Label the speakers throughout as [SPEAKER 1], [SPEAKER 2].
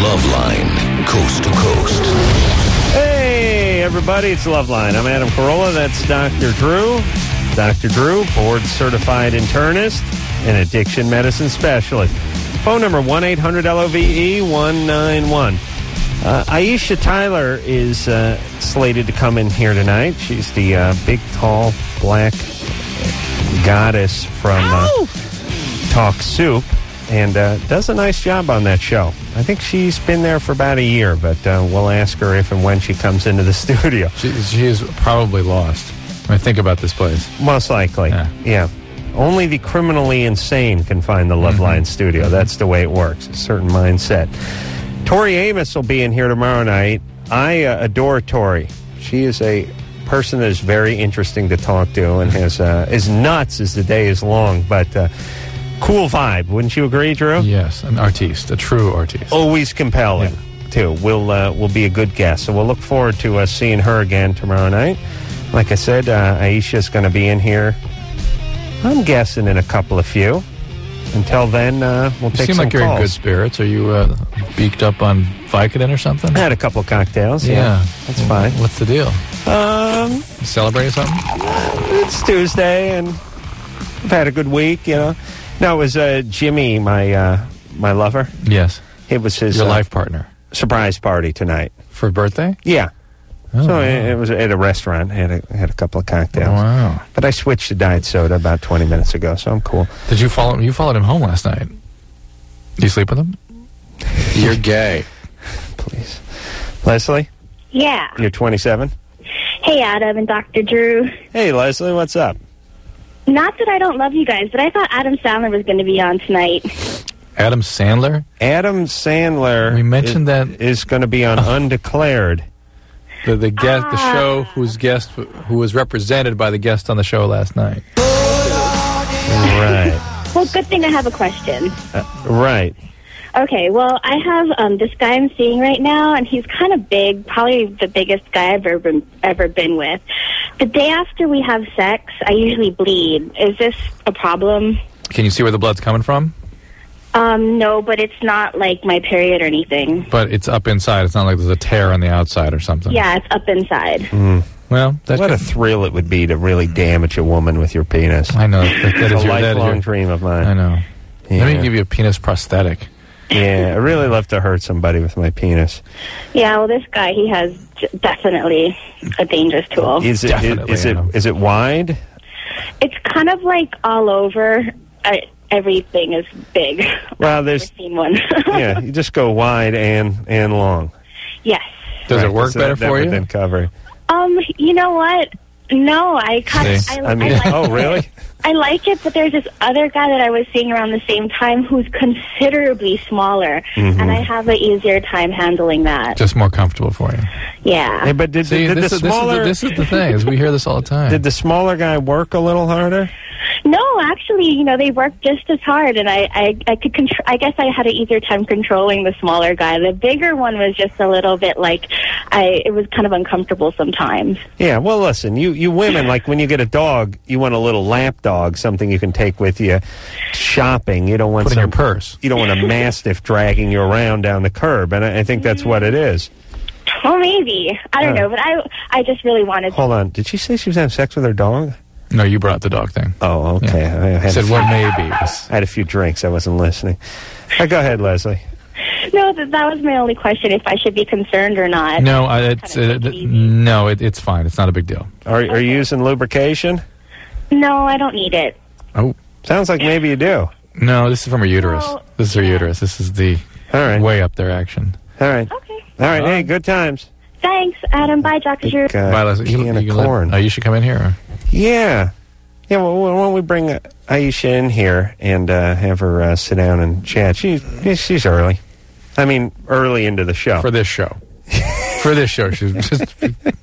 [SPEAKER 1] Loveline, coast to coast.
[SPEAKER 2] Hey, everybody, it's Loveline. I'm Adam Carolla. That's Dr. Drew. Dr. Drew, board-certified internist and addiction medicine specialist. Phone number 1-800-LOVE-191. Aisha Tyler is slated to come in here tonight. She's the big, tall, black goddess from Talk Soup and does a nice job on that show. I think she's been there for about a year, but we'll ask her if and when she comes into the studio.
[SPEAKER 3] She is probably lost. I mean, think about this place.
[SPEAKER 2] Most likely, yeah. Only the criminally insane can find the Loveline studio. That's the way it works. A certain mindset. Tori Amos will be in here tomorrow night. I adore Tori. She is a person that is very interesting to talk to and has is nuts as the day is long, but cool vibe. Wouldn't you agree, Drew?
[SPEAKER 3] Yes, an artiste, a true artiste.
[SPEAKER 2] Always compelling, too. Will be a good guest. So we'll look forward to seeing her again tomorrow night. Like I said, Aisha's going to be in here, I'm guessing, in a couple of few. Until then, we'll take some calls.
[SPEAKER 3] You seem like you're in good spirits. Are you beaked up on Vicodin or something?
[SPEAKER 2] I had a couple of cocktails, yeah. That's fine.
[SPEAKER 3] What's the deal?
[SPEAKER 2] You
[SPEAKER 3] celebrating something?
[SPEAKER 2] It's Tuesday, and I've had a good week, you know. No, it was Jimmy, my lover.
[SPEAKER 3] Yes.
[SPEAKER 2] It was his...
[SPEAKER 3] Your life partner.
[SPEAKER 2] Surprise party tonight.
[SPEAKER 3] For birthday?
[SPEAKER 2] Yeah.
[SPEAKER 3] Oh,
[SPEAKER 2] so
[SPEAKER 3] wow.
[SPEAKER 2] it was at a restaurant. I had a couple of cocktails.
[SPEAKER 3] Oh, wow.
[SPEAKER 2] But I switched to diet soda about 20 minutes ago, so I'm cool.
[SPEAKER 3] Did you follow him? You followed him home last night. Did you sleep with him? You're gay.
[SPEAKER 2] Please. Leslie?
[SPEAKER 4] Yeah.
[SPEAKER 2] You're 27?
[SPEAKER 4] Hey, Adam and Dr. Drew.
[SPEAKER 2] Hey, Leslie, what's up?
[SPEAKER 4] Not that I don't love you guys, but I thought Adam Sandler was going to be on tonight.
[SPEAKER 3] Adam Sandler?
[SPEAKER 2] Adam Sandler.
[SPEAKER 3] We mentioned that
[SPEAKER 2] is going to be on Undeclared.
[SPEAKER 3] The guest, the show who was represented by the guest on the show last night.
[SPEAKER 2] Right.
[SPEAKER 4] Well, good thing I have a question.
[SPEAKER 2] Right.
[SPEAKER 4] Okay, well, I have this guy I'm seeing right now, and he's kind of big, probably the biggest guy I've ever been with. The day after we have sex, I usually bleed. Is this a problem?
[SPEAKER 3] Can you see where the blood's coming from?
[SPEAKER 4] No, but it's not like my period or anything.
[SPEAKER 3] But it's up inside. It's not like there's a tear on the outside or something.
[SPEAKER 4] Yeah, it's up inside.
[SPEAKER 3] Well,
[SPEAKER 2] what a thrill it would be to really damage a woman with your penis.
[SPEAKER 3] I know. That is
[SPEAKER 2] a lifelong dream of mine.
[SPEAKER 3] I know.
[SPEAKER 2] Yeah.
[SPEAKER 3] Let me give you a penis prosthetic.
[SPEAKER 2] Yeah, I really love to hurt somebody with my penis.
[SPEAKER 4] Yeah, well, this guy, he has definitely a dangerous tool.
[SPEAKER 2] Is it wide?
[SPEAKER 4] It's kind of like all over. Everything is big.
[SPEAKER 2] Well,
[SPEAKER 4] I've never seen one.
[SPEAKER 2] Yeah, you just go wide and long.
[SPEAKER 4] Yes.
[SPEAKER 3] Does it work better for you?
[SPEAKER 2] Then cover.
[SPEAKER 4] You know what? No, I
[SPEAKER 2] oh, really?
[SPEAKER 4] I like it, but there's this other guy that I was seeing around the same time who's considerably smaller, and I have an easier time handling that.
[SPEAKER 3] Just more comfortable for you.
[SPEAKER 4] Yeah.
[SPEAKER 2] Hey, but did the smaller...
[SPEAKER 3] This is the thing, is we hear this all the time.
[SPEAKER 2] Did the smaller guy work a little harder?
[SPEAKER 4] No, actually, they work just as hard, and I could control. I guess I had an easier time controlling the smaller guy. The bigger one was just a little bit it was kind of uncomfortable sometimes.
[SPEAKER 2] Yeah, well, listen, you women, like when you get a dog, you want a little lap dog, something you can take with you shopping. You don't want
[SPEAKER 3] put in your purse.
[SPEAKER 2] You don't want a mastiff dragging you around down the curb, and I think that's what it is.
[SPEAKER 4] Well, maybe. I don't know, but I just really wanted.
[SPEAKER 2] Hold on, did she say she was having sex with her dog?
[SPEAKER 3] No, you brought the dog thing.
[SPEAKER 2] Oh, okay.
[SPEAKER 3] Yeah. I said, what maybe?
[SPEAKER 2] I had a few drinks. I wasn't listening. Go ahead, Leslie.
[SPEAKER 4] No, that was my only question, if I should be concerned or not.
[SPEAKER 3] No, it's fine. It's not a big deal.
[SPEAKER 2] Are you using lubrication?
[SPEAKER 4] No, I don't need it.
[SPEAKER 3] Oh.
[SPEAKER 2] Sounds like maybe you do.
[SPEAKER 3] No, this is from her uterus. This is her uterus. This is the way up there action.
[SPEAKER 2] All right.
[SPEAKER 4] Okay.
[SPEAKER 2] All right. Hey, good times.
[SPEAKER 4] Thanks, Adam. Bye, Dr. Drew.
[SPEAKER 3] Bye, Leslie. You should come in here. Or?
[SPEAKER 2] Yeah. Yeah, well, why don't we bring Aisha in here and have her sit down and chat? She's early. I mean, early into the show.
[SPEAKER 3] For this show. For this show, she's just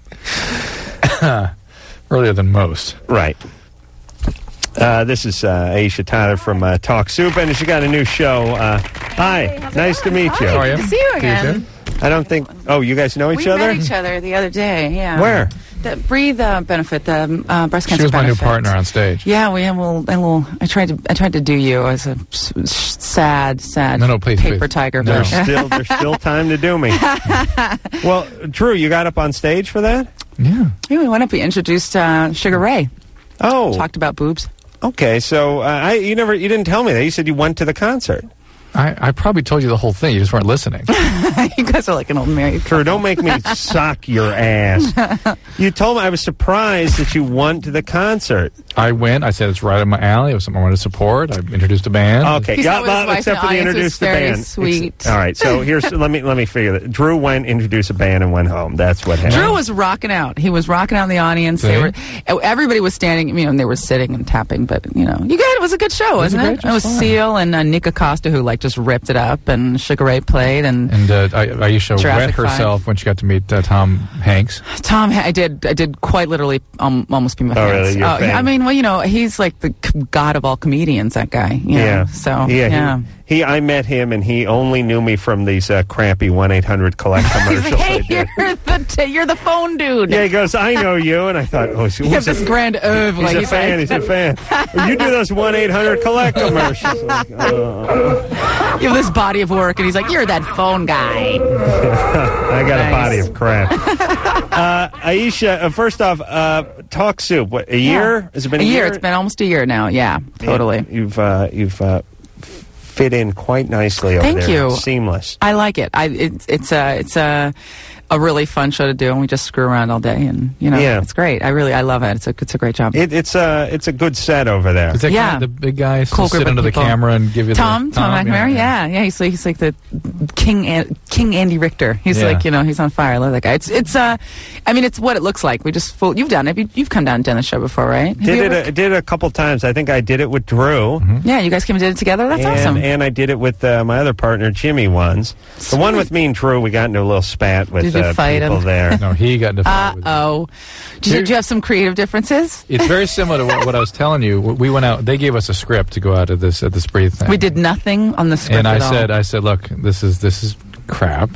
[SPEAKER 3] earlier than most.
[SPEAKER 2] Right. This is Aisha Tyler from Talk Soup, and she got a new show. Hi, nice to meet you.
[SPEAKER 3] How are you?
[SPEAKER 5] Good to see you again.
[SPEAKER 2] I don't think. Oh, you guys know each
[SPEAKER 5] We
[SPEAKER 2] other?
[SPEAKER 5] met each other the other day. Yeah.
[SPEAKER 2] Where?
[SPEAKER 5] The Breathe benefit, the breast cancer.
[SPEAKER 3] She was my new
[SPEAKER 5] benefit.
[SPEAKER 3] partner on stage.
[SPEAKER 5] Yeah, we have a little. I tried to do you as a sad
[SPEAKER 3] No, please,
[SPEAKER 5] paper
[SPEAKER 3] please.
[SPEAKER 5] tiger.
[SPEAKER 3] No.
[SPEAKER 5] but-
[SPEAKER 2] There's still time to do me. Well, Drew, you got up on stage for that?
[SPEAKER 3] Yeah.
[SPEAKER 5] Yeah, we went up. We introduced Sugar Ray.
[SPEAKER 2] Oh,
[SPEAKER 5] Talked about boobs.
[SPEAKER 2] okay. So you didn't tell me that. You said you went to the concert.
[SPEAKER 3] I probably told you the whole thing. You just weren't listening.
[SPEAKER 5] You guys are like an old married couple.
[SPEAKER 2] Drew, don't make me sock your ass. You told me. I was surprised that you went to the concert.
[SPEAKER 3] I went. I said it's right up my alley. It was something I wanted to support. I introduced a band.
[SPEAKER 2] Okay,
[SPEAKER 5] He sat with his wife
[SPEAKER 2] except
[SPEAKER 5] in
[SPEAKER 2] for
[SPEAKER 5] the
[SPEAKER 2] the
[SPEAKER 5] audience. It was
[SPEAKER 2] introduce the
[SPEAKER 5] very
[SPEAKER 2] band.
[SPEAKER 5] sweet.
[SPEAKER 2] All right, so here's let me figure that. Drew went, introduced a band, and went home. That's what happened.
[SPEAKER 5] Drew was rocking out. He was rocking out in the audience.
[SPEAKER 3] See?
[SPEAKER 5] Everybody was standing, and they were sitting and tapping. But it was a good show,
[SPEAKER 3] was a
[SPEAKER 5] wasn't
[SPEAKER 3] great
[SPEAKER 5] it?
[SPEAKER 3] show.
[SPEAKER 5] It was Seal and Nick Acosta who just ripped it up, and Sugar Ray played, and
[SPEAKER 3] Aisha
[SPEAKER 5] Jurassic
[SPEAKER 3] wet herself when she got to meet Tom Hanks.
[SPEAKER 5] Tom. I did quite literally almost be my
[SPEAKER 2] Oh,
[SPEAKER 5] pants.
[SPEAKER 2] really? You're a fan?
[SPEAKER 5] I mean, he's like the god of all comedians. That guy.
[SPEAKER 2] Yeah.
[SPEAKER 5] So
[SPEAKER 2] yeah. I met him, and he only knew me from these crappy 1-800 collect commercials. I did.
[SPEAKER 5] You're the phone dude.
[SPEAKER 2] Yeah, he goes, I know you, and I thought, oh,
[SPEAKER 5] You have this grand oeuvre.
[SPEAKER 2] He's
[SPEAKER 5] like,
[SPEAKER 2] a fan. He's a fan. You do those 1-800 collect commercials. Like,
[SPEAKER 5] You have this body of work, and he's like, "You're that phone guy."
[SPEAKER 2] I got a
[SPEAKER 5] Nice.
[SPEAKER 2] body of crap. Aisha, first off, Talk Soup. What, a year? Has it been a year?
[SPEAKER 5] It's been almost a year now. Yeah, totally.
[SPEAKER 2] And you've fit in quite nicely over
[SPEAKER 5] Thank
[SPEAKER 2] there.
[SPEAKER 5] you.
[SPEAKER 2] It's seamless.
[SPEAKER 5] I like it. It's a really fun show to do, and we just screw around all day, and
[SPEAKER 2] Yeah.
[SPEAKER 5] it's great. I love it. It's a great job.
[SPEAKER 2] It's a good set over there.
[SPEAKER 3] Is that
[SPEAKER 5] Yeah.
[SPEAKER 3] kind of the big guy
[SPEAKER 5] Cool
[SPEAKER 3] sit
[SPEAKER 5] group of
[SPEAKER 3] under the
[SPEAKER 5] people.
[SPEAKER 3] camera and give you
[SPEAKER 5] Tom
[SPEAKER 3] the
[SPEAKER 5] McNamara, yeah, he's like the King Andy Richter. He's
[SPEAKER 3] Yeah.
[SPEAKER 5] like he's on fire. I love that guy. It's what it looks like. You've done it. You've come down and done the show before, right? Have you ever-
[SPEAKER 2] Did it a couple times. I think I did it with Drew.
[SPEAKER 5] Yeah, you guys came and did it together. That's awesome.
[SPEAKER 2] And I did it with my other partner, Jimmy, once. The one with me and Drew, we got into a little spat with
[SPEAKER 5] Did you fight
[SPEAKER 2] people
[SPEAKER 5] him?
[SPEAKER 2] there.
[SPEAKER 3] No, he got into fight with me.
[SPEAKER 5] Did you have some creative differences?
[SPEAKER 3] It's very similar to what I was telling you. We went out. They gave us a script to go out at this Breathe thing.
[SPEAKER 5] We did nothing on the script
[SPEAKER 3] and
[SPEAKER 5] at all.
[SPEAKER 3] I said, look, this is crap,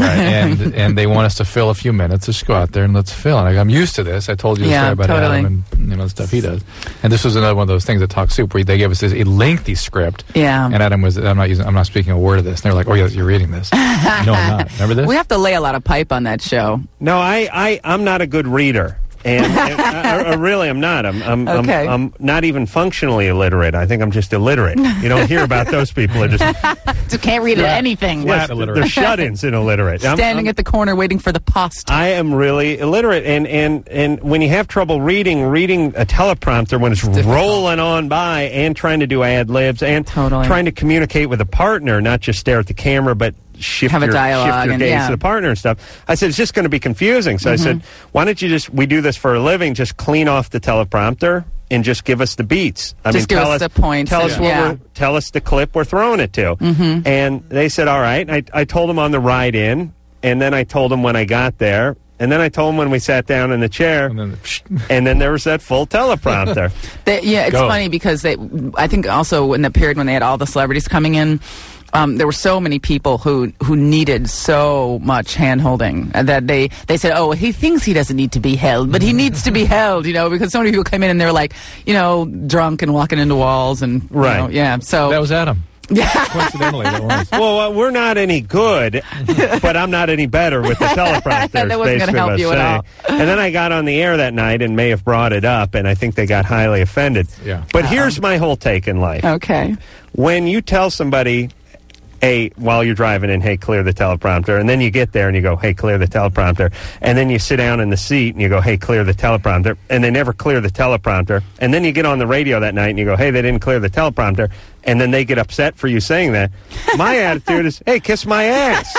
[SPEAKER 3] and they want us to fill a few minutes. Let's go out there and let's fill. And I'm used to this. I told you the
[SPEAKER 5] Yeah,
[SPEAKER 3] story about
[SPEAKER 5] totally.
[SPEAKER 3] Adam and the stuff he does. And this was another one of those things at Talk Soup where they gave us this a lengthy script.
[SPEAKER 5] Yeah.
[SPEAKER 3] And Adam was, I'm not speaking a word of this. And they were like, oh yeah, you're reading this. No, I'm not. Remember this?
[SPEAKER 5] We have to lay a lot of pipe on that show.
[SPEAKER 2] No, I'm not a good reader. And I really am not.
[SPEAKER 5] Okay.
[SPEAKER 2] I'm not even functionally illiterate. I think I'm just illiterate. You don't hear about those people. They're just
[SPEAKER 5] Can't read anything.
[SPEAKER 3] Flat illiterate.
[SPEAKER 2] they're shut-ins in illiterate.
[SPEAKER 5] Standing at the corner waiting for the post.
[SPEAKER 2] I am really illiterate, and when you have trouble reading a teleprompter when it's rolling on by, and trying to do ad libs, and
[SPEAKER 5] Totally.
[SPEAKER 2] trying to communicate with a partner, not just stare at the camera, but shift
[SPEAKER 5] Have a
[SPEAKER 2] your
[SPEAKER 5] dialogue and,
[SPEAKER 2] gaze
[SPEAKER 5] yeah.
[SPEAKER 2] to the partner and stuff. I said, it's just going to be confusing. So I said, why don't you we do this for a living, just clean off the teleprompter and just give us the beats.
[SPEAKER 5] Just give us the points.
[SPEAKER 2] Tell us
[SPEAKER 5] Yeah.
[SPEAKER 2] tell us the clip we're throwing it to. And they said, all right. I told them on the ride in, and then I told them when I got there, and then I told them when we sat down in the chair, and then there was that full teleprompter.
[SPEAKER 5] It's
[SPEAKER 3] Go.
[SPEAKER 5] funny because I think also in the period when they had all the celebrities coming in, there were so many people who needed so much hand-holding that they said, oh, he thinks he doesn't need to be held, but he needs to be held, because so many people came in and they were like, drunk and walking into walls and,
[SPEAKER 2] Right.
[SPEAKER 5] yeah. So
[SPEAKER 3] That was Adam.
[SPEAKER 5] yeah.
[SPEAKER 3] Coincidentally, that was.
[SPEAKER 2] Well, we're not any good, but I'm not any better with the teleprompter.
[SPEAKER 5] That wasn't gonna help you at all.
[SPEAKER 2] And then I got on the air that night and may have brought it up, and I think they got highly offended.
[SPEAKER 3] Yeah.
[SPEAKER 2] But here's my whole take in life.
[SPEAKER 5] Okay.
[SPEAKER 2] When you tell somebody, hey, while you're driving in, hey, clear the teleprompter, and then you get there and you go, hey, clear the teleprompter, and then you sit down in the seat and you go, hey, clear the teleprompter, and they never clear the teleprompter, and then you get on the radio that night and you go, hey, they didn't clear the teleprompter, and then they get upset for you saying that. My attitude is, hey, kiss my ass.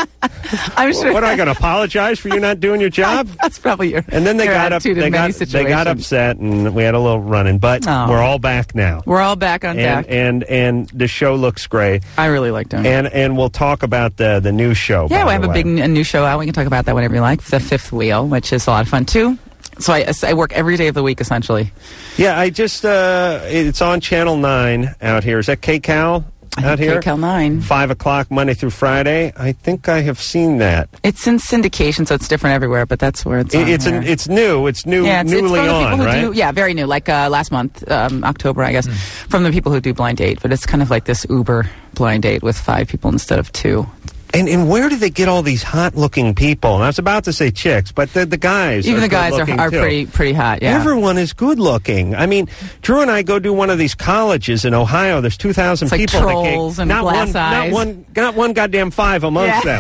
[SPEAKER 5] I'm sure.
[SPEAKER 2] What, am I going to apologize for you not doing your job?
[SPEAKER 5] That's probably your.
[SPEAKER 2] And then they
[SPEAKER 5] your
[SPEAKER 2] got up.
[SPEAKER 5] attitude in
[SPEAKER 2] They
[SPEAKER 5] many
[SPEAKER 2] got
[SPEAKER 5] situations.
[SPEAKER 2] upset, and we had a little run-in. But
[SPEAKER 5] Oh.
[SPEAKER 2] we're all back now,
[SPEAKER 5] We're all back on deck.
[SPEAKER 2] and the show looks great.
[SPEAKER 5] I really like doing it.
[SPEAKER 2] And we'll talk about the new show.
[SPEAKER 5] Yeah,
[SPEAKER 2] by
[SPEAKER 5] we have
[SPEAKER 2] the
[SPEAKER 5] a
[SPEAKER 2] way.
[SPEAKER 5] big a new show out. We can talk about that whenever you like. The Fifth Wheel, which is a lot of fun too. So I work every day of the week essentially.
[SPEAKER 2] Yeah, I just it's on Channel 9 out here. Is that KCAL? out here?
[SPEAKER 5] KCAL 9.
[SPEAKER 2] 5 o'clock Monday through Friday. I think I have seen that.
[SPEAKER 5] It's in syndication, so it's different everywhere, but that's where it's on
[SPEAKER 2] It's
[SPEAKER 5] here.
[SPEAKER 2] it's new. It's new.
[SPEAKER 5] Yeah, it's
[SPEAKER 2] newly
[SPEAKER 5] from the
[SPEAKER 2] on,
[SPEAKER 5] people who
[SPEAKER 2] right?
[SPEAKER 5] do, very new. Like last month, October, I guess, from the people who do Blind Date. But it's kind of like this Uber blind date with 5 people instead of 2.
[SPEAKER 2] And where do they get all these hot-looking people? And I was about to say chicks, but the guys
[SPEAKER 5] Even
[SPEAKER 2] are
[SPEAKER 5] the guys
[SPEAKER 2] good-looking,
[SPEAKER 5] are
[SPEAKER 2] too.
[SPEAKER 5] pretty hot, yeah.
[SPEAKER 2] Everyone is good-looking. I mean, Drew and I go to one of these colleges in Ohio. There's 2,000
[SPEAKER 5] It's like
[SPEAKER 2] people.
[SPEAKER 5] trolls and glass eyes.
[SPEAKER 2] Not one goddamn 5 amongst them.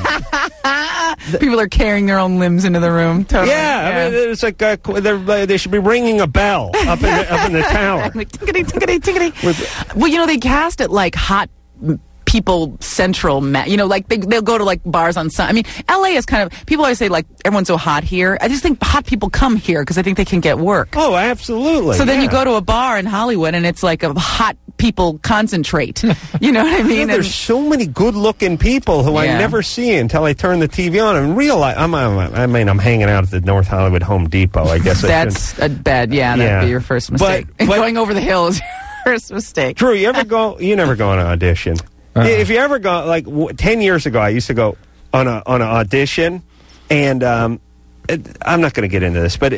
[SPEAKER 5] People are carrying their own limbs into the room. Totally.
[SPEAKER 2] Yeah, I mean, it's like they should be ringing a bell up in the tower.
[SPEAKER 5] Like, tinkety, tinkety, tinkety. Well, they cast it like hot people central, like they'll go to like bars on Sun. I mean, LA is kind of, people always say like everyone's so hot here. I just think hot people come here because I think they can get work.
[SPEAKER 2] Oh, absolutely.
[SPEAKER 5] So then you go to a bar in Hollywood and it's like a hot people concentrate. You know what I mean?
[SPEAKER 2] There's so many good-looking people who I
[SPEAKER 5] Yeah.
[SPEAKER 2] never see until I turn the TV on and realize. I'm hanging out at the North Hollywood Home Depot. I guess
[SPEAKER 5] That's a bad. Yeah, that'd be your first mistake.
[SPEAKER 2] But
[SPEAKER 5] Going over the hill is your first mistake.
[SPEAKER 2] Drew, you never go on an audition. If you ever go, like 10 years ago, I used to go on an audition, and I'm not going to get into this, but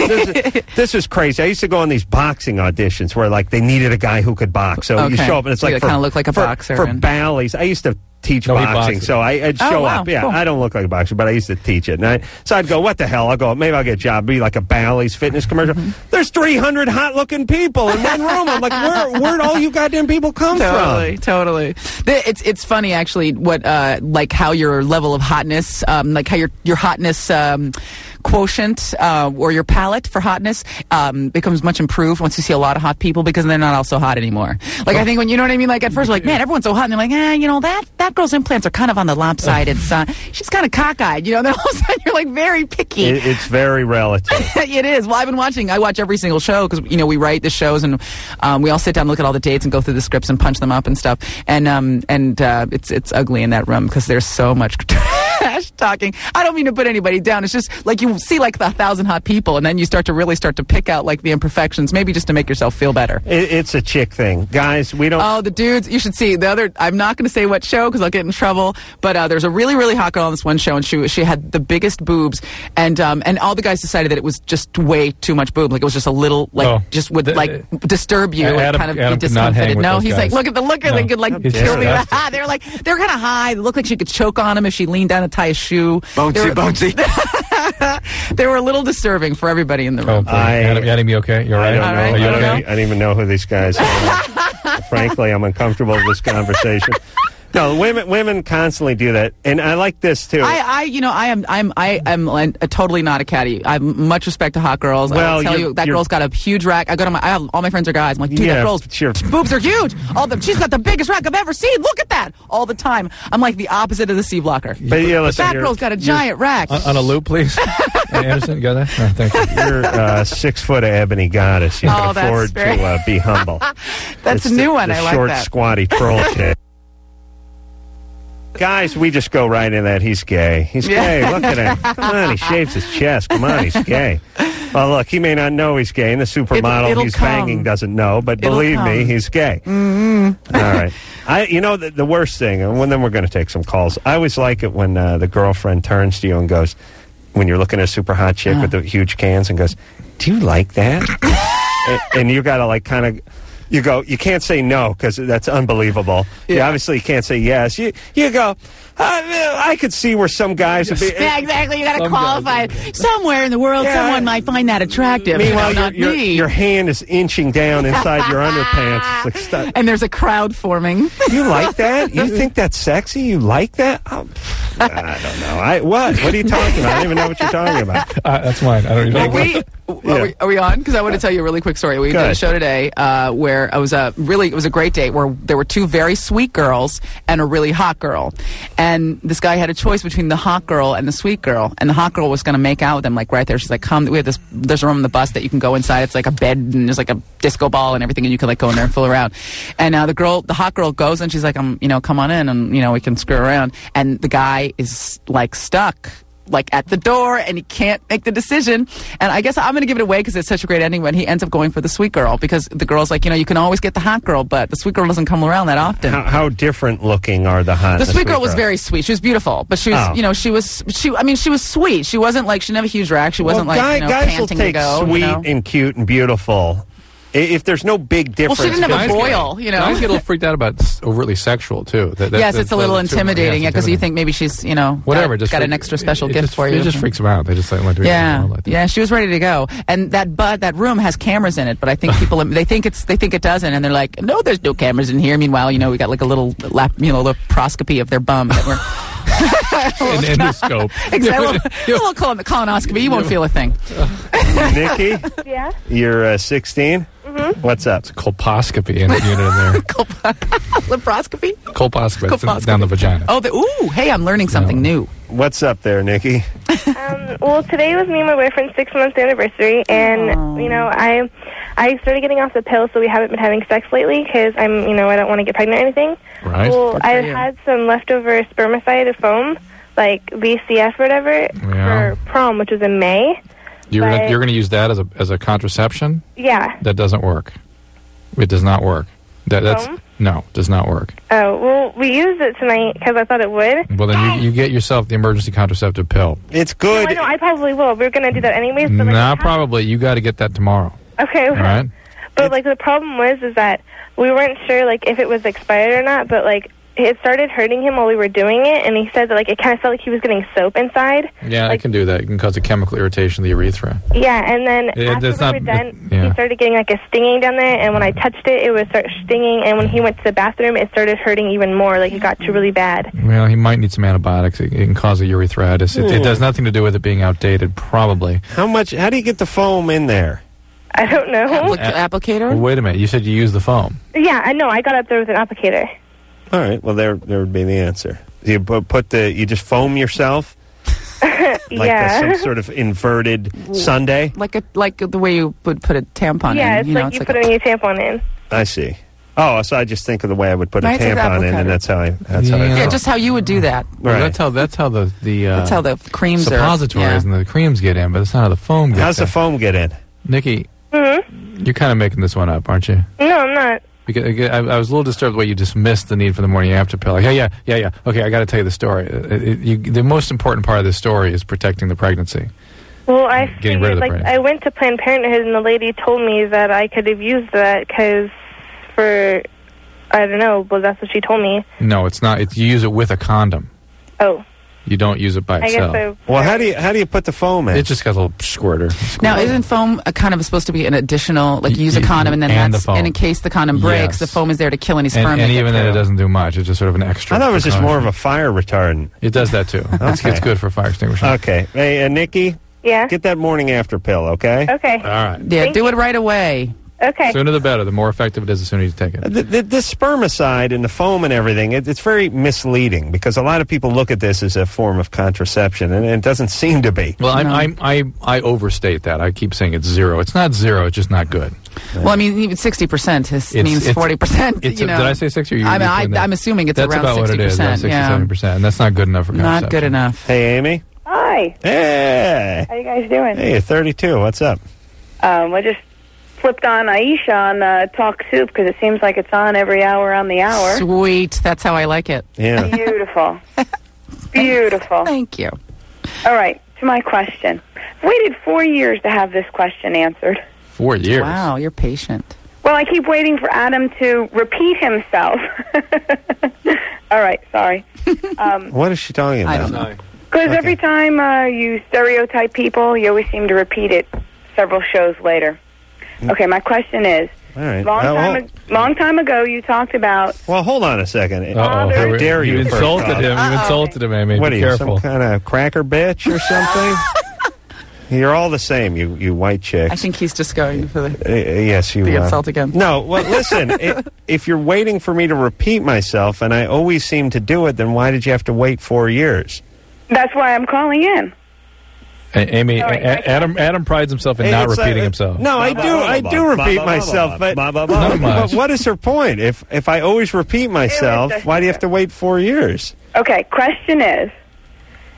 [SPEAKER 2] this was crazy. I used to go on these boxing auditions where like they needed a guy who could box, so you show up and it's like
[SPEAKER 5] kind of look like a boxer
[SPEAKER 2] for Bally's. I used to teach boxing,
[SPEAKER 3] boxes.
[SPEAKER 2] so I'd show up. Yeah,
[SPEAKER 5] cool.
[SPEAKER 2] I don't look like a boxer, but I used to teach it. So I'd go, what the hell? Maybe I'll get a job, be like a Bally's fitness commercial. There's 300 hot-looking people in one room. I'm like, where'd all you goddamn people come from?
[SPEAKER 5] Totally. It's funny actually what like how your level of hotness, like how your hotness quotient or your palate for hotness becomes much improved once you see a lot of hot people because they're not all so hot anymore. Like I think when you know what I mean, like at first like, man, everyone's so hot, and they're like, that girl's implants are kind of on the lopsided side. She's kind of cockeyed, then all of a sudden you're like very picky.
[SPEAKER 2] It's very relative.
[SPEAKER 5] It is. Well, I watch every single show because we write the shows and we all sit down and look at all the dates and go through the scripts and punch them up and stuff. And it's ugly in that room because there's so much trash talking. I don't mean to put anybody down. It's just like you see like 1,000 hot people and then you start to pick out like the imperfections, maybe just to make yourself feel better.
[SPEAKER 2] It's a chick thing, guys. We don't.
[SPEAKER 5] Oh, the dudes! You should see the other. I'm not going to say what show because I'll get in trouble. But there's a really, really hot girl on this one show, and she had the biggest boobs, and all the guys decided that it was just way too much boob. Like it was just a little, just would disturb you and kind of be discomfited. No, he's like, look at the look, they could like kill me. They're kind of high. They looked like she could choke on him if she leaned down to tie a shoe.
[SPEAKER 6] Bouncy.
[SPEAKER 2] They
[SPEAKER 5] were a little disturbing for everybody in the room.
[SPEAKER 3] Adam, you okay? You're right.
[SPEAKER 2] I don't know.
[SPEAKER 3] Are you okay?
[SPEAKER 2] I don't even know who these guys are. Frankly, I'm uncomfortable with this conversation. No, women constantly do that, and I like this too.
[SPEAKER 5] I am totally not a catty. I have much respect to hot girls.
[SPEAKER 2] Well,
[SPEAKER 5] I'll tell you that girl's got a huge rack. All my friends are guys. I'm like, dude, that girl's boobs are huge. She's got the biggest rack I've ever seen. Look at that all the time. I'm like the opposite of the C blocker.
[SPEAKER 2] But
[SPEAKER 5] that girl's got a giant rack.
[SPEAKER 3] On a loop, please. Anderson, you got that? Oh, thank you.
[SPEAKER 2] You're 6 foot of ebony goddess. You can afford to be humble.
[SPEAKER 5] That's a new one. I like
[SPEAKER 2] short,
[SPEAKER 5] that.
[SPEAKER 2] Squatty troll shit. Guys, we just go right in that. He's gay. He's gay. Look at him. Come on, he shaves his chest. Come on, he's gay. Well, look, he may not know he's gay, and the supermodel he's banging doesn't know, but believe me, he's gay.
[SPEAKER 5] Mm-hmm.
[SPEAKER 2] All right. The worst thing, and then we're going to take some calls. I always like it when the girlfriend turns to you and goes, when you're looking at a super hot chick with the huge cans and goes, do you like that? and you got to like kind of... You go, you can't say no because that's unbelievable. Yeah. You obviously can't say yes. You go, I could see where some guys would be.
[SPEAKER 5] Yeah, exactly. You got to qualify it. Somewhere in the world, someone might find that attractive.
[SPEAKER 2] Meanwhile,
[SPEAKER 5] not me.
[SPEAKER 2] Your hand is inching down inside your underpants. It's like,
[SPEAKER 5] and there's a crowd forming.
[SPEAKER 2] You like that? You think that's sexy? You like that? I don't know. What? What are you talking about? I don't even know what you're talking about.
[SPEAKER 3] That's mine. I don't even know.
[SPEAKER 5] Are we on? Because I want to tell you a really quick story. We did a show today where it was a great date where there were two very sweet girls and a really hot girl. And this guy had a choice between the hot girl and the sweet girl. And the hot girl was going to make out with him like right there. She's like, come, there's a room on the bus that you can go inside. It's like a bed and there's like a disco ball and everything and you can like go in there and fool around. And the hot girl goes and she's like, come on in and, we can screw around. And the guy is like stuck like at the door, and he can't make the decision. And I guess I'm going to give it away because it's such a great ending when he ends up going for the sweet girl, because the girl's like, you can always get the hot girl, but the sweet girl doesn't come around that often.
[SPEAKER 2] How different looking are the hot?
[SPEAKER 5] The sweet girl was very sweet. She was beautiful, but she was, she was sweet. She wasn't like, she didn't have a huge rack. She wasn't
[SPEAKER 2] guys will
[SPEAKER 5] panting
[SPEAKER 2] take
[SPEAKER 5] to go.
[SPEAKER 2] Sweet and cute and beautiful. If there's no big difference.
[SPEAKER 5] Well, she didn't have a boil,
[SPEAKER 3] Guys get a little freaked out about overtly sexual, too.
[SPEAKER 5] Yes, it's a little intimidating, because you think maybe she's,
[SPEAKER 3] whatever,
[SPEAKER 5] got an extra special gift for you.
[SPEAKER 3] It just freaks them out. They just like to
[SPEAKER 5] Yeah, she was ready to go. And that room has cameras in it, but I think people, they think it doesn't, and they're like, no, there's no cameras in here. Meanwhile, we got like a little laparoscopy of their bum that we're...
[SPEAKER 3] An endoscope.
[SPEAKER 5] Exactly. A little colonoscopy. You won't feel a thing.
[SPEAKER 2] Nikki?
[SPEAKER 4] Yeah?
[SPEAKER 2] You're 16?
[SPEAKER 4] Mm-hmm.
[SPEAKER 2] What's up?
[SPEAKER 3] It's a colposcopy in there.
[SPEAKER 5] Laparoscopy?
[SPEAKER 3] Colposcopy. It's down the vagina.
[SPEAKER 5] Oh, hey, I'm learning something new.
[SPEAKER 2] What's up there, Nikki?
[SPEAKER 4] Well, today was me and my boyfriend's 6-month anniversary, and, I started getting off the pill, so we haven't been having sex lately, because I don't want to get pregnant or anything.
[SPEAKER 3] Right.
[SPEAKER 4] Well, I had some leftover spermicide foam, like BCF or whatever, for prom, which was in May.
[SPEAKER 3] You're going to use that as a contraception?
[SPEAKER 4] Yeah.
[SPEAKER 3] That doesn't work. It does not work. No, does not work.
[SPEAKER 4] Oh, well, we used it tonight because I thought it would.
[SPEAKER 3] Well, then you get yourself the emergency contraceptive pill.
[SPEAKER 2] It's good.
[SPEAKER 4] No, I know, I probably will. We're going to do that anyways. But
[SPEAKER 3] Not probably. You got to get that tomorrow.
[SPEAKER 4] Okay.
[SPEAKER 3] All right.
[SPEAKER 4] But, the problem was that we weren't sure, if it was expired or not, but, it started hurting him while we were doing it, and he said that, it kind of felt like he was getting soap inside.
[SPEAKER 3] Yeah, it can do that. It can cause a chemical irritation of the urethra.
[SPEAKER 4] Yeah, and then after we were done, he started getting, a stinging down there, and when I touched it, it would start stinging, and when he went to the bathroom, it started hurting even more, it got to really bad.
[SPEAKER 3] Well, he might need some antibiotics. It can cause a urethritis. It does nothing to do with it being outdated, probably.
[SPEAKER 2] How do you get the foam in there?
[SPEAKER 4] I don't know.
[SPEAKER 5] Applicator?
[SPEAKER 3] Well, wait a minute. You said you used the foam.
[SPEAKER 4] Yeah, I know. I got up there with an applicator.
[SPEAKER 2] All right. Well, there would be the answer. You you just foam yourself, some sort of inverted sundae,
[SPEAKER 5] like the way you would put a tampon in.
[SPEAKER 4] Yeah, it's like you put a new tampon in.
[SPEAKER 2] I see. Oh, so I just think of the way I would put a tampon in, and that's how I.
[SPEAKER 5] Yeah, just how you would do that.
[SPEAKER 3] Well,
[SPEAKER 2] right.
[SPEAKER 3] That's how the
[SPEAKER 5] creams
[SPEAKER 3] suppositories and the creams get in, but that's not how the foam gets in.
[SPEAKER 2] How's the foam get in?
[SPEAKER 3] Nikki,
[SPEAKER 4] Mm-hmm.
[SPEAKER 3] you're kind of making this one up, aren't you?
[SPEAKER 4] No, I'm not.
[SPEAKER 3] Because I was a little disturbed the way you dismissed the need for the morning after pill. Like, yeah. Okay, I got to tell you the story. The most important part of this story is protecting the pregnancy.
[SPEAKER 4] Well, I
[SPEAKER 3] getting rid of the
[SPEAKER 4] I went to Planned Parenthood, and the lady told me that I could have used that because I don't know, but that's what she told me.
[SPEAKER 3] No, it's not. You use it with a condom.
[SPEAKER 4] Oh.
[SPEAKER 3] You don't use it by itself.
[SPEAKER 4] I guess so.
[SPEAKER 2] Well, how do you put the foam in?
[SPEAKER 3] It just got a little squirter.
[SPEAKER 5] Now, isn't foam kind of supposed to be an additional, you use a condom and then and in case the condom breaks, the foam is there to kill any sperm.
[SPEAKER 3] And even then, it doesn't do much. It's just sort of an extra.
[SPEAKER 2] I thought it was just more of a fire retardant.
[SPEAKER 3] It does that too. It's good for fire extinguisher.
[SPEAKER 2] Okay. Hey, Nikki.
[SPEAKER 4] Yeah.
[SPEAKER 2] Get that morning after pill, okay?
[SPEAKER 4] Okay.
[SPEAKER 3] All right.
[SPEAKER 5] Yeah, do it right away.
[SPEAKER 4] Okay.
[SPEAKER 3] Sooner the better. The more effective it is, the sooner you take it.
[SPEAKER 2] The spermicide and the foam and everything, it's very misleading because a lot of people look at this as a form of contraception, and it doesn't seem to be.
[SPEAKER 3] Well, I overstate that. I keep saying it's zero. It's not zero. It's just not good.
[SPEAKER 5] Well, I mean, even 60% means 40%.
[SPEAKER 3] Did I say 60? Or
[SPEAKER 5] I'm assuming it's
[SPEAKER 3] that's
[SPEAKER 5] around
[SPEAKER 3] about
[SPEAKER 5] 60%.
[SPEAKER 3] What it is, about 67%, and that's not good enough for contraception.
[SPEAKER 5] Not good enough.
[SPEAKER 2] Hey, Amy.
[SPEAKER 6] Hi.
[SPEAKER 2] Hey.
[SPEAKER 6] How you guys doing?
[SPEAKER 2] Hey, you're 32. What's up?
[SPEAKER 6] I just flipped on Aisha on Talk Soup because it seems like it's on every hour on the hour.
[SPEAKER 5] Sweet. That's how I like it.
[SPEAKER 2] Yeah.
[SPEAKER 6] Beautiful. Beautiful.
[SPEAKER 5] Thank you.
[SPEAKER 6] All right, to my question. I've waited 4 years to have this question answered.
[SPEAKER 3] 4 years?
[SPEAKER 5] Wow, you're patient.
[SPEAKER 6] Well, I keep waiting for Adam to repeat himself. All right, sorry.
[SPEAKER 2] What is she talking about?
[SPEAKER 5] I don't know.
[SPEAKER 6] Because every time you stereotype people, you always seem to repeat it several shows later. Okay, my question is,
[SPEAKER 2] all right.
[SPEAKER 6] long time ago, you talked about...
[SPEAKER 2] Well, hold on a second.
[SPEAKER 3] How
[SPEAKER 2] dare you?
[SPEAKER 3] You insulted him. You insulted him, Amy.
[SPEAKER 2] What
[SPEAKER 3] Be
[SPEAKER 2] are you,
[SPEAKER 3] careful.
[SPEAKER 2] some kind of cracker bitch or something? You're all the same, you white chicks.
[SPEAKER 5] I think he's just going for the
[SPEAKER 2] yes, you
[SPEAKER 5] the insult again.
[SPEAKER 2] No, well, listen, if you're waiting for me to repeat myself, and I always seem to do it, then why did you have to wait 4 years?
[SPEAKER 6] That's why I'm calling in.
[SPEAKER 3] Amy, Adam prides himself in not repeating himself.
[SPEAKER 2] No, I do repeat myself, but what is her point? If I always repeat myself, why do you have to wait 4 years?
[SPEAKER 6] Okay, question is,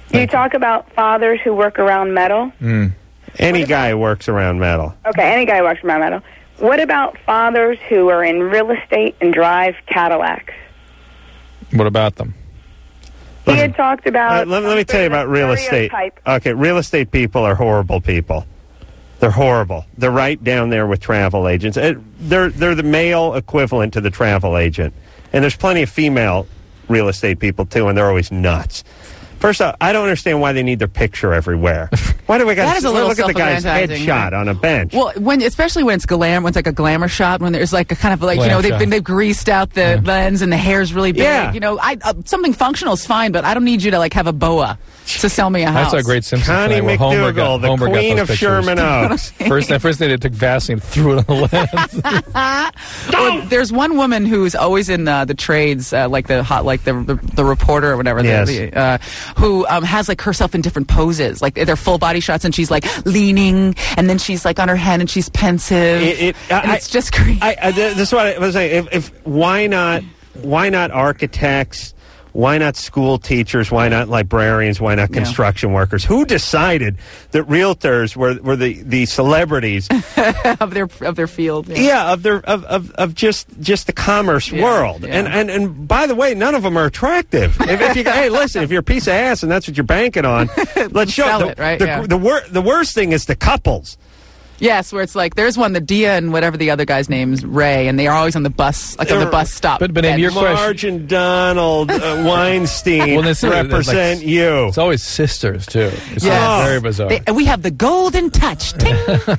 [SPEAKER 6] You talk about fathers who work around metal.
[SPEAKER 2] Any guy who works around metal.
[SPEAKER 6] Okay, any guy who works around metal. What about fathers who are in real estate and drive Cadillacs?
[SPEAKER 3] What about them?
[SPEAKER 6] He had talked about...
[SPEAKER 2] let me tell you about real estate.
[SPEAKER 6] stereotype.
[SPEAKER 2] Okay, real estate people are horrible people. They're horrible. They're right down there with travel agents. They're the male equivalent to the travel agent. And there's plenty of female real estate people, too, and they're always nuts. First off, I don't understand why they need their picture everywhere. Why do we got to look at the guy's headshot on a bench?
[SPEAKER 5] Well, especially when it's when it's like a glamour shot, when there's like a kind of like they've greased out the lens and the hair's really big.
[SPEAKER 2] Yeah.
[SPEAKER 5] Something functional is fine, but I don't need you to like have a boa to sell me a house.
[SPEAKER 3] That's a great Simpsons
[SPEAKER 2] Connie
[SPEAKER 3] thing where
[SPEAKER 2] McDougal, the
[SPEAKER 3] Homer
[SPEAKER 2] queen
[SPEAKER 3] got
[SPEAKER 2] of
[SPEAKER 3] those
[SPEAKER 2] Sherman Oaks.
[SPEAKER 3] First they took Vaseline and threw it on the lens.
[SPEAKER 5] Well, there's one woman who's always in the trades, like the reporter or whatever,
[SPEAKER 2] Yes.
[SPEAKER 5] who has like herself in different poses, like they're full body shots, and she's like leaning, and then she's like on her hand, and she's pensive. It's just crazy.
[SPEAKER 2] This is what I was saying. Why not architects? Why not school teachers? Why not librarians? Why not construction workers? Who decided that realtors were the celebrities
[SPEAKER 5] of their field?
[SPEAKER 2] Of just the commerce world.
[SPEAKER 5] Yeah.
[SPEAKER 2] And by the way, none of them are attractive. if you hey, listen, if you're a piece of ass and that's what you're banking on, let's show
[SPEAKER 5] Sell it, right?
[SPEAKER 2] The worst thing is the couples.
[SPEAKER 5] Yes, where it's like there's one, the Dia and whatever the other guy's name's, Ray, and they are always on the bus, like on the bus stop.
[SPEAKER 3] But Amy, your question,
[SPEAKER 2] Marge and Donald Weinstein represent you.
[SPEAKER 3] It's always sisters too. It's very bizarre.
[SPEAKER 5] We have the golden touch. Ting.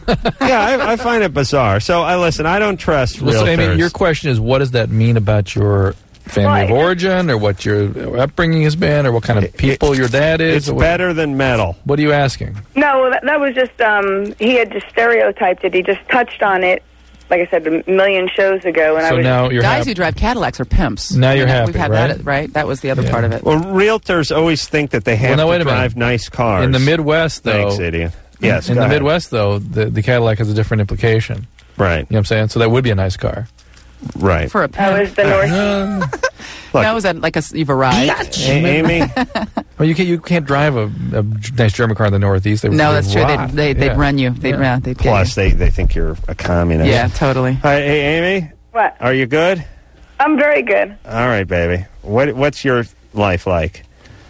[SPEAKER 2] I find it bizarre. So I don't trust realtors.
[SPEAKER 3] So, Amy, your question is, what does that mean about your family of origin, or what your upbringing has been, or what kind of people your dad is?
[SPEAKER 2] It's better than metal.
[SPEAKER 3] What are you asking?
[SPEAKER 6] No, that was just, he had just stereotyped it. He just touched on it, like I said, a million shows ago. And
[SPEAKER 3] so now you're
[SPEAKER 5] guys who drive Cadillacs are pimps.
[SPEAKER 3] Now you're happy,
[SPEAKER 5] We've had
[SPEAKER 3] right?
[SPEAKER 5] that, right? That was the other part of it.
[SPEAKER 2] Well, realtors always think that they have to drive nice cars.
[SPEAKER 3] In the Midwest, though...
[SPEAKER 2] Thanks, idiot. Yes,
[SPEAKER 3] in the Midwest, though, the Cadillac has a different implication.
[SPEAKER 2] Right.
[SPEAKER 3] You know what I'm saying? So that would be a nice car.
[SPEAKER 2] Right.
[SPEAKER 5] For a pimp.
[SPEAKER 6] That was the Northeast.
[SPEAKER 5] That was like you've arrived.
[SPEAKER 2] Amy?
[SPEAKER 3] Well, you can't drive a nice German car in the Northeast.
[SPEAKER 5] That's true. They'd run you.
[SPEAKER 2] Plus, they think you're a communist.
[SPEAKER 5] Yeah, totally.
[SPEAKER 2] Hey, Amy?
[SPEAKER 6] What?
[SPEAKER 2] Are you good?
[SPEAKER 6] I'm very good.
[SPEAKER 2] All right, baby. What's your life like?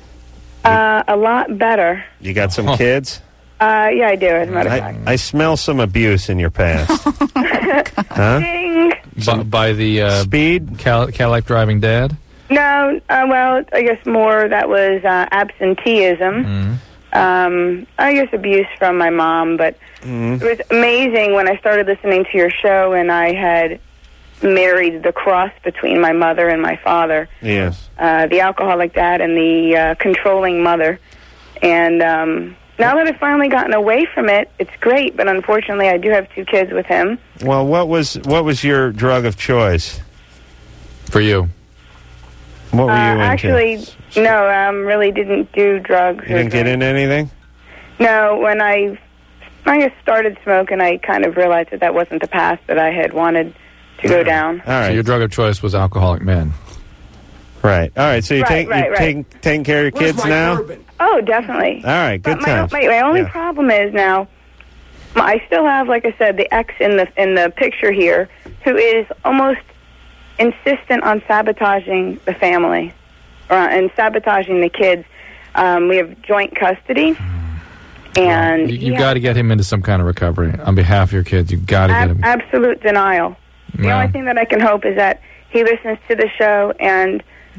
[SPEAKER 6] A lot better.
[SPEAKER 2] You got some kids?
[SPEAKER 6] Yeah, I do, as a matter of fact.
[SPEAKER 2] I smell some abuse in your past. Huh?
[SPEAKER 6] Ding!
[SPEAKER 3] By the
[SPEAKER 2] Speed?
[SPEAKER 3] Cadillac driving dad?
[SPEAKER 6] No, well, I guess more that was absenteeism. I guess abuse from my mom, but it was amazing when I started listening to your show and I had married the cross between my mother and my father.
[SPEAKER 2] Yes.
[SPEAKER 6] The alcoholic dad and the controlling mother. And now that I've finally gotten away from it, it's great, but unfortunately I do have 2 kids with him.
[SPEAKER 2] Well, what was your drug of choice?
[SPEAKER 3] For you?
[SPEAKER 2] What were you into?
[SPEAKER 6] Actually, no, really didn't do drugs.
[SPEAKER 2] You didn't get into anything?
[SPEAKER 6] No, when I just started smoking, I kind of realized that wasn't the path that I had wanted to go down.
[SPEAKER 2] All right.
[SPEAKER 3] So your drug of choice was alcoholic men.
[SPEAKER 2] Right. All right. So you're taking care of your kids now?
[SPEAKER 6] Oh, definitely.
[SPEAKER 2] All right. Good times.
[SPEAKER 6] My only problem is now, I still have, like I said, the ex in the picture here, who is almost insistent on sabotaging the family and sabotaging the kids. We have joint custody, and
[SPEAKER 3] you got to get him into some kind of recovery on behalf of your kids. You got to get him.
[SPEAKER 6] Absolute denial. The only thing that I can hope is that he listens to the show and,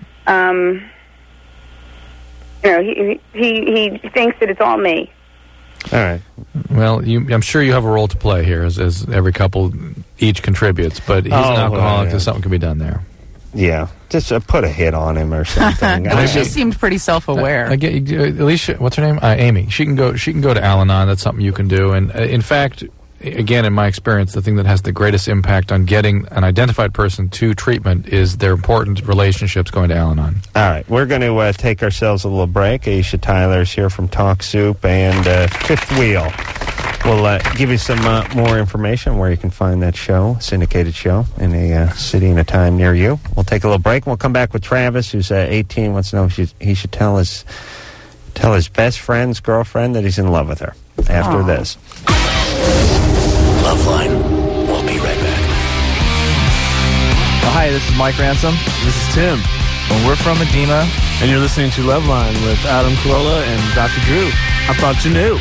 [SPEAKER 6] he thinks that it's all me.
[SPEAKER 2] All right.
[SPEAKER 3] Well, I'm sure you have a role to play here, as every couple each contributes. But he's an alcoholic, so something can be done there.
[SPEAKER 2] Yeah, just put a hit on him or something.
[SPEAKER 5] She seemed pretty self-aware.
[SPEAKER 3] Alicia, what's her name? Amy. She can go to Al-Anon. That's something you can do. And in fact, again, in my experience, the thing that has the greatest impact on getting an identified person to treatment is their important relationships going to Al-Anon.
[SPEAKER 2] All right, we're going to take ourselves a little break. Aisha Tyler's here from Talk Soup and Fifth Wheel. We'll give you some more information where you can find that show, syndicated show, in a city and a time near you. We'll take a little break, and we'll come back with Travis, who's 18, wants to know if he should tell his tell his best friend's girlfriend that he's in love with her after this.
[SPEAKER 1] Loveline. We'll be right back.
[SPEAKER 7] Oh, hi, this is Mike Ransom.
[SPEAKER 8] This is Tim.
[SPEAKER 7] And we're from Edema.
[SPEAKER 8] And you're listening to Loveline with Adam Carolla and Dr. Drew. I thought you knew.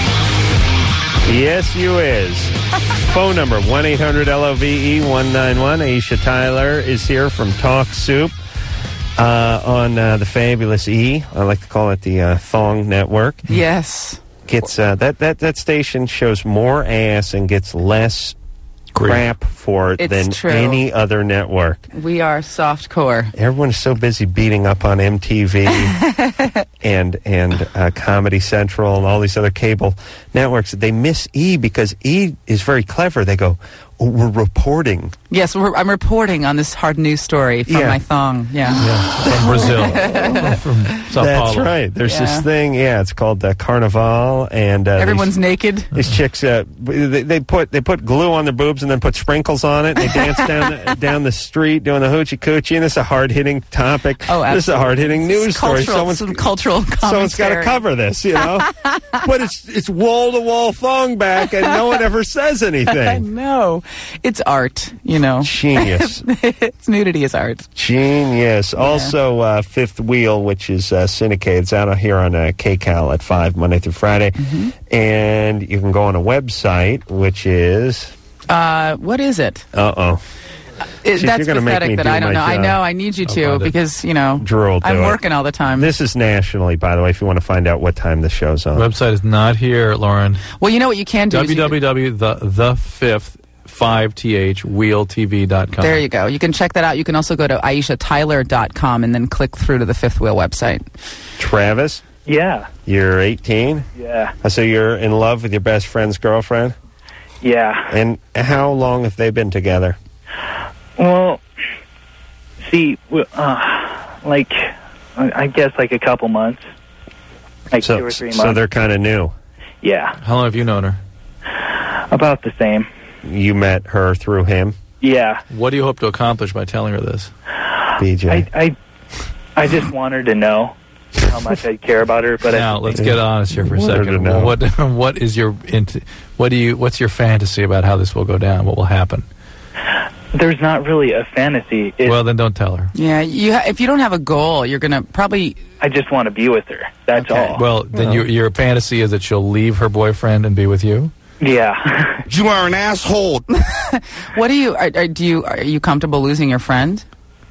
[SPEAKER 2] Yes, you is. Phone number 1-800-LOVE-191. Aisha Tyler is here from Talk Soup on the fabulous E. I like to call it the Thong Network.
[SPEAKER 5] Yes.
[SPEAKER 2] Gets that station shows more ass and gets less crap for it
[SPEAKER 5] It's
[SPEAKER 2] than
[SPEAKER 5] true.
[SPEAKER 2] any other network.
[SPEAKER 5] We are softcore.
[SPEAKER 2] Everyone's so busy beating up on MTV and Comedy Central and all these other cable networks that they miss E because E is very clever. They go, oh, we're reporting.
[SPEAKER 5] Yes, I'm reporting on this hard news story from my thong. Yeah.
[SPEAKER 3] From Brazil. From Sao
[SPEAKER 2] That's
[SPEAKER 3] Paulo.
[SPEAKER 2] right. There's
[SPEAKER 5] Yeah.
[SPEAKER 2] this thing, it's called Carnival, and
[SPEAKER 5] Everyone's naked.
[SPEAKER 2] These chicks, they put glue on their boobs and then put sprinkles on it. And they dance down the street doing the hoochie coochie, and this is a hard hitting topic.
[SPEAKER 5] Oh, absolutely.
[SPEAKER 2] This is a hard hitting news story.
[SPEAKER 5] Some cultural
[SPEAKER 2] Someone's got to
[SPEAKER 5] commentary.
[SPEAKER 2] cover this, you know. But it's wall to wall thong back, and no one ever says anything.
[SPEAKER 5] No, it's art. You know,
[SPEAKER 2] Genius.
[SPEAKER 5] it's nudity is art.
[SPEAKER 2] Genius. Also, Fifth Wheel, which is syndicated. It's out here on KCAL at 5, Monday through Friday.
[SPEAKER 5] Mm-hmm.
[SPEAKER 2] And you can go on a website, which is...
[SPEAKER 5] What is it?
[SPEAKER 2] Uh-oh.
[SPEAKER 5] That's
[SPEAKER 2] you're gonna make
[SPEAKER 5] pathetic
[SPEAKER 2] me
[SPEAKER 5] that
[SPEAKER 2] do
[SPEAKER 5] I don't
[SPEAKER 2] my
[SPEAKER 5] know. I
[SPEAKER 2] job.
[SPEAKER 5] know. I need you to because, you know,
[SPEAKER 2] Drew will do
[SPEAKER 5] I'm
[SPEAKER 2] it.
[SPEAKER 5] working all the time.
[SPEAKER 2] This is nationally, by the way, if you want to find out what time the show's on.
[SPEAKER 3] Website is not here, Lauren.
[SPEAKER 5] Well, you know what you can do?
[SPEAKER 3] www.the5th-wheeltv.com.
[SPEAKER 5] There you go. You can check that out. You can also go to AishaTyler.com and then click through to the Fifth Wheel website.
[SPEAKER 2] Travis,
[SPEAKER 9] Yeah.
[SPEAKER 2] you're 18?
[SPEAKER 9] Yeah.
[SPEAKER 2] So you're in love with your best friend's girlfriend?
[SPEAKER 9] Yeah.
[SPEAKER 2] And how long have they been together?
[SPEAKER 9] Well, see, I guess like a couple months. Like 2 or 3 months.
[SPEAKER 2] So they're kind of new.
[SPEAKER 9] Yeah.
[SPEAKER 3] How long have you known her?
[SPEAKER 9] About the same.
[SPEAKER 2] You met her through him,
[SPEAKER 9] Yeah.
[SPEAKER 3] What do you hope to accomplish by telling her this?
[SPEAKER 2] BJ?
[SPEAKER 9] I just want her to know how much I care about her. But
[SPEAKER 3] Now, let's get honest here for a
[SPEAKER 2] Want her to
[SPEAKER 3] second.
[SPEAKER 2] know.
[SPEAKER 3] What is your what's your fantasy about how this will go down? What will happen?
[SPEAKER 9] there's not really a fantasy.
[SPEAKER 3] Well, then don't tell her.
[SPEAKER 5] Yeah, if you don't have a goal, you're going to probably...
[SPEAKER 9] I just want to be with her. That's all.
[SPEAKER 3] Well, then your fantasy is that she'll leave her boyfriend and be with you?
[SPEAKER 9] Yeah.
[SPEAKER 1] You are an asshole.
[SPEAKER 5] What do you... Are you comfortable losing your friend?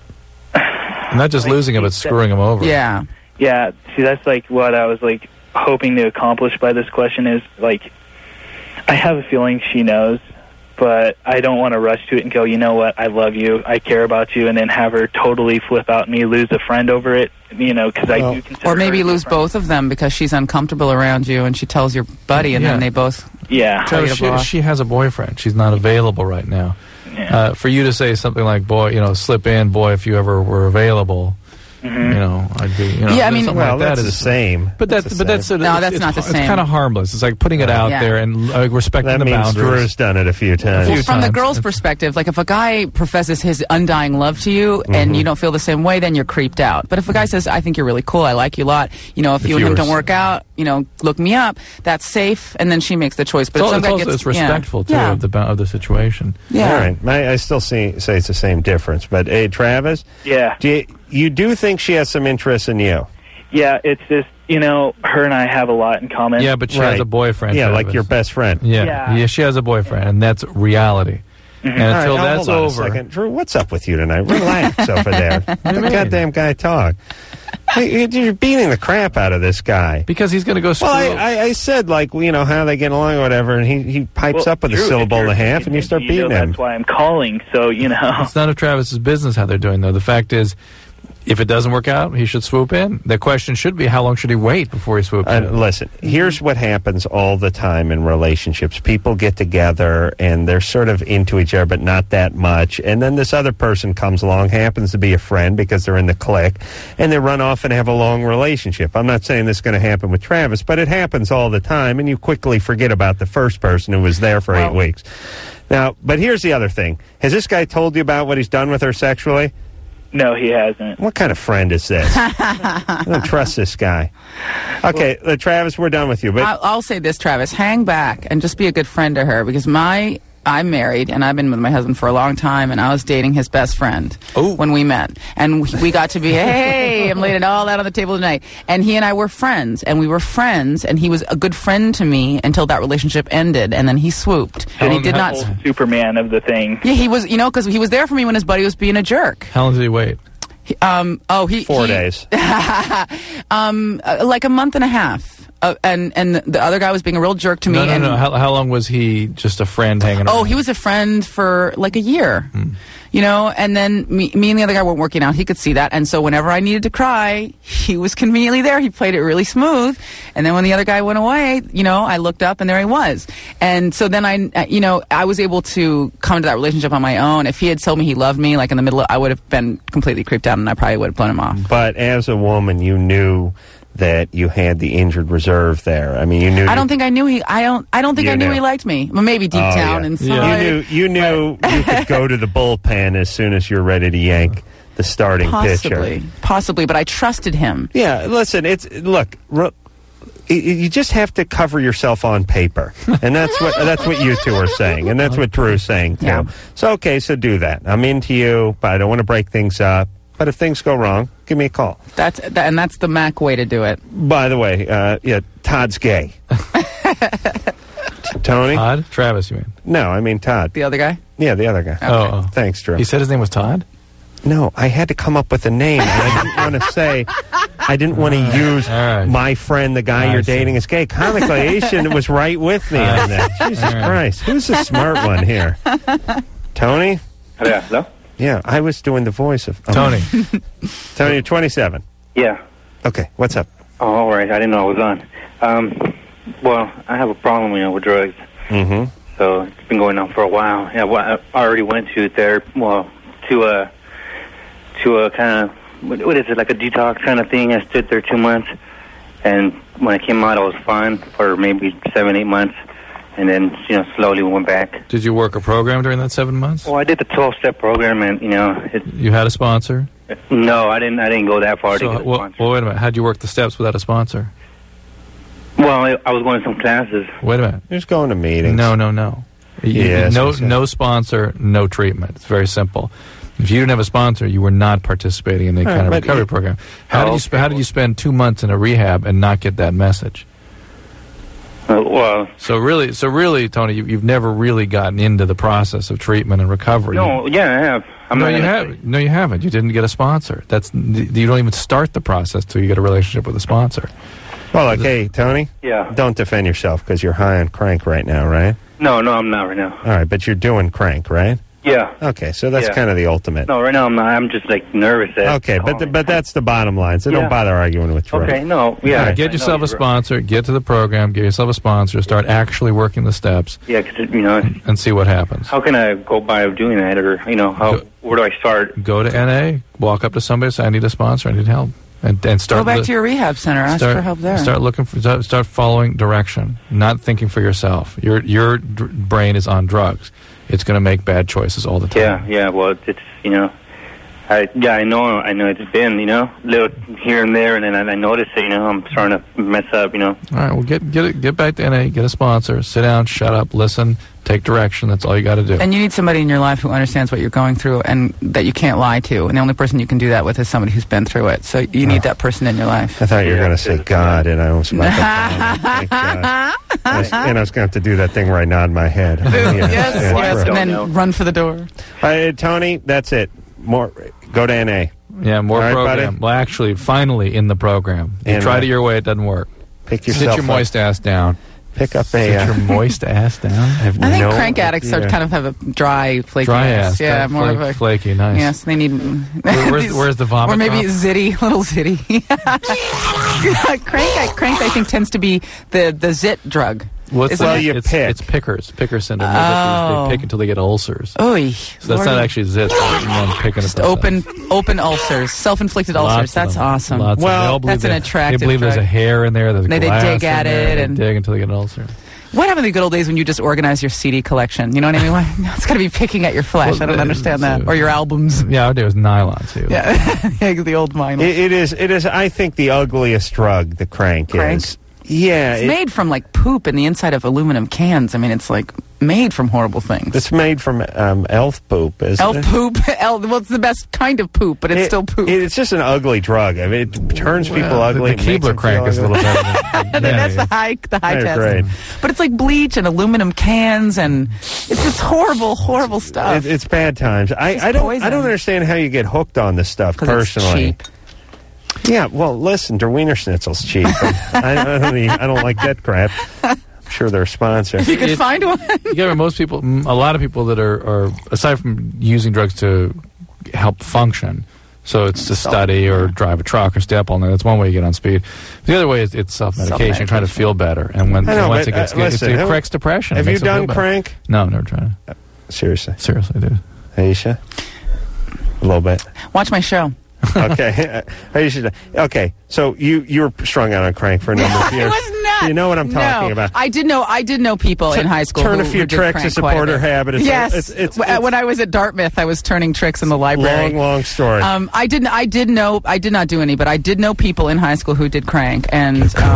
[SPEAKER 3] Not just losing him, but screwing him over.
[SPEAKER 5] Yeah.
[SPEAKER 9] Yeah, see, that's like what I was like hoping to accomplish by this question is like, I have a feeling she knows, but I don't want to rush to it and go, you know what, I love you, I care about you, and then have her totally flip out and me lose a friend over it, you know, because I do consider
[SPEAKER 5] Or maybe
[SPEAKER 9] her
[SPEAKER 5] lose both of them because she's uncomfortable around you and she tells your buddy and then they both...
[SPEAKER 9] Yeah.
[SPEAKER 5] tell you to blow off.
[SPEAKER 3] She has a boyfriend. She's not available right now.
[SPEAKER 9] Yeah.
[SPEAKER 3] For you to say something like, boy, slip in, boy, if you ever were available, I'd be,
[SPEAKER 5] Yeah, I mean-
[SPEAKER 3] something
[SPEAKER 2] Well,
[SPEAKER 3] like that
[SPEAKER 2] that's
[SPEAKER 3] is
[SPEAKER 2] the same.
[SPEAKER 3] But that's
[SPEAKER 5] No, that's not the
[SPEAKER 3] It's
[SPEAKER 5] same.
[SPEAKER 3] kind of harmless. It's like putting it out
[SPEAKER 5] Yeah.
[SPEAKER 3] there and respecting
[SPEAKER 2] That
[SPEAKER 3] the
[SPEAKER 2] means
[SPEAKER 3] boundaries.
[SPEAKER 2] Drew's done it a few times.
[SPEAKER 5] Well, from the
[SPEAKER 3] times.
[SPEAKER 5] girl's perspective, like if a guy professes his undying love to you and you don't feel the same way, then you're creeped out. But if a guy says, I think you're really cool, I like you a lot, if you and him don't work out, look me up, that's safe, and then she makes the choice. But if some guy gets...
[SPEAKER 3] It's respectful, too,
[SPEAKER 5] Yeah.
[SPEAKER 3] of the situation.
[SPEAKER 5] Yeah.
[SPEAKER 2] All right. I still say it's the same difference. But, hey, Travis,
[SPEAKER 9] Yeah.
[SPEAKER 2] you do think she has some interest in you?
[SPEAKER 9] Yeah, it's just, her and I have a lot in common.
[SPEAKER 3] Yeah, but she has a boyfriend.
[SPEAKER 2] Yeah,
[SPEAKER 3] Travis.
[SPEAKER 2] like your best friend.
[SPEAKER 3] Yeah, she has a boyfriend, and that's reality. And until
[SPEAKER 2] All right,
[SPEAKER 3] that's
[SPEAKER 2] hold on
[SPEAKER 3] over...
[SPEAKER 2] a second. Drew, what's up with you tonight? Relax over there. Let the goddamn guy talk. Hey, you're beating the crap out of this guy.
[SPEAKER 3] Because he's going to go screw...
[SPEAKER 2] Well, I said, how they get along or whatever, and he pipes up with a
[SPEAKER 9] Drew,
[SPEAKER 2] syllable
[SPEAKER 9] if
[SPEAKER 2] and a
[SPEAKER 9] you're-
[SPEAKER 2] half, and you start beating him.
[SPEAKER 9] That's why I'm calling, so,
[SPEAKER 3] It's none of Travis's business how they're doing, though. The fact is, if it doesn't work out, he should swoop in. The question should be, how long should he wait before he swoops in?
[SPEAKER 2] Listen, here's what happens all the time in relationships. People get together, and they're sort of into each other, but not that much. And then this other person comes along, happens to be a friend because they're in the clique, and they run off and have a long relationship. I'm not saying this is going to happen with Travis, but it happens all the time, and you quickly forget about the first person who was there for 8 weeks. Now, but here's the other thing. Has this guy told you about what he's done with her sexually?
[SPEAKER 9] No, he hasn't.
[SPEAKER 2] What kind of friend is this? I don't trust this guy. Okay, Travis, we're done with you. But
[SPEAKER 5] I'll say this, Travis. Hang back and just be a good friend to her, because I'm married, and I've been with my husband for a long time, and I was dating his best friend when we met. And we got to be, hey, I'm laying it all out on the table tonight. And he and I were friends, and we were friends, and he was a good friend to me until that relationship ended, and then he swooped. And he did not...
[SPEAKER 9] Superman of the thing.
[SPEAKER 5] Yeah, he was, because he was there for me when his buddy was being a jerk.
[SPEAKER 3] How long did he wait?
[SPEAKER 2] 4 days.
[SPEAKER 5] Like a month and a half. And the other guy was being a real jerk to me.
[SPEAKER 3] No. How long was he just a friend hanging around?
[SPEAKER 5] Oh, he was a friend for like a year. And then me and the other guy weren't working out. He could see that. And so whenever I needed to cry, he was conveniently there. He played it really smooth. And then when the other guy went away, I looked up and there he was. And so then I was able to come to that relationship on my own. If he had told me he loved me, like in the middle, I would have been completely creeped out and I probably would have blown him off.
[SPEAKER 2] But as a woman, you knew that you had the injured reserve there. I mean, you knew.
[SPEAKER 5] I don't think I knew he. I don't think I knew he liked me. Well, maybe deep down inside.
[SPEAKER 2] You knew you could go to the bullpen as soon as you're ready to yank the starting pitcher.
[SPEAKER 5] Possibly, but I trusted him.
[SPEAKER 2] Yeah, listen. You just have to cover yourself on paper, and that's what you two are saying, and that's what Drew's saying too. Yeah. So do that. I'm into you, but I don't want to break things up. But if things go wrong, give me a call.
[SPEAKER 5] That's the Mac way to do it.
[SPEAKER 2] By the way, Todd's gay. Tony?
[SPEAKER 3] Todd? Travis, you mean?
[SPEAKER 2] No, I mean Todd.
[SPEAKER 5] The other guy?
[SPEAKER 2] Yeah, the other guy.
[SPEAKER 5] Okay.
[SPEAKER 3] Oh.
[SPEAKER 2] Thanks, Drew.
[SPEAKER 3] He said his name was Todd?
[SPEAKER 2] No, I had to come up with a name. And I didn't want to use my friend, the guy you're dating, is gay. Comic Nation was right with me on that. Jesus Christ. Who's the smart one here? Tony?
[SPEAKER 10] Hello?
[SPEAKER 2] Yeah, I was doing the voice of...
[SPEAKER 3] Tony.
[SPEAKER 2] Tony, you're 27.
[SPEAKER 10] Yeah.
[SPEAKER 2] Okay, what's up?
[SPEAKER 10] Oh, all right. I didn't know I was on. Well, I have a problem, with drugs.
[SPEAKER 2] Mm-hmm.
[SPEAKER 10] So it's been going on for a while. Yeah, well, I already went to therapy, to a kind of, what is it, like a detox kind of thing. I stood there 2 months, and when I came out, I was fine for maybe 7-8 months. And then, slowly went back.
[SPEAKER 3] Did you work a program during that 7 months?
[SPEAKER 10] Well, I did the 12-step program, and,
[SPEAKER 3] You had a sponsor?
[SPEAKER 10] No, I didn't go that far to get a sponsor.
[SPEAKER 3] Well, wait a minute. How'd you work the steps without a sponsor?
[SPEAKER 10] Well, I was going to some classes.
[SPEAKER 3] Wait a minute.
[SPEAKER 2] You're just going to meetings.
[SPEAKER 3] No.
[SPEAKER 2] Yes,
[SPEAKER 3] no sponsor, no treatment. It's very simple. If you didn't have a sponsor, you were not participating in any kind of recovery program. How did you spend 2 months in a rehab and not get that message? So really, Tony, you've never really gotten into the process of treatment and recovery.
[SPEAKER 10] No, I have.
[SPEAKER 3] No, you haven't. You didn't get a sponsor. You don't even start the process till you get a relationship with a sponsor.
[SPEAKER 2] Well, okay, Tony.
[SPEAKER 10] Yeah.
[SPEAKER 2] Don't defend yourself because you're high on crank right now, right?
[SPEAKER 10] No, I'm not right now.
[SPEAKER 2] All right, but you're doing crank, right?
[SPEAKER 10] Yeah.
[SPEAKER 2] Okay, so that's kind of the ultimate.
[SPEAKER 10] No, right now I'm not. I'm just nervous.
[SPEAKER 2] Okay, but that's the bottom line. So don't bother arguing with Drew.
[SPEAKER 10] Okay, no, yeah.
[SPEAKER 3] Right, get yourself a sponsor. Get to the program. Get yourself a sponsor. Start actually working the steps.
[SPEAKER 10] Yeah, cause,
[SPEAKER 3] and see what happens.
[SPEAKER 10] How can I go by doing that, or where do I start?
[SPEAKER 3] Go to NA. Walk up to somebody. Say, I need a sponsor. I need help. And start.
[SPEAKER 5] Go back to your rehab center. Ask for help there.
[SPEAKER 3] Start following direction. Not thinking for yourself. Your brain is on drugs. It's going to make bad choices all the time.
[SPEAKER 10] Yeah. Well, it's I know it's been little here and there, and then I notice it. I'm starting to mess up. All
[SPEAKER 3] right. Well, get back to NA. Get a sponsor. Sit down. Shut up. Listen. Take direction. That's all you got to do.
[SPEAKER 5] And you need somebody in your life who understands what you're going through and that you can't lie to. And the only person you can do that with is somebody who's been through it. So you need that person in your life.
[SPEAKER 2] I thought you were going to say God, and I almost about I was going to have to do that thing right now in my head.
[SPEAKER 5] Yes, and then run for the door.
[SPEAKER 2] Tony, that's it. Go to NA.
[SPEAKER 3] Yeah, more program. Well, actually, finally in the program. You tried it your way, it doesn't work.
[SPEAKER 2] Pick yourself
[SPEAKER 3] Sit your moist ass down.
[SPEAKER 2] Pick up
[SPEAKER 3] Sit your moist ass down.
[SPEAKER 5] I think crank addicts kind of have a dry, flaky
[SPEAKER 3] ass.
[SPEAKER 5] Yeah, more of a
[SPEAKER 3] flaky, nice.
[SPEAKER 5] Yes, they need.
[SPEAKER 3] Where's the vomit?
[SPEAKER 5] Or maybe little zitty. Crank, I think, tends to be the zit drug.
[SPEAKER 3] It's pickers. Picker syndrome. They pick until they get ulcers.
[SPEAKER 5] Oy.
[SPEAKER 3] So that's not actually zits.
[SPEAKER 5] Just open ulcers, self-inflicted ulcers. That's awesome.
[SPEAKER 3] That's an attractive
[SPEAKER 5] They
[SPEAKER 3] believe
[SPEAKER 5] drug.
[SPEAKER 3] There's a hair in there. There's
[SPEAKER 5] they
[SPEAKER 3] glass
[SPEAKER 5] dig at
[SPEAKER 3] in there,
[SPEAKER 5] it and
[SPEAKER 3] dig until they get an ulcer.
[SPEAKER 5] What happened to the good old days when you just organized your CD collection? You know what I mean? Why, it's got to be picking at your flesh. I don't understand that. Or your albums.
[SPEAKER 3] Yeah, our day was nylon, too.
[SPEAKER 5] Yeah, the old vinyl.
[SPEAKER 2] It is, I think, the ugliest drug, the crank is. Yeah.
[SPEAKER 5] It's made from, like, poop in the inside of aluminum cans. I mean, it's, like, made from horrible things.
[SPEAKER 2] It's made from elf poop, isn't it?
[SPEAKER 5] Elf poop? Well, it's the best kind of poop, but it's still poop.
[SPEAKER 2] It's just an ugly drug. I mean, it turns people ugly.
[SPEAKER 3] The Keebler crank is a little better.
[SPEAKER 5] That's the high test.
[SPEAKER 2] Grade.
[SPEAKER 5] But it's like bleach and aluminum cans, and it's just horrible, horrible stuff.
[SPEAKER 2] It's bad times. I don't understand how you get hooked on this stuff personally.
[SPEAKER 5] It's cheap.
[SPEAKER 2] Yeah, well, listen, Der Wiener Schnitzel's cheap. I don't like that crap. I'm sure they're a sponsor.
[SPEAKER 5] If you could find one.
[SPEAKER 3] You got a lot of people that are aside from using drugs to help function, so it's to study or drive a truck or stay up all night. That's one way you get on speed. The other way is it's self-medication, trying to feel better. And once it gets good, it corrects depression.
[SPEAKER 2] Have you done crank?
[SPEAKER 3] No, never tried it.
[SPEAKER 2] Seriously,
[SPEAKER 3] dude.
[SPEAKER 2] Aisha? A little bit.
[SPEAKER 5] Watch my show.
[SPEAKER 2] Okay. Okay. So you were strung out on crank for a number of years.
[SPEAKER 5] I was not.
[SPEAKER 2] You know what I'm talking about.
[SPEAKER 5] I did know people in high school.
[SPEAKER 2] Turn
[SPEAKER 5] who
[SPEAKER 2] a few
[SPEAKER 5] did
[SPEAKER 2] tricks
[SPEAKER 5] crank
[SPEAKER 2] to support her habit.
[SPEAKER 5] Yes. When I was at Dartmouth, I was turning tricks in the library.
[SPEAKER 2] Long story.
[SPEAKER 5] I did not do any, but I did know people in high school who did crank, and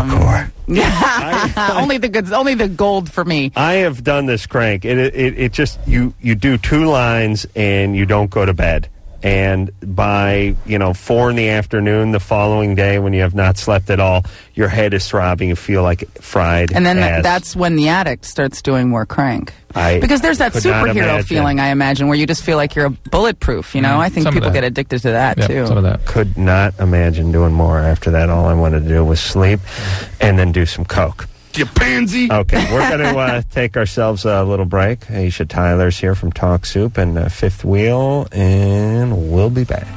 [SPEAKER 5] yeah, only the gold for me.
[SPEAKER 2] I have done this crank. It just you do 2 lines and you don't go to bed. And by 4 in the afternoon the following day, when you have not slept at all, your head is throbbing. You feel like fried.
[SPEAKER 5] And then that's when the addict starts doing more crank. Because there's that superhero feeling, I imagine, where you just feel like you're bulletproof. I think people get addicted to that too.
[SPEAKER 3] Some of that.
[SPEAKER 2] Could not imagine doing more after that. All I wanted to do was sleep, and then do some coke.
[SPEAKER 1] You pansy.
[SPEAKER 2] Okay, we're going to take ourselves a little break. Aisha Tyler's here from Talk Soup and Fifth Wheel, and we'll be back.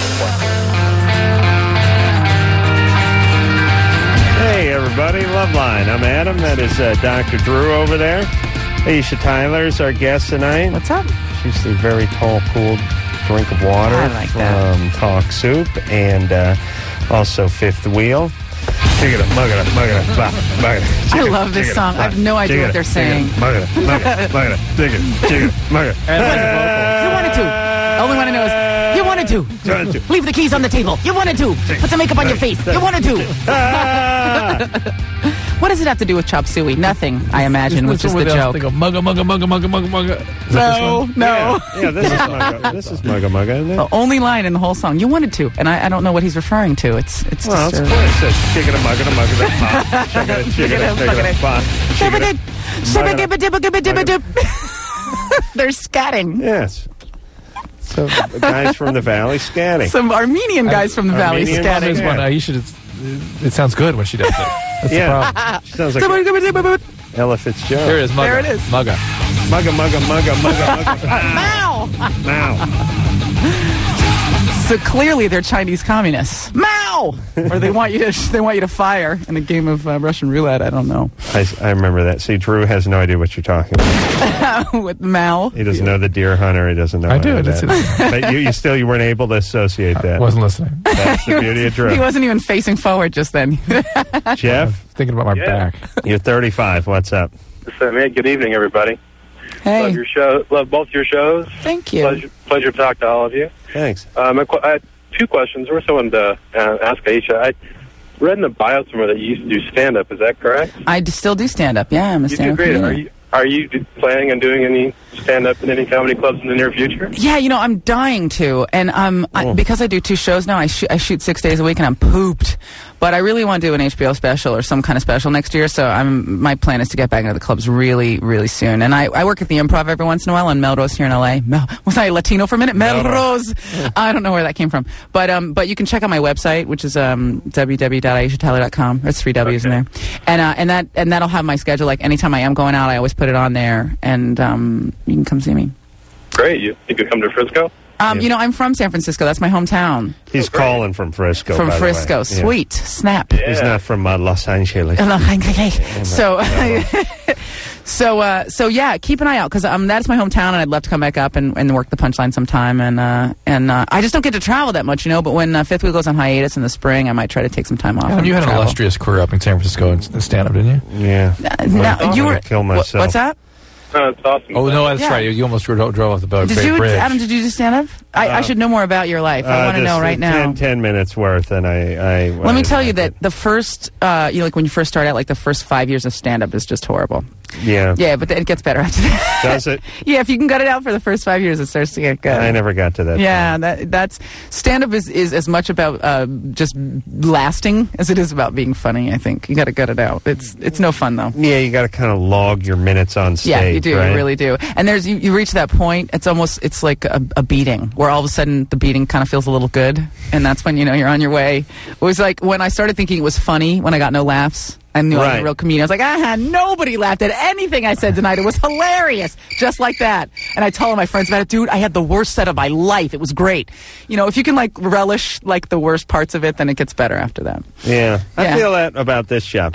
[SPEAKER 2] Hey, everybody. Loveline. I'm Adam. That is Dr. Drew over there. Aisha Tyler's our guest tonight.
[SPEAKER 5] What's up?
[SPEAKER 2] She's the very tall, cool drink of water from Talk Soup, and also Fifth Wheel. Dig it up, mug it up, mug it up, mug it up.
[SPEAKER 5] I love this song. I have no idea what they're saying.
[SPEAKER 2] Mug it up, mug it up, mug it up, dig it, mug it.
[SPEAKER 5] You wanted to. All I want to know is, you wanted to. Leave the keys on the table. You wanted to. Put some makeup on your face. You wanted to. What does it have to do with chop suey? Nothing, I imagine, which is the joke.
[SPEAKER 3] Mugga, mugga, mugga, mugga, mugga, mugga.
[SPEAKER 5] No.
[SPEAKER 2] Yeah, this is mugga. This is mugga, mugga, isn't it?
[SPEAKER 5] The only line in the whole song. You wanted to, and I don't know what he's referring to. It's just.
[SPEAKER 2] Well, it's clear. It says chicken and mugga, mugga, chicken and
[SPEAKER 5] They're scatting.
[SPEAKER 2] Yes. So the guys from the valley scatting.
[SPEAKER 5] Some Armenian guys from the valley scatting.
[SPEAKER 3] It sounds good when she does it. That's the problem.
[SPEAKER 2] She sounds like Ella Fitzgerald.
[SPEAKER 3] There it is. Mugga.
[SPEAKER 5] There it is.
[SPEAKER 3] Mugga.
[SPEAKER 2] Mugga, mugga, mugga, mugga, mugga.
[SPEAKER 5] Mao!
[SPEAKER 2] Mao.
[SPEAKER 5] So clearly they're Chinese communists. Mao! Or they want you to fire in a game of Russian roulette. I don't know.
[SPEAKER 2] I remember that. See, Drew has no idea what you're talking about.
[SPEAKER 5] With Mao.
[SPEAKER 2] He doesn't know the deer hunter. He doesn't know.
[SPEAKER 3] I do.
[SPEAKER 2] But you weren't able to associate that.
[SPEAKER 3] I wasn't listening.
[SPEAKER 2] That's the beauty of Drew.
[SPEAKER 5] He wasn't even facing forward just then.
[SPEAKER 2] Jeff,
[SPEAKER 3] thinking about my back.
[SPEAKER 2] You're 35. What's up?
[SPEAKER 11] Man, good evening, everybody.
[SPEAKER 5] Hey.
[SPEAKER 11] Love your show. Love both your shows.
[SPEAKER 5] Thank you.
[SPEAKER 11] Pleasure to talk to all of you.
[SPEAKER 2] Thanks.
[SPEAKER 11] I had 2 questions. First, I wanted to ask Aisha. I read in the bio somewhere that you used to do stand-up. Is that correct?
[SPEAKER 5] I still do stand-up. Yeah, I'm a stand-up comedian.
[SPEAKER 11] Are you planning on doing any stand-up in any comedy clubs in the near future?
[SPEAKER 5] Yeah, I'm dying to. And because I do 2 shows now, I shoot 6 days a week, and I'm pooped. But I really want to do an HBO special or some kind of special next year, so my plan is to get back into the clubs really, really soon. And I work at the Improv every once in a while on Melrose here in L.A. Was I Latino for a minute? Melrose! I don't know where that came from. But you can check out my website, which is www.aishatyler.com. There's 3 W's in there. And that'll have my schedule. Like, anytime I am going out, I always put it on there, and you can come see me.
[SPEAKER 11] Great. You could come to Frisco?
[SPEAKER 5] I'm from San Francisco. That's my hometown.
[SPEAKER 2] He's calling from Frisco.
[SPEAKER 5] From
[SPEAKER 2] by
[SPEAKER 5] Frisco.
[SPEAKER 2] The way.
[SPEAKER 5] Sweet. Snap.
[SPEAKER 2] Yeah. He's not from Los Angeles.
[SPEAKER 5] So yeah, keep an eye out because that's my hometown, and I'd love to come back up and work the Punchline sometime. And I just don't get to travel that much, But when Fifth Wheel goes on hiatus in the spring, I might try to take some time off.
[SPEAKER 3] Yeah, you had an illustrious career up in San Francisco in stand-up, didn't you?
[SPEAKER 2] Yeah.
[SPEAKER 5] No, you were.
[SPEAKER 2] Kill myself.
[SPEAKER 5] What's that?
[SPEAKER 11] No, it's awesome.
[SPEAKER 3] Oh, no, that's right. You almost drove off the boat.
[SPEAKER 5] Did you,
[SPEAKER 3] bridge.
[SPEAKER 5] Adam? Did you do stand-up? I should know more about your life. I want to know right now.
[SPEAKER 2] 10 minutes worth, and
[SPEAKER 5] Let me tell you that the first, like when you first start out, like the first 5 years of stand-up is just horrible.
[SPEAKER 2] Yeah.
[SPEAKER 5] Yeah, but then it gets better after that.
[SPEAKER 2] Does it?
[SPEAKER 5] Yeah, if you can gut it out for the first 5 years, it starts to get good.
[SPEAKER 2] I never got to that.
[SPEAKER 5] Yeah, that's stand-up is as much about just lasting as it is about being funny. I think you got to gut it out. It's no fun though.
[SPEAKER 2] Yeah, you got to kind of log your minutes on stage.
[SPEAKER 5] Yeah, you do.
[SPEAKER 2] Right?
[SPEAKER 5] You really do. And you reach that point. It's like a beating where all of a sudden the beating kind of feels a little good, and that's when you're on your way. It was like when I started thinking it was funny when I got no laughs. I knew I was a real comedian. I was like, nobody laughed at anything I said tonight. It was hilarious. Just like that. And I told my friends about it. Dude, I had the worst set of my life. It was great. If you can relish the worst parts of it, then it gets better after that.
[SPEAKER 2] Yeah. I feel that about this job.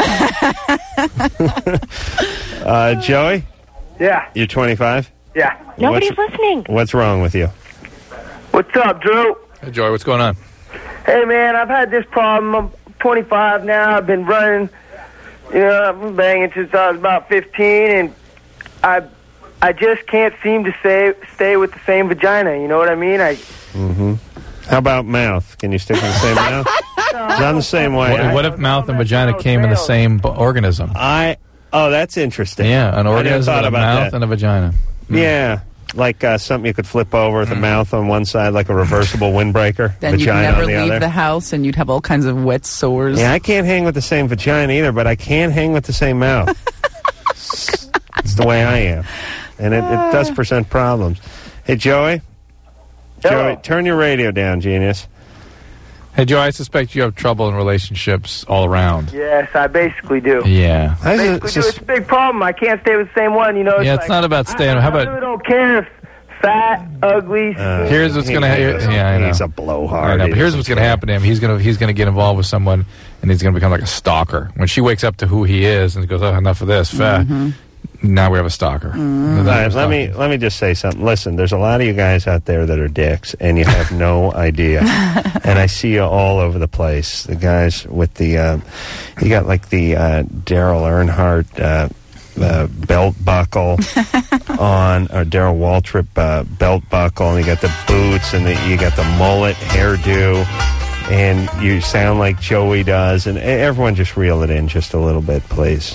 [SPEAKER 2] Joey?
[SPEAKER 12] Yeah.
[SPEAKER 2] You're 25?
[SPEAKER 12] Yeah.
[SPEAKER 4] Nobody's listening.
[SPEAKER 2] What's wrong with you?
[SPEAKER 12] What's up, Drew?
[SPEAKER 3] Hey, Joey, what's going on?
[SPEAKER 12] Hey, man, I've had this problem. I'm 25 now. I've been running, I've been banging since I was about 15, and I just can't seem to stay with the same vagina. You know what I mean?
[SPEAKER 2] Mm-hmm. How about mouth? Can you stick with the same mouth? I'm the same way.
[SPEAKER 3] What if mouth and vagina came in the same organism?
[SPEAKER 2] Oh, that's interesting.
[SPEAKER 3] Yeah, an organism with a mouth
[SPEAKER 2] that.
[SPEAKER 3] and a vagina.
[SPEAKER 2] Yeah. Like something you could flip over with a mouth on one side, like a reversible windbreaker.
[SPEAKER 5] Then you'd
[SPEAKER 2] vagina
[SPEAKER 5] never
[SPEAKER 2] on the
[SPEAKER 5] leave
[SPEAKER 2] other.
[SPEAKER 5] the house, and you'd have all kinds of wet sores.
[SPEAKER 2] Yeah, I can't hang with the same vagina either, but I can hang with the same mouth. It's the way I am. And it does present problems. Hey, Joey? Joey, turn your radio down, genius.
[SPEAKER 3] Hey, Joe, I suspect you have trouble in relationships all around.
[SPEAKER 12] Yes, I basically do.
[SPEAKER 3] Yeah.
[SPEAKER 12] It's a big problem. I can't stay with the same one,
[SPEAKER 3] It's not about staying. How about...
[SPEAKER 12] I really don't care if fat, ugly...
[SPEAKER 3] here's what's going to happen. Yeah, I know.
[SPEAKER 2] He's a blowhard.
[SPEAKER 3] I know, but here's what's going to happen to him. He's going to get involved with someone, and he's going to become like a stalker. When she wakes up to who he is and goes, oh, enough of this, fat. Now we have a stalker.
[SPEAKER 2] All right, let me just say something. Listen, there's a lot of you guys out there that are dicks, and you have no idea. And I see you all over the place. The guys with the, you got like the Daryl Earnhardt belt buckle on, or Daryl Waltrip belt buckle, and you got the boots, and you got the mullet hairdo, and you sound like Joey does, and everyone just reel it in just a little bit, please.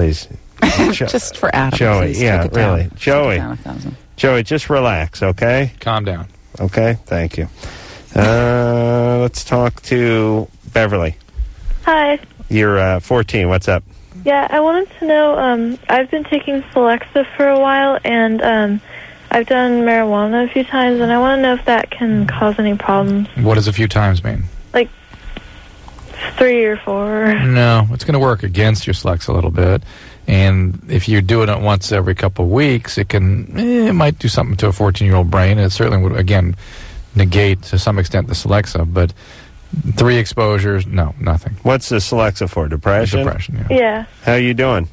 [SPEAKER 5] Just for Adam.
[SPEAKER 2] Joey,
[SPEAKER 5] please,
[SPEAKER 2] yeah,
[SPEAKER 5] take it down.
[SPEAKER 2] really. Joey,
[SPEAKER 5] Take it down 1,000.
[SPEAKER 2] Joey, just relax, okay?
[SPEAKER 3] Calm down.
[SPEAKER 2] Okay, thank you. Let's talk to Beverly.
[SPEAKER 13] Hi.
[SPEAKER 2] You're 14. What's up?
[SPEAKER 13] Yeah, I wanted to know, I've been taking Celexa for a while, and I've done marijuana a few times, and I want to know if that can cause any problems.
[SPEAKER 3] What does a few times mean?
[SPEAKER 13] Like 3 or 4.
[SPEAKER 3] No, it's going to work against your Celexa a little bit. And if you're doing it once every couple of weeks, it might do something to a 14-year-old brain. And it certainly would, again, negate to some extent the Celexa. But 3 exposures, no, nothing.
[SPEAKER 2] What's the Celexa for? Depression?
[SPEAKER 3] Depression,
[SPEAKER 13] yeah. Yeah.
[SPEAKER 2] How are you doing?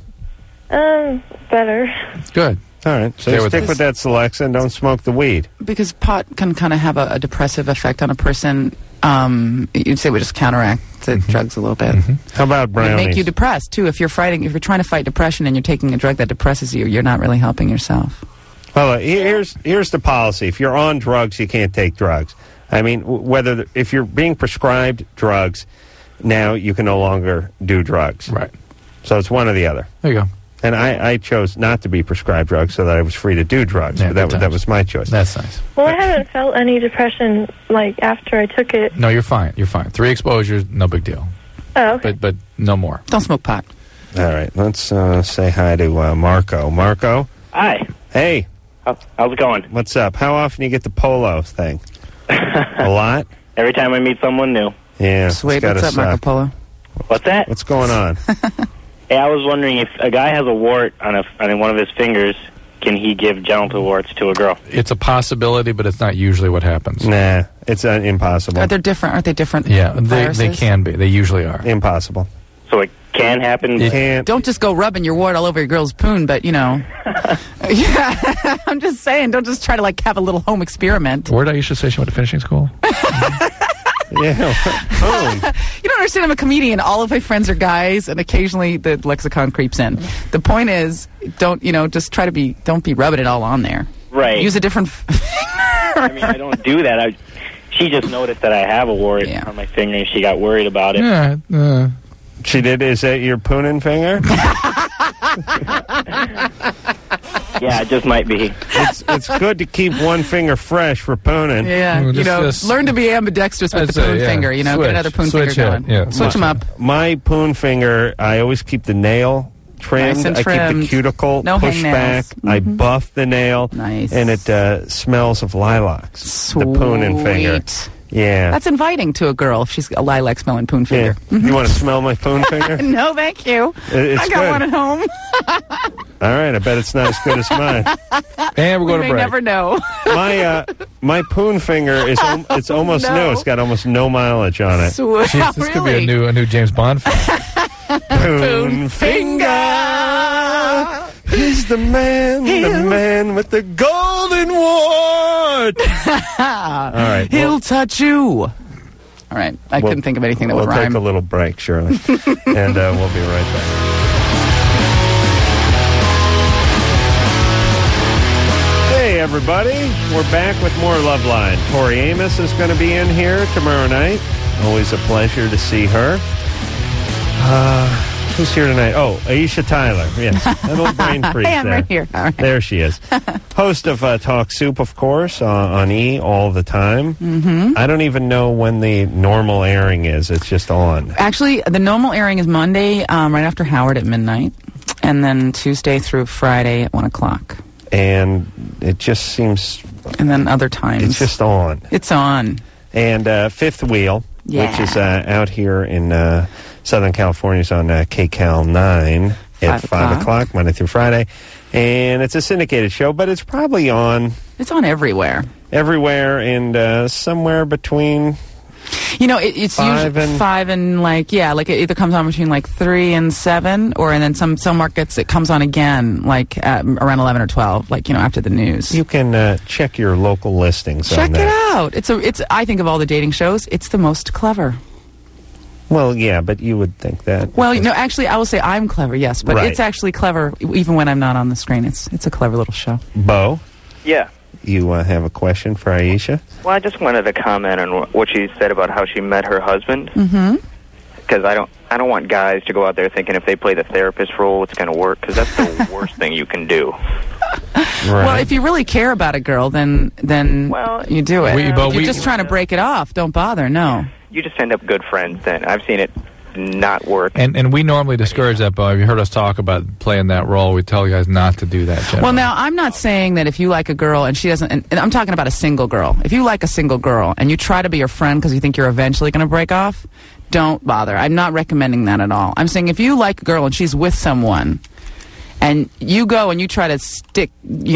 [SPEAKER 13] Better.
[SPEAKER 3] Good.
[SPEAKER 2] All right. So stick with that Celexa and don't smoke the weed.
[SPEAKER 5] Because pot can kind of have a depressive effect on a person. You'd say we just counteract the drugs a little bit.
[SPEAKER 2] How about brownies?
[SPEAKER 5] It make you depressed too. If you're trying to fight depression and you're taking a drug that depresses you, you're not really helping yourself.
[SPEAKER 2] Well, here's the policy. If you're on drugs, you can't take drugs. I mean, if you're being prescribed drugs, now you can no longer do drugs.
[SPEAKER 3] Right.
[SPEAKER 2] So it's one or the other.
[SPEAKER 3] There you go.
[SPEAKER 2] And I chose not to be prescribed drugs so that I was free to do drugs.
[SPEAKER 3] Yeah,
[SPEAKER 2] but that was my choice.
[SPEAKER 3] That's nice.
[SPEAKER 13] Well, I haven't felt any depression, after I took it.
[SPEAKER 3] No, you're fine. You're fine. 3 exposures, no big deal.
[SPEAKER 13] Oh, okay.
[SPEAKER 3] But no more.
[SPEAKER 5] Don't smoke pot.
[SPEAKER 2] All right. Let's say hi to Marco. Marco?
[SPEAKER 14] Hi.
[SPEAKER 2] Hey.
[SPEAKER 14] How's it going?
[SPEAKER 2] What's up? How often do you get the polo thing? A lot?
[SPEAKER 14] Every time I meet someone new.
[SPEAKER 2] Yeah.
[SPEAKER 5] Sweet. What's up, Marco Polo?
[SPEAKER 14] What's that?
[SPEAKER 2] What's going on?
[SPEAKER 14] Hey, I was wondering if a guy has a wart on one of his fingers, can he give genital warts to a girl?
[SPEAKER 3] It's a possibility, but it's not usually what happens.
[SPEAKER 2] Nah, it's impossible.
[SPEAKER 5] Are they different? Aren't they different?
[SPEAKER 3] Yeah,
[SPEAKER 5] viruses?
[SPEAKER 3] they can be. They usually are.
[SPEAKER 2] Impossible.
[SPEAKER 14] So it can can happen. But
[SPEAKER 5] Don't just go rubbing your wart all over your girl's poon, but, yeah, I'm just saying, don't just try to, have a little home experiment.
[SPEAKER 3] Where did Aisha say she went to finishing school?
[SPEAKER 2] Yeah.
[SPEAKER 5] You don't understand, I'm a comedian. All of my friends are guys, and occasionally the lexicon creeps in. The point is, don't just don't be rubbing it all on there.
[SPEAKER 14] Right.
[SPEAKER 5] Use a different
[SPEAKER 14] I mean, I don't do that. She just noticed that I have a wart on my finger, and she got worried about it.
[SPEAKER 3] Yeah.
[SPEAKER 2] She did. Is that your poonin' finger?
[SPEAKER 14] Yeah, it just might be.
[SPEAKER 2] It's good to keep one finger fresh for poonin'.
[SPEAKER 5] Yeah, learn to be ambidextrous with the poon finger. Get another poon finger going.
[SPEAKER 3] Yeah.
[SPEAKER 5] Switch them up.
[SPEAKER 2] My poon finger, I always keep the nail trimmed.
[SPEAKER 5] Nice and
[SPEAKER 2] I keep
[SPEAKER 5] trimmed.
[SPEAKER 2] the cuticle
[SPEAKER 5] No
[SPEAKER 2] pushed back.
[SPEAKER 5] hangnails.
[SPEAKER 2] I buff the nail.
[SPEAKER 5] Nice.
[SPEAKER 2] And it smells of lilacs. The poonin' finger. Yeah.
[SPEAKER 5] That's inviting to a girl if she's a lilac-smelling poon finger.
[SPEAKER 2] You want to smell my poon finger?
[SPEAKER 5] No, thank you.
[SPEAKER 2] It's
[SPEAKER 5] I got
[SPEAKER 2] good.
[SPEAKER 5] one at home.
[SPEAKER 2] All right, I bet it's not as good as mine.
[SPEAKER 3] And we're going
[SPEAKER 5] We
[SPEAKER 3] to
[SPEAKER 5] may
[SPEAKER 3] break.
[SPEAKER 5] never know.
[SPEAKER 2] My poon finger is it's almost
[SPEAKER 5] no.
[SPEAKER 2] new. It's got almost no mileage on it.
[SPEAKER 5] So,
[SPEAKER 3] Jeez, this could be a new James Bond film.
[SPEAKER 2] Poon finger. He's the man with the golden wart. All right.
[SPEAKER 5] He'll touch you. All right. I couldn't think of anything that would
[SPEAKER 2] We'll
[SPEAKER 5] rhyme.
[SPEAKER 2] take a little break, Shirley. And we'll be right back. Hey, everybody. We're back with more Loveline. Tori Amos is going to be in here tomorrow night. Always a pleasure to see her. Who's here tonight? Oh, Aisha Tyler. Yes. That little brain freeze
[SPEAKER 5] Hey, I'm
[SPEAKER 2] there.
[SPEAKER 5] right here. All right.
[SPEAKER 2] There she is. Host of Talk Soup, of course, on E! all the time.
[SPEAKER 5] Mm-hmm.
[SPEAKER 2] I don't even know when the normal airing is. It's just on.
[SPEAKER 5] Actually, the normal airing is Monday right after Howard at midnight, and then Tuesday through Friday at 1 o'clock.
[SPEAKER 2] And it just seems...
[SPEAKER 5] And then other times.
[SPEAKER 2] It's just on.
[SPEAKER 5] It's on.
[SPEAKER 2] And Fifth Wheel,
[SPEAKER 5] Yeah.
[SPEAKER 2] which is out here in Southern California, is on KCAL 9 at 5 o'clock, Monday through Friday. And it's a syndicated show, but it's probably on...
[SPEAKER 5] It's on everywhere.
[SPEAKER 2] Everywhere, and somewhere between...
[SPEAKER 5] It's usually 5 and it either comes on between 3 and 7, or and then some markets it comes on again around 11 or 12, after the news.
[SPEAKER 2] You can check your local listings
[SPEAKER 5] Check
[SPEAKER 2] on
[SPEAKER 5] it
[SPEAKER 2] that.
[SPEAKER 5] out. It's I think of all the dating shows, it's the most clever.
[SPEAKER 2] Well, yeah, but you would think that.
[SPEAKER 5] Well, actually, I will say I'm clever, yes, but
[SPEAKER 2] Right.
[SPEAKER 5] it's actually clever even when I'm not on the screen. It's a clever little show.
[SPEAKER 2] Bo,
[SPEAKER 15] Yeah.
[SPEAKER 2] you have a question for Aisha?
[SPEAKER 15] Well, I just wanted to comment on what she said about how she met her husband.
[SPEAKER 5] Mm-hmm.
[SPEAKER 15] Because I don't want guys to go out there thinking if they play the therapist role, it's going to work. Because that's the worst thing you can do.
[SPEAKER 5] Well, if you really care about a girl, then you do it. If you're just trying to break it off, don't bother. No.
[SPEAKER 15] You just end up good friends then. I've seen it not work.
[SPEAKER 3] And we normally discourage that, Bo. You heard us talk about playing that role. We tell you guys not to do that, generally.
[SPEAKER 5] Well, now, I'm not saying that if you like a girl and she doesn't... And I'm talking about a single girl. If you like a single girl and you try to be her friend because you think you're eventually going to break off, don't bother. I'm not recommending that at all. I'm saying if you like a girl and she's with someone and you go and you try to stick,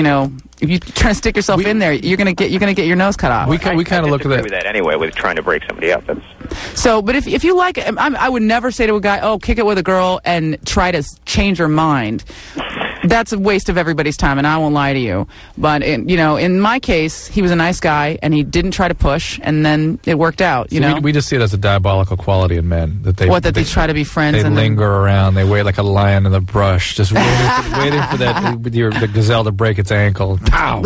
[SPEAKER 5] if you try to stick yourself in there, you're gonna get your nose cut off.
[SPEAKER 3] We kind of look at
[SPEAKER 15] With that anyway, with trying to break somebody up. That's
[SPEAKER 5] So, but if you like it, I would never say to a guy, "Oh, kick it with a girl and try to change her mind." That's a waste of everybody's time, and I won't lie to you. But in my case, he was a nice guy, and he didn't try to push, and then it worked out.
[SPEAKER 3] We just see it as a diabolical quality in men that they
[SPEAKER 5] they try to be friends.
[SPEAKER 3] They
[SPEAKER 5] and
[SPEAKER 3] linger around. They wait like a lion in the brush, just waiting for the gazelle to break its ankle. Pow!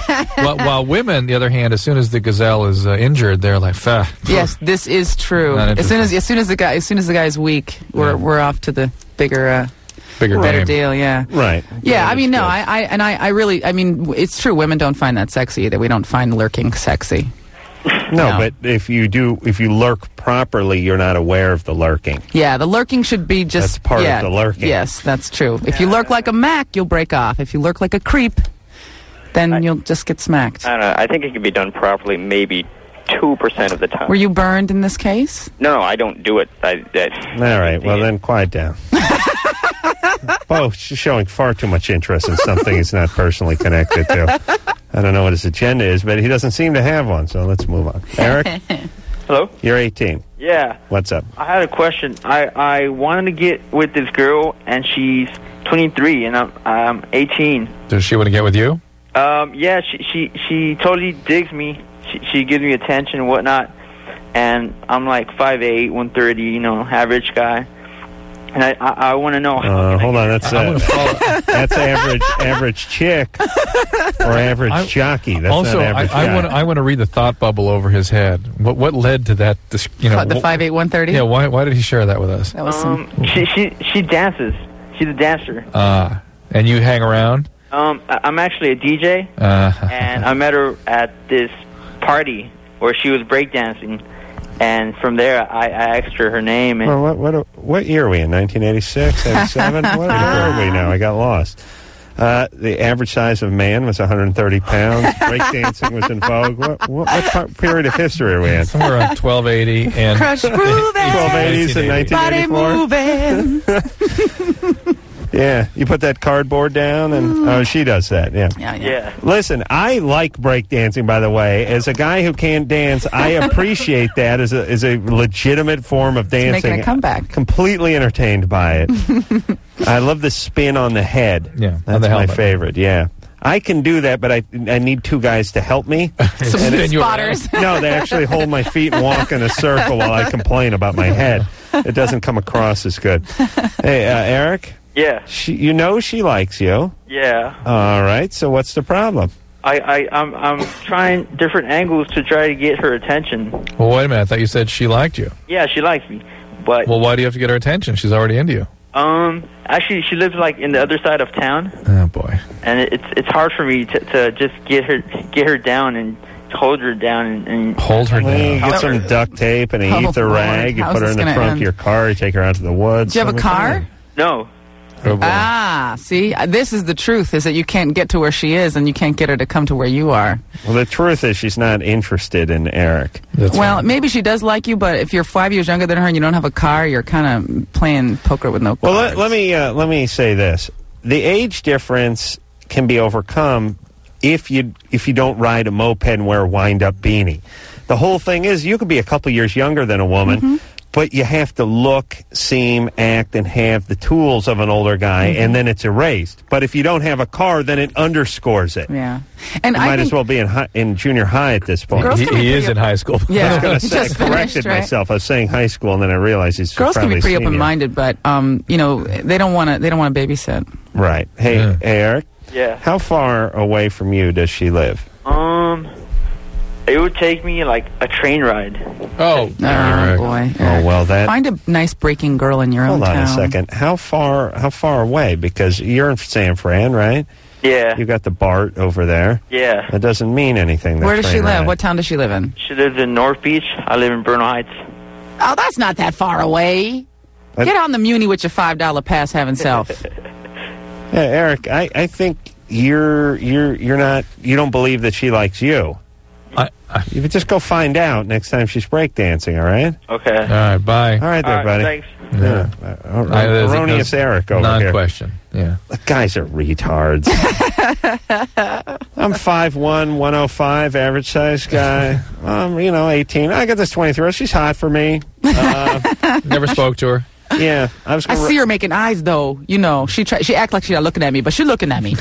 [SPEAKER 3] while women, the other hand, as soon as the gazelle is injured, they're like, "Fah."
[SPEAKER 5] Yes, this is true.
[SPEAKER 3] Not
[SPEAKER 5] As soon as the guy is weak, we're off to the bigger better
[SPEAKER 3] game.
[SPEAKER 5] deal. Yeah.
[SPEAKER 2] Right.
[SPEAKER 5] Yeah, I mean, no, I really, it's true. Women don't find that sexy either. We don't find lurking sexy.
[SPEAKER 2] No, but if you lurk properly, you're not aware of the lurking.
[SPEAKER 5] Yeah, the lurking should be just...
[SPEAKER 2] That's part of the lurking.
[SPEAKER 5] Yes, that's true. If you lurk like a Mac, you'll break off. If you lurk like a creep, then you'll just get smacked.
[SPEAKER 15] I don't know. I think it can be done properly, maybe 2% of the time.
[SPEAKER 5] Were you burned in this case?
[SPEAKER 15] No, I don't do it.
[SPEAKER 2] All right, well then quiet down. Bo, she's showing far too much interest in something he's not personally connected to. I don't know what his agenda is, but he doesn't seem to have one, so let's move on. Eric?
[SPEAKER 15] Hello?
[SPEAKER 2] You're 18.
[SPEAKER 16] Yeah.
[SPEAKER 2] What's up?
[SPEAKER 16] I had a question. I wanted to get with this girl, and she's 23, and I'm 18.
[SPEAKER 3] Does she want to get with you?
[SPEAKER 16] Yeah, she totally digs me. She gives me attention and whatnot, and I'm like 5'8", 130, you know, average guy. And I want to know.
[SPEAKER 2] Hold on, that's average chick or average jockey. That's
[SPEAKER 3] also,
[SPEAKER 2] not average
[SPEAKER 3] I want to read the thought bubble over his head. What led to that? You know,
[SPEAKER 5] the 5'8", 130.
[SPEAKER 3] Yeah, why did he share that with us?
[SPEAKER 5] That was
[SPEAKER 16] she dances. She's a dancer.
[SPEAKER 3] And you hang around?
[SPEAKER 16] I'm actually a DJ, and I met her at this party where she was breakdancing. And from there, I asked her name. And
[SPEAKER 2] Well, what year are we in? 1986, 87? Where are we now? I got lost. The average size of man was 130 pounds. Breakdancing was in vogue. What period of history are we in?
[SPEAKER 3] Somewhere around 1280 and
[SPEAKER 5] Crush grooving.
[SPEAKER 2] 1280s and 1984.
[SPEAKER 5] Body moving.
[SPEAKER 2] Yeah, you put that cardboard down, and she does that. Yeah. Listen, I like breakdancing. By the way, as a guy who can't dance, I appreciate that as a legitimate form of dancing.
[SPEAKER 5] It's making a comeback.
[SPEAKER 2] Completely entertained by it. I love the spin on the head.
[SPEAKER 3] Yeah,
[SPEAKER 2] that's
[SPEAKER 3] my
[SPEAKER 2] my favorite. Yeah. I can do that, but I need two guys to help me.
[SPEAKER 5] Some spotters.
[SPEAKER 2] No, they actually hold my feet and walk in a circle while I complain about my head. It doesn't come across as good. Hey, Eric?
[SPEAKER 16] Yeah.
[SPEAKER 2] You know she likes you.
[SPEAKER 16] Yeah.
[SPEAKER 2] All right, so what's the problem?
[SPEAKER 16] I'm trying different angles to try to get her attention.
[SPEAKER 3] Well, wait a minute. I thought you said she liked you.
[SPEAKER 16] Yeah, she likes me, but
[SPEAKER 3] well, why do you have to get her attention? She's already into you.
[SPEAKER 16] Actually, she lives like in the other side of town.
[SPEAKER 3] Oh boy.
[SPEAKER 16] And it's hard for me to just get her down and hold her down and
[SPEAKER 3] hold her down.
[SPEAKER 2] You get some duct tape and an ether rag. You put her in the trunk of your car. You take her out to the woods.
[SPEAKER 5] Do you have a car?
[SPEAKER 16] No.
[SPEAKER 5] Oh, see, this is the truth, is that you can't get to where she is and you can't get her to come to where you are.
[SPEAKER 2] Well, the truth is she's not interested in Eric.
[SPEAKER 5] Maybe she does like you, but if you're 5 years younger than her and you don't have a car, you're kind of playing poker with no cards.
[SPEAKER 2] Well, let me say this. The age difference can be overcome if you don't ride a moped and wear a wind-up beanie. The whole thing is you could be a couple years younger than a woman, but you have to look, seem, act, and have the tools of an older guy, and then it's erased. But if you don't have a car, then it underscores it.
[SPEAKER 5] Yeah. And
[SPEAKER 2] you might as well be in junior high at this point.
[SPEAKER 3] He is in high school.
[SPEAKER 5] Yeah.
[SPEAKER 2] I was going to say, I corrected myself. I was saying high school, and then I realized he's
[SPEAKER 5] girls can be pretty
[SPEAKER 2] senior.
[SPEAKER 5] open-minded, but they don't want to babysit.
[SPEAKER 2] Right. Hey, Eric.
[SPEAKER 16] Yeah.
[SPEAKER 2] How far away from you does she live?
[SPEAKER 16] It would take me like a train ride.
[SPEAKER 3] Oh
[SPEAKER 5] boy.
[SPEAKER 2] Oh, well, that...
[SPEAKER 5] Find a nice breaking girl in your own town.
[SPEAKER 2] Hold on a second. How far away? Because you're in San Fran, right?
[SPEAKER 16] Yeah.
[SPEAKER 2] You got the BART over there.
[SPEAKER 16] Yeah.
[SPEAKER 2] That doesn't mean anything.
[SPEAKER 5] Where does she live? What town does she live in?
[SPEAKER 16] She lives in North Beach. I live in Bernal Heights.
[SPEAKER 5] Oh, that's not that far away. Get on the Muni with your $5 pass having self.
[SPEAKER 2] Yeah, Eric, I think you're not. You don't believe that she likes you. You could just go find out next time she's breakdancing, all right?
[SPEAKER 16] Okay.
[SPEAKER 3] All right, bye.
[SPEAKER 2] All right there, buddy.
[SPEAKER 16] Thanks.
[SPEAKER 2] Yeah. Erroneous Eric over here.
[SPEAKER 3] Non-question. Yeah.
[SPEAKER 2] The guys are retards. I'm 5'1", 105, average size guy. 18. I got this 23. She's hot for me.
[SPEAKER 3] Never spoke to her.
[SPEAKER 2] Yeah,
[SPEAKER 5] I see her making eyes though. She act like she's not looking at me, but she's looking at me.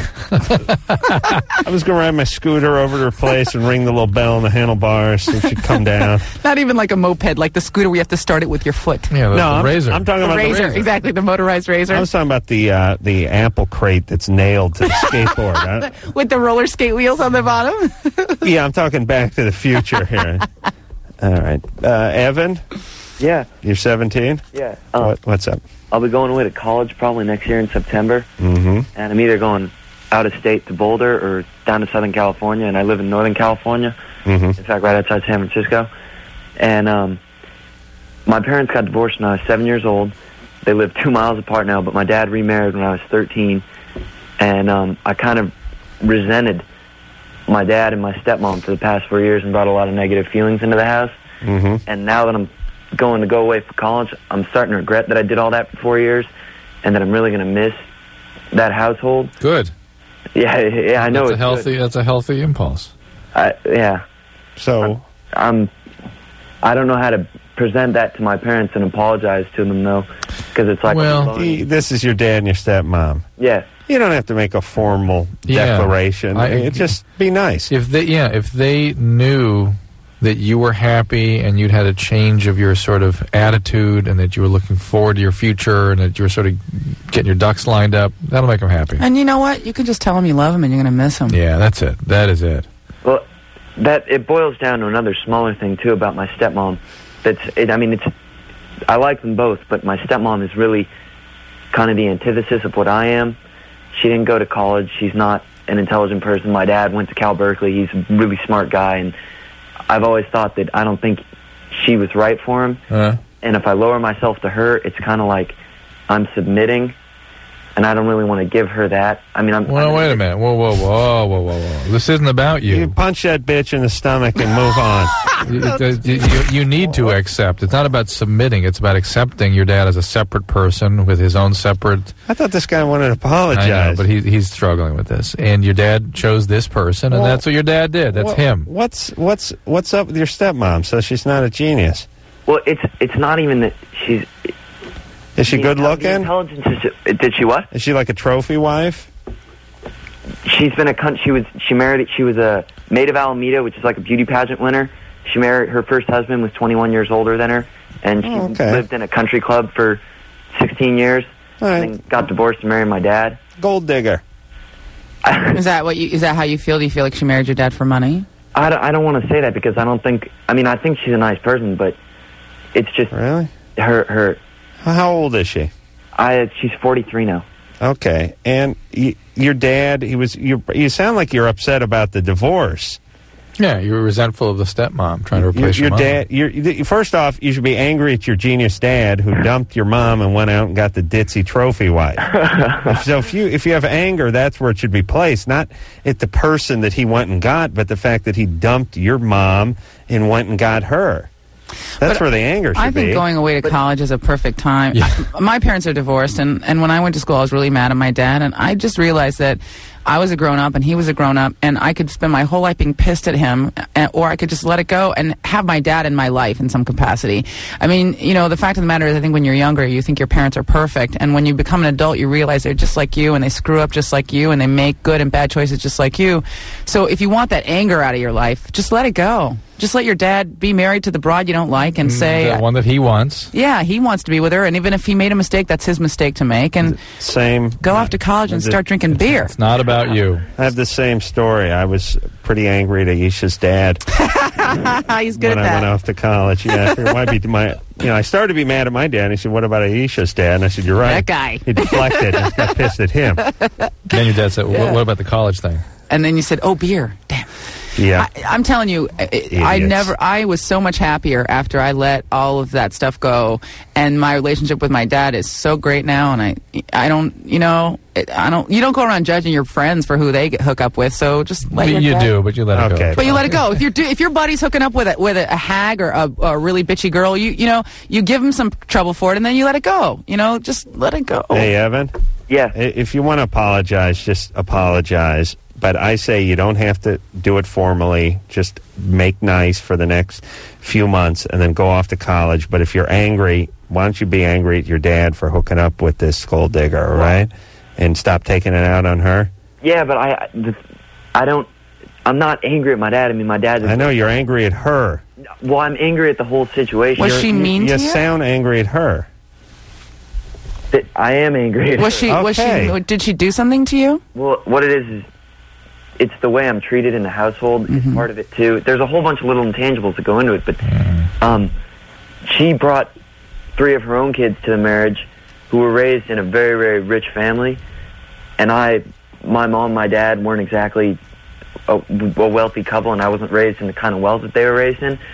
[SPEAKER 2] I was going to ride my scooter over to her place and ring the little bell on the handlebars so she'd come down.
[SPEAKER 5] Not even like a moped, like the scooter where you have to start it with your foot.
[SPEAKER 3] Yeah, the razor.
[SPEAKER 2] I'm talking about the razor.
[SPEAKER 5] Exactly, the motorized razor.
[SPEAKER 2] I was talking about the apple crate that's nailed to the skateboard.
[SPEAKER 5] With the roller skate wheels on the bottom?
[SPEAKER 2] Yeah, I'm talking Back to the Future here. All right. Evan?
[SPEAKER 17] Yeah.
[SPEAKER 2] You're 17?
[SPEAKER 17] Yeah.
[SPEAKER 2] What's up?
[SPEAKER 17] I'll be going away to college probably next year in September.
[SPEAKER 2] Mm-hmm.
[SPEAKER 17] And I'm either going out of state to Boulder or down to Southern California, and I live in Northern California.
[SPEAKER 2] Mm-hmm.
[SPEAKER 17] In fact, right outside San Francisco. And my parents got divorced when I was 7 years old. They live 2 miles apart now, but my dad remarried when I was 13. And I kind of resented my dad and my stepmom for the past 4 years and brought a lot of negative feelings into the house.
[SPEAKER 2] Mm-hmm.
[SPEAKER 17] And now that I'm going to go away for college, I'm starting to regret that I did all that for 4 years and that I'm really going to miss that household.
[SPEAKER 3] Good.
[SPEAKER 17] Yeah, I know.
[SPEAKER 3] That's a healthy impulse.
[SPEAKER 17] Yeah.
[SPEAKER 2] So
[SPEAKER 17] I don't know how to present that to my parents and apologize to them, though, because it's like,
[SPEAKER 2] this is your dad and your stepmom.
[SPEAKER 17] Yeah.
[SPEAKER 2] You don't have to make a formal declaration. Just be nice.
[SPEAKER 3] If they knew that you were happy and you'd had a change of your sort of attitude and that you were looking forward to your future and that you were sort of getting your ducks lined up, that'll make them happy.
[SPEAKER 5] And you know what? You can just tell them you love them and you're going to miss them.
[SPEAKER 3] Yeah, that's it. That is it.
[SPEAKER 17] Well, it boils down to another smaller thing, too, about my stepmom. I like them both, but my stepmom is really kind of the antithesis of what I am. She didn't go to college. She's not an intelligent person. My dad went to Cal Berkeley. He's a really smart guy, and I've always thought that I don't think she was right for him. And if I lower myself to her, it's kind of like I'm submitting, and I don't really want to give her that. I mean,
[SPEAKER 3] wait a minute. Whoa. This isn't about you.
[SPEAKER 2] You punch that bitch in the stomach and move on.
[SPEAKER 3] You need to accept. It's not about submitting. It's about accepting your dad as a separate person with his own separate...
[SPEAKER 2] I thought this guy wanted to apologize.
[SPEAKER 3] I know, but he's struggling with this. And your dad chose this person, and that's what your dad did. That's him.
[SPEAKER 2] What's up with your stepmom? So she's not a genius.
[SPEAKER 17] Well, it's not even that she's...
[SPEAKER 2] Is she good looking?
[SPEAKER 17] Intelligence did she what?
[SPEAKER 2] Is she like a trophy wife?
[SPEAKER 17] She's been she was a maid of Alameda, which is like a beauty pageant winner. She married, her first husband was 21 years older than her, and she lived in a country club for 16 years. And then got divorced and married my dad.
[SPEAKER 2] Gold digger.
[SPEAKER 5] Is that how you feel? Do you feel like she married your dad for money?
[SPEAKER 17] I don't want to say that because I think she's a nice person, but it's just
[SPEAKER 2] really
[SPEAKER 17] her.
[SPEAKER 2] How old is she?
[SPEAKER 17] She's 43 now.
[SPEAKER 2] Okay, and your dad, you sound like you're upset about the divorce.
[SPEAKER 3] Yeah, you were resentful of the stepmom trying to replace your mom.
[SPEAKER 2] Dad. First off, you should be angry at your genius dad who dumped your mom and went out and got the ditzy trophy wife. So if you have anger, that's where it should be placed, not at the person that he went and got, but the fact that he dumped your mom and went and got her. That's where the anger should be.
[SPEAKER 5] I think going away to college is a perfect time.
[SPEAKER 3] Yeah.
[SPEAKER 5] My parents are divorced, and when I went to school, I was really mad at my dad, and I just realized that I was a grown-up and he was a grown-up, and I could spend my whole life being pissed at him, or I could just let it go and have my dad in my life in some capacity. I mean, the fact of the matter is I think when you're younger, you think your parents are perfect, and when you become an adult, you realize they're just like you, and they screw up just like you, and they make good and bad choices just like you. So if you want that anger out of your life, just let it go. Just let your dad be married to the broad you don't like and say...
[SPEAKER 3] The one that he wants.
[SPEAKER 5] Yeah, he wants to be with her, and even if he made a mistake, that's his mistake to make, and go off to college and start drinking beer.
[SPEAKER 3] It's not about you.
[SPEAKER 2] I have the same story. I was pretty angry at Aisha's dad.
[SPEAKER 5] He's good
[SPEAKER 2] when
[SPEAKER 5] at that.
[SPEAKER 2] I went off to college. Yeah, I started to be mad at my dad, and he said, "What about Aisha's dad?" And I said, "You're right."
[SPEAKER 5] That guy.
[SPEAKER 2] He deflected and got pissed at him.
[SPEAKER 3] Then your dad said, what about the college thing?
[SPEAKER 5] And then you said, "Oh, beer. Damn."
[SPEAKER 2] Yeah.
[SPEAKER 5] I'm telling you, I was so much happier after I let all of that stuff go, and my relationship with my dad is so great now, and I don't, you don't go around judging your friends for who they hook up with, so just let your dad.
[SPEAKER 3] You do, but you let it go.
[SPEAKER 5] But you let it go. If your buddy's hooking up with a hag or a really bitchy girl, you give him some trouble for it, and then you let it go. Just let it go.
[SPEAKER 2] Hey, Evan.
[SPEAKER 17] Yeah.
[SPEAKER 2] If you want to apologize, just apologize. But I say you don't have to do it formally. Just make nice for the next few months and then go off to college. But if you're angry, why don't you be angry at your dad for hooking up with this gold digger, all right? And stop taking it out on her?
[SPEAKER 17] Yeah, but I'm not angry at my dad. I mean, my dad...
[SPEAKER 2] I know, you're angry at her.
[SPEAKER 17] Well, I'm angry at the whole situation.
[SPEAKER 5] Was she mean to you?
[SPEAKER 2] You sound angry at her.
[SPEAKER 17] I am angry at her.
[SPEAKER 5] Did she do something to you?
[SPEAKER 17] Well, what it is it's the way I'm treated in the household is part of it too. There's a whole bunch of little intangibles that go into it, but she brought 3 of her own kids to the marriage who were raised in a very, very rich family, and my mom and my dad weren't exactly a wealthy couple, and I wasn't raised in the kind of wealth that they were raised in.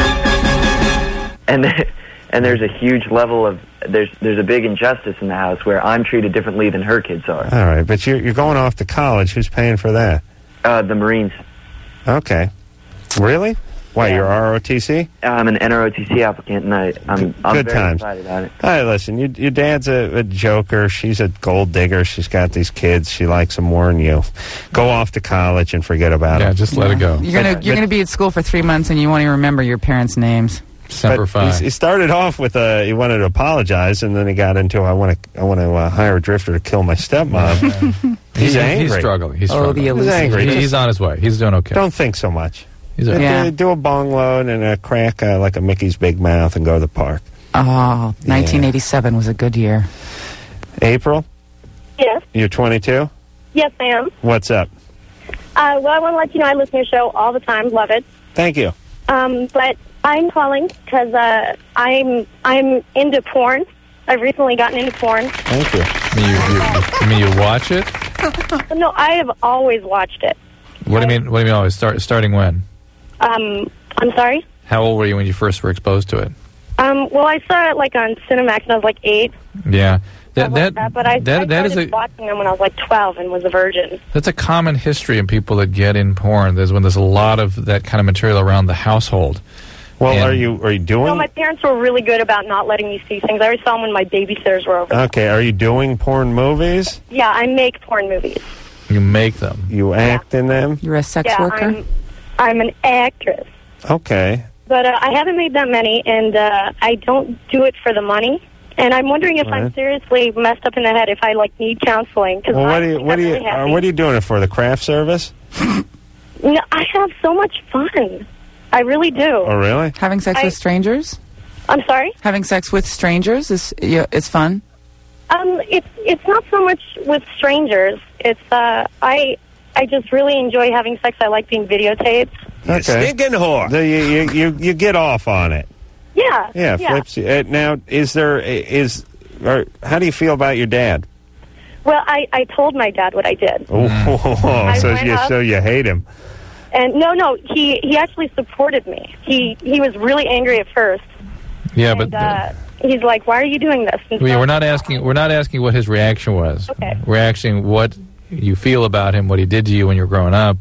[SPEAKER 17] And there's a huge level of there's a big injustice in the house where I'm treated differently than her kids are.
[SPEAKER 2] All right, but you're going off to college. Who's paying for that?
[SPEAKER 17] The Marines.
[SPEAKER 2] Okay. Really? Why, you're ROTC?
[SPEAKER 17] I'm an NROTC applicant, and I'm
[SPEAKER 2] Good
[SPEAKER 17] very
[SPEAKER 2] times.
[SPEAKER 17] excited about it.
[SPEAKER 2] All right, listen, your dad's a joker. She's a gold digger. She's got these kids. She likes them more than you. Go off to college and forget about it.
[SPEAKER 3] Yeah, just let it go.
[SPEAKER 5] You're gonna be at school for 3 months, and you won't even remember your parents' names.
[SPEAKER 3] Semper
[SPEAKER 2] But
[SPEAKER 3] Fi.
[SPEAKER 2] he started off with he wanted to apologize, and then he got into I want to hire a drifter to kill my stepmom. He's angry.
[SPEAKER 3] He's struggling. He's
[SPEAKER 5] Oh,
[SPEAKER 3] struggling.
[SPEAKER 5] the
[SPEAKER 2] He's angry.
[SPEAKER 3] He's on his way. He's doing okay.
[SPEAKER 2] Don't think so much.
[SPEAKER 3] He's okay.
[SPEAKER 5] Yeah.
[SPEAKER 2] Do a bong load and crack like a Mickey's Big Mouth and go to the park.
[SPEAKER 5] Oh, 1987 was a good year.
[SPEAKER 2] April,
[SPEAKER 18] Yes.
[SPEAKER 2] you're 22?
[SPEAKER 18] Yes, I am.
[SPEAKER 2] What's up?
[SPEAKER 18] Well, I want to let you know I listen to your show all the time. Love it.
[SPEAKER 2] Thank you.
[SPEAKER 18] But I'm calling because I'm into porn. I've recently gotten into porn.
[SPEAKER 2] Thank you.
[SPEAKER 3] I mean, you watch it?
[SPEAKER 18] No, I have always watched it.
[SPEAKER 3] What do you mean? What do you mean always? Starting when?
[SPEAKER 18] I'm sorry?
[SPEAKER 3] How old were you when you first were exposed to it?
[SPEAKER 18] Well, I saw it like on Cinemax when I was like 8.
[SPEAKER 3] Yeah.
[SPEAKER 18] But I started watching them when I was like 12 and was a virgin.
[SPEAKER 3] That's a common history in people that get in porn. There's a lot of that kind of material around the household.
[SPEAKER 2] Well,
[SPEAKER 3] And-
[SPEAKER 2] are you doing?
[SPEAKER 18] No, my parents were really good about not letting me see things. I always saw them when my babysitters were over.
[SPEAKER 2] Okay, are you doing porn movies?
[SPEAKER 18] Yeah, I make porn movies.
[SPEAKER 3] You make them.
[SPEAKER 2] You act in them?
[SPEAKER 5] You're a sex
[SPEAKER 18] Yeah,
[SPEAKER 5] worker?
[SPEAKER 18] I'm an actress.
[SPEAKER 2] Okay.
[SPEAKER 18] But I haven't made that many, and I don't do it for the money. And I'm wondering if I'm
[SPEAKER 2] Right.
[SPEAKER 18] seriously messed up in the head, if I need counseling. Cause
[SPEAKER 2] Well, what
[SPEAKER 18] I'm really happy.
[SPEAKER 2] are you doing it for? The craft service?
[SPEAKER 18] No, I have so much fun. I really do.
[SPEAKER 2] Oh, really?
[SPEAKER 5] Having sex with strangers?
[SPEAKER 18] I'm sorry?
[SPEAKER 5] Having sex with strangers it's fun?
[SPEAKER 18] It's not so much with strangers. It's I just really enjoy having sex. I like being videotaped.
[SPEAKER 2] Okay.
[SPEAKER 1] Stinking whore.
[SPEAKER 2] So you get off on it.
[SPEAKER 18] Yeah.
[SPEAKER 2] Yeah. Flips. Now, how do you feel about your dad?
[SPEAKER 18] Well, I told my dad what I did.
[SPEAKER 2] Oh, so you hate him.
[SPEAKER 18] And no, he actually supported me. He was really angry at first.
[SPEAKER 3] Yeah,
[SPEAKER 18] And,
[SPEAKER 3] but
[SPEAKER 18] he's like, "Why are you doing this?" And
[SPEAKER 3] we're not asking. We're not asking what his reaction was.
[SPEAKER 18] Okay.
[SPEAKER 3] We're asking what you feel about him, what he did to you when you were growing up.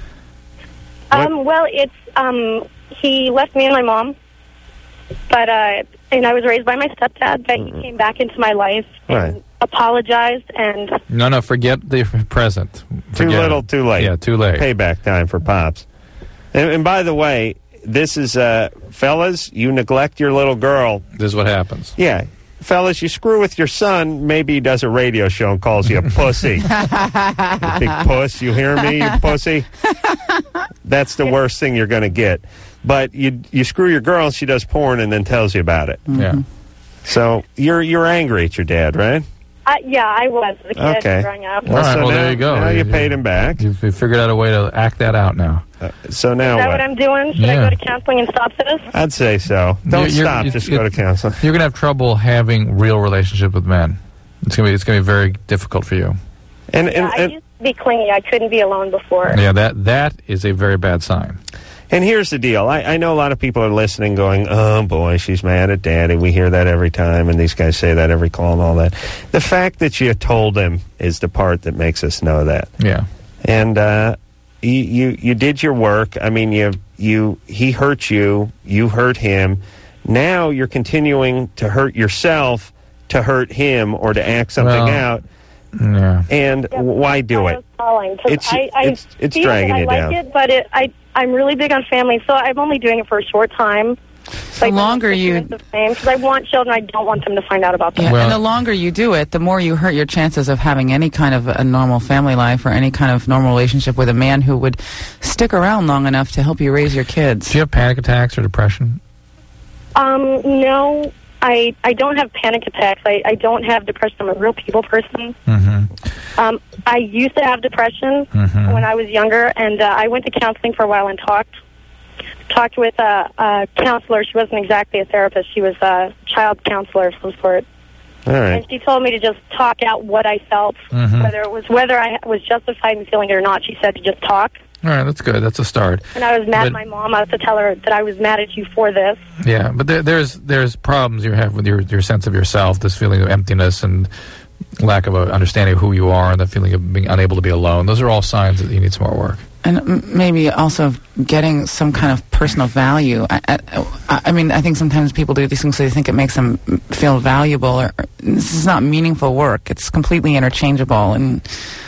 [SPEAKER 18] Well, it's he left me and my mom, but and I was raised by my stepdad. But he came back into my life,
[SPEAKER 2] Right.
[SPEAKER 18] apologized, and
[SPEAKER 3] No, forget the present.
[SPEAKER 2] Too
[SPEAKER 3] Forget
[SPEAKER 2] little,
[SPEAKER 3] it.
[SPEAKER 2] too late.
[SPEAKER 3] Yeah, too late.
[SPEAKER 2] Payback time for Pops. And by the way, this is, fellas, you neglect your little girl.
[SPEAKER 3] This is what happens.
[SPEAKER 2] Yeah. Fellas, you screw with your son, maybe he does a radio show and calls you a pussy. You big puss, you hear me, you pussy? That's the worst thing you're going to get. But you screw your girl, she does porn and then tells you about it.
[SPEAKER 3] Yeah.
[SPEAKER 2] So you're angry at your dad, right?
[SPEAKER 18] yeah, I was the kid
[SPEAKER 2] Okay.
[SPEAKER 18] growing up.
[SPEAKER 3] All right,
[SPEAKER 2] so
[SPEAKER 3] well,
[SPEAKER 2] now-
[SPEAKER 3] there you go.
[SPEAKER 2] now you paid him back.
[SPEAKER 3] You've figured out a way to act that out now.
[SPEAKER 2] So now
[SPEAKER 18] Is that
[SPEAKER 2] what?
[SPEAKER 18] what I'm doing? Should I
[SPEAKER 3] Yeah.
[SPEAKER 18] go to counseling and stop this?
[SPEAKER 2] I'd say so. Don't
[SPEAKER 3] You're-
[SPEAKER 2] stop. Just go to counseling.
[SPEAKER 3] You're going to have trouble having real relationship with men. It's going to be very difficult for you.
[SPEAKER 2] And
[SPEAKER 18] I used to be clingy. I couldn't be alone before.
[SPEAKER 3] Yeah, that is a very bad sign.
[SPEAKER 2] And here's the deal. I know a lot of people are listening going, oh, boy, she's mad at Daddy. We hear that every time, and these guys say that every call and all that. The fact that you told him is the part that makes us know that.
[SPEAKER 3] Yeah.
[SPEAKER 2] And you did your work. I mean, he hurt you. You hurt him. Now you're continuing to hurt yourself to hurt him or to act something
[SPEAKER 3] Well,
[SPEAKER 2] out.
[SPEAKER 3] Yeah.
[SPEAKER 2] And why do it? It's
[SPEAKER 18] feel
[SPEAKER 2] dragging
[SPEAKER 18] that
[SPEAKER 2] you
[SPEAKER 18] I
[SPEAKER 2] down.
[SPEAKER 18] like it, but I'm really big on family, so I'm only doing it for a short time.
[SPEAKER 5] The longer you...
[SPEAKER 18] Because I want children, I don't want them to find out about that.
[SPEAKER 5] Yeah, and the longer you do it, the more you hurt your chances of having any kind of a normal family life or any kind of normal relationship with a man who would stick around long enough to help you raise your kids.
[SPEAKER 3] Do you have panic attacks or depression?
[SPEAKER 18] No, I don't have panic attacks. I don't have depression. I'm a real people person.
[SPEAKER 3] Mm-hmm.
[SPEAKER 18] I used to have depression when I was younger, and I went to counseling for a while and talked with a counselor. She wasn't exactly a therapist. She was a child counselor of some sort.
[SPEAKER 2] All right.
[SPEAKER 18] And she told me to just talk out what I felt, whether I was justified in feeling it or not. She said to just talk.
[SPEAKER 3] All right, that's good. That's a start.
[SPEAKER 18] And I was mad at
[SPEAKER 3] But-
[SPEAKER 18] my mom. I was to tell her that I was mad at you for this.
[SPEAKER 3] Yeah, but there's problems you have with your sense of yourself, this feeling of emptiness and lack of a understanding of who you are, and the feeling of being unable to be alone. Those are all signs that you need some more work.
[SPEAKER 5] And maybe also getting some kind of personal value. I mean, I think sometimes people do these things so they think it makes them feel valuable. Or this is not meaningful work. It's completely interchangeable. And,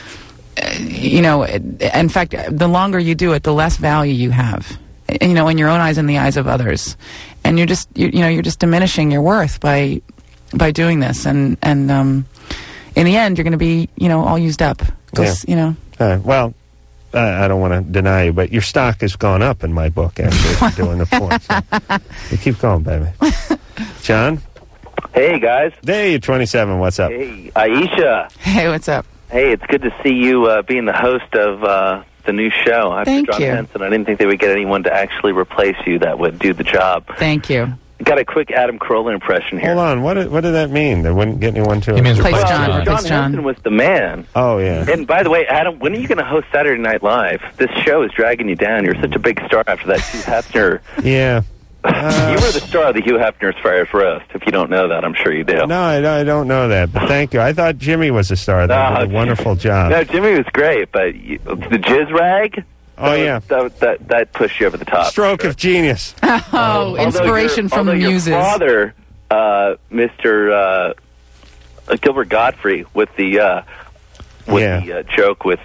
[SPEAKER 5] in fact, the longer you do it, the less value you have. In your own eyes and the eyes of others. and you're just you're just diminishing your worth by doing this, and in the end you're going to be all used up.
[SPEAKER 2] Well, I don't want to deny you, but your stock has gone up in my book after doing the form. So you keep going, baby. John?
[SPEAKER 19] Hey, guys.
[SPEAKER 2] Hey, you're 27. What's up?
[SPEAKER 19] Hey, Aisha.
[SPEAKER 5] Hey, what's up?
[SPEAKER 19] Hey, it's good to see you being the host of the new show. After
[SPEAKER 5] Thank
[SPEAKER 19] John
[SPEAKER 5] you.
[SPEAKER 19] Henson, I didn't think they would get anyone to actually replace you that would do the job.
[SPEAKER 5] Thank you.
[SPEAKER 19] Got a quick Adam Carolla impression here.
[SPEAKER 2] Hold on. What did that mean? They wouldn't get anyone to...
[SPEAKER 3] He means replace
[SPEAKER 19] John.
[SPEAKER 3] John.
[SPEAKER 19] John Henson was the man.
[SPEAKER 2] Oh, yeah.
[SPEAKER 19] And by the way, Adam, when are you going to host Saturday Night Live? This show is dragging you down. You're such a big star after that Hugh Hefner.
[SPEAKER 2] Yeah.
[SPEAKER 19] You were the star of the Hugh Hefner's Friars Roast. If you don't know that, I'm sure you do.
[SPEAKER 2] No, I don't know that, but thank you. I thought Jimmy was a star. That did a wonderful job.
[SPEAKER 19] No, Jimmy was great, but the Jizz Rag...
[SPEAKER 2] Oh, yeah.
[SPEAKER 19] That pushed you over the top.
[SPEAKER 2] Stroke of genius.
[SPEAKER 5] Oh, inspiration from the muses.
[SPEAKER 19] Your father, Mr. Gilbert Godfrey, with the joke with,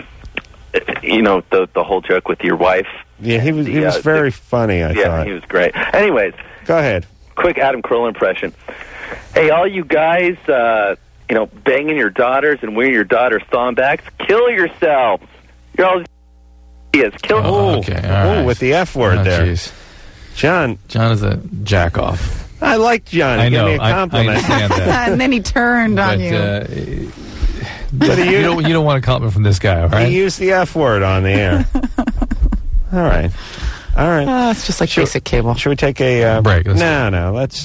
[SPEAKER 19] the whole joke with your wife.
[SPEAKER 2] Yeah, he was very funny, I thought.
[SPEAKER 19] Yeah, he was great. Anyways.
[SPEAKER 2] Go ahead.
[SPEAKER 19] Quick Adam Carolla impression. Hey, all you guys, banging your daughters and wearing your daughters' thongbacks, kill yourselves. You're all... Yes, kill.
[SPEAKER 3] Okay, all right.
[SPEAKER 2] With the F word there.
[SPEAKER 3] Geez.
[SPEAKER 2] John
[SPEAKER 3] is a jack-off.
[SPEAKER 2] I like John.
[SPEAKER 3] I know.
[SPEAKER 2] Give me a compliment.
[SPEAKER 3] I understand that.
[SPEAKER 5] And then he turned on you.
[SPEAKER 2] But
[SPEAKER 3] you don't want a compliment from this guy, all right?
[SPEAKER 2] He used the F word on the air. All right.
[SPEAKER 5] It's just like basic cable.
[SPEAKER 2] Should we take a
[SPEAKER 3] break?
[SPEAKER 2] No. Let's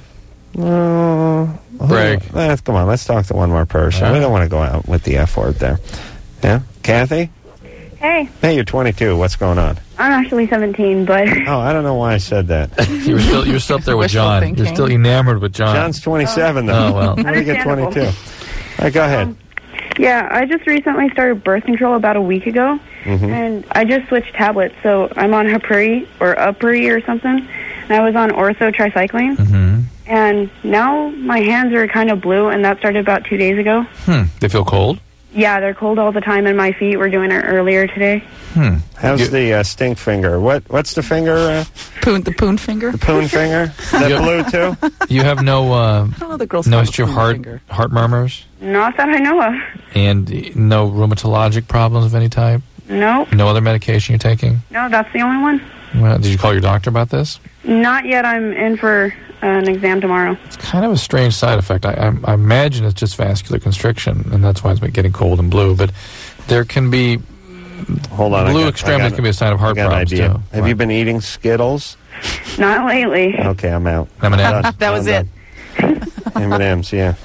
[SPEAKER 3] break.
[SPEAKER 2] Come on. Let's talk to one more person.
[SPEAKER 3] Right.
[SPEAKER 2] We don't want to go out with the F word there. Yeah, Kathy.
[SPEAKER 18] Hey,
[SPEAKER 2] You're 22. What's going on?
[SPEAKER 18] I'm actually 17, but...
[SPEAKER 2] Oh, I don't know why I said that.
[SPEAKER 3] You're still up there with
[SPEAKER 5] Wishful
[SPEAKER 3] John.
[SPEAKER 5] thinking.
[SPEAKER 3] You're still enamored with John.
[SPEAKER 2] John's 27, though.
[SPEAKER 3] Oh, well.
[SPEAKER 2] When did he get 22? All right, go ahead.
[SPEAKER 18] Yeah, I just recently started birth control about a week ago, and I just switched tablets, so I'm on Hapuri or something, and I was on ortho tricycline, and now my hands are kind of blue, and that started about 2 days ago.
[SPEAKER 3] They feel cold?
[SPEAKER 18] Yeah, they're cold all the time, and my feet were doing it earlier today.
[SPEAKER 2] How's the stink finger? What's the finger?
[SPEAKER 5] The poon finger?
[SPEAKER 2] The poon finger? Is that blue, too?
[SPEAKER 3] You have no
[SPEAKER 5] the girls
[SPEAKER 3] no
[SPEAKER 5] have
[SPEAKER 3] history of
[SPEAKER 5] a poon
[SPEAKER 3] heart murmurs?
[SPEAKER 18] Not that I know of.
[SPEAKER 3] And no rheumatologic problems of any type?
[SPEAKER 18] Nope.
[SPEAKER 3] No other medication you're taking?
[SPEAKER 18] No, that's the only one.
[SPEAKER 3] Well, did you call your doctor about this?
[SPEAKER 18] Not yet. I'm in for an exam tomorrow.
[SPEAKER 3] It's kind of a strange side effect. I imagine it's just vascular constriction, and that's why it's getting cold and blue. But there can be...
[SPEAKER 2] Hold on.
[SPEAKER 3] Blue extremity can be a sign of heart problems, too.
[SPEAKER 2] Have you been eating Skittles?
[SPEAKER 18] Not lately.
[SPEAKER 2] Okay, I'm out.
[SPEAKER 3] M&M's.
[SPEAKER 5] That was it.
[SPEAKER 2] M&M's, yeah.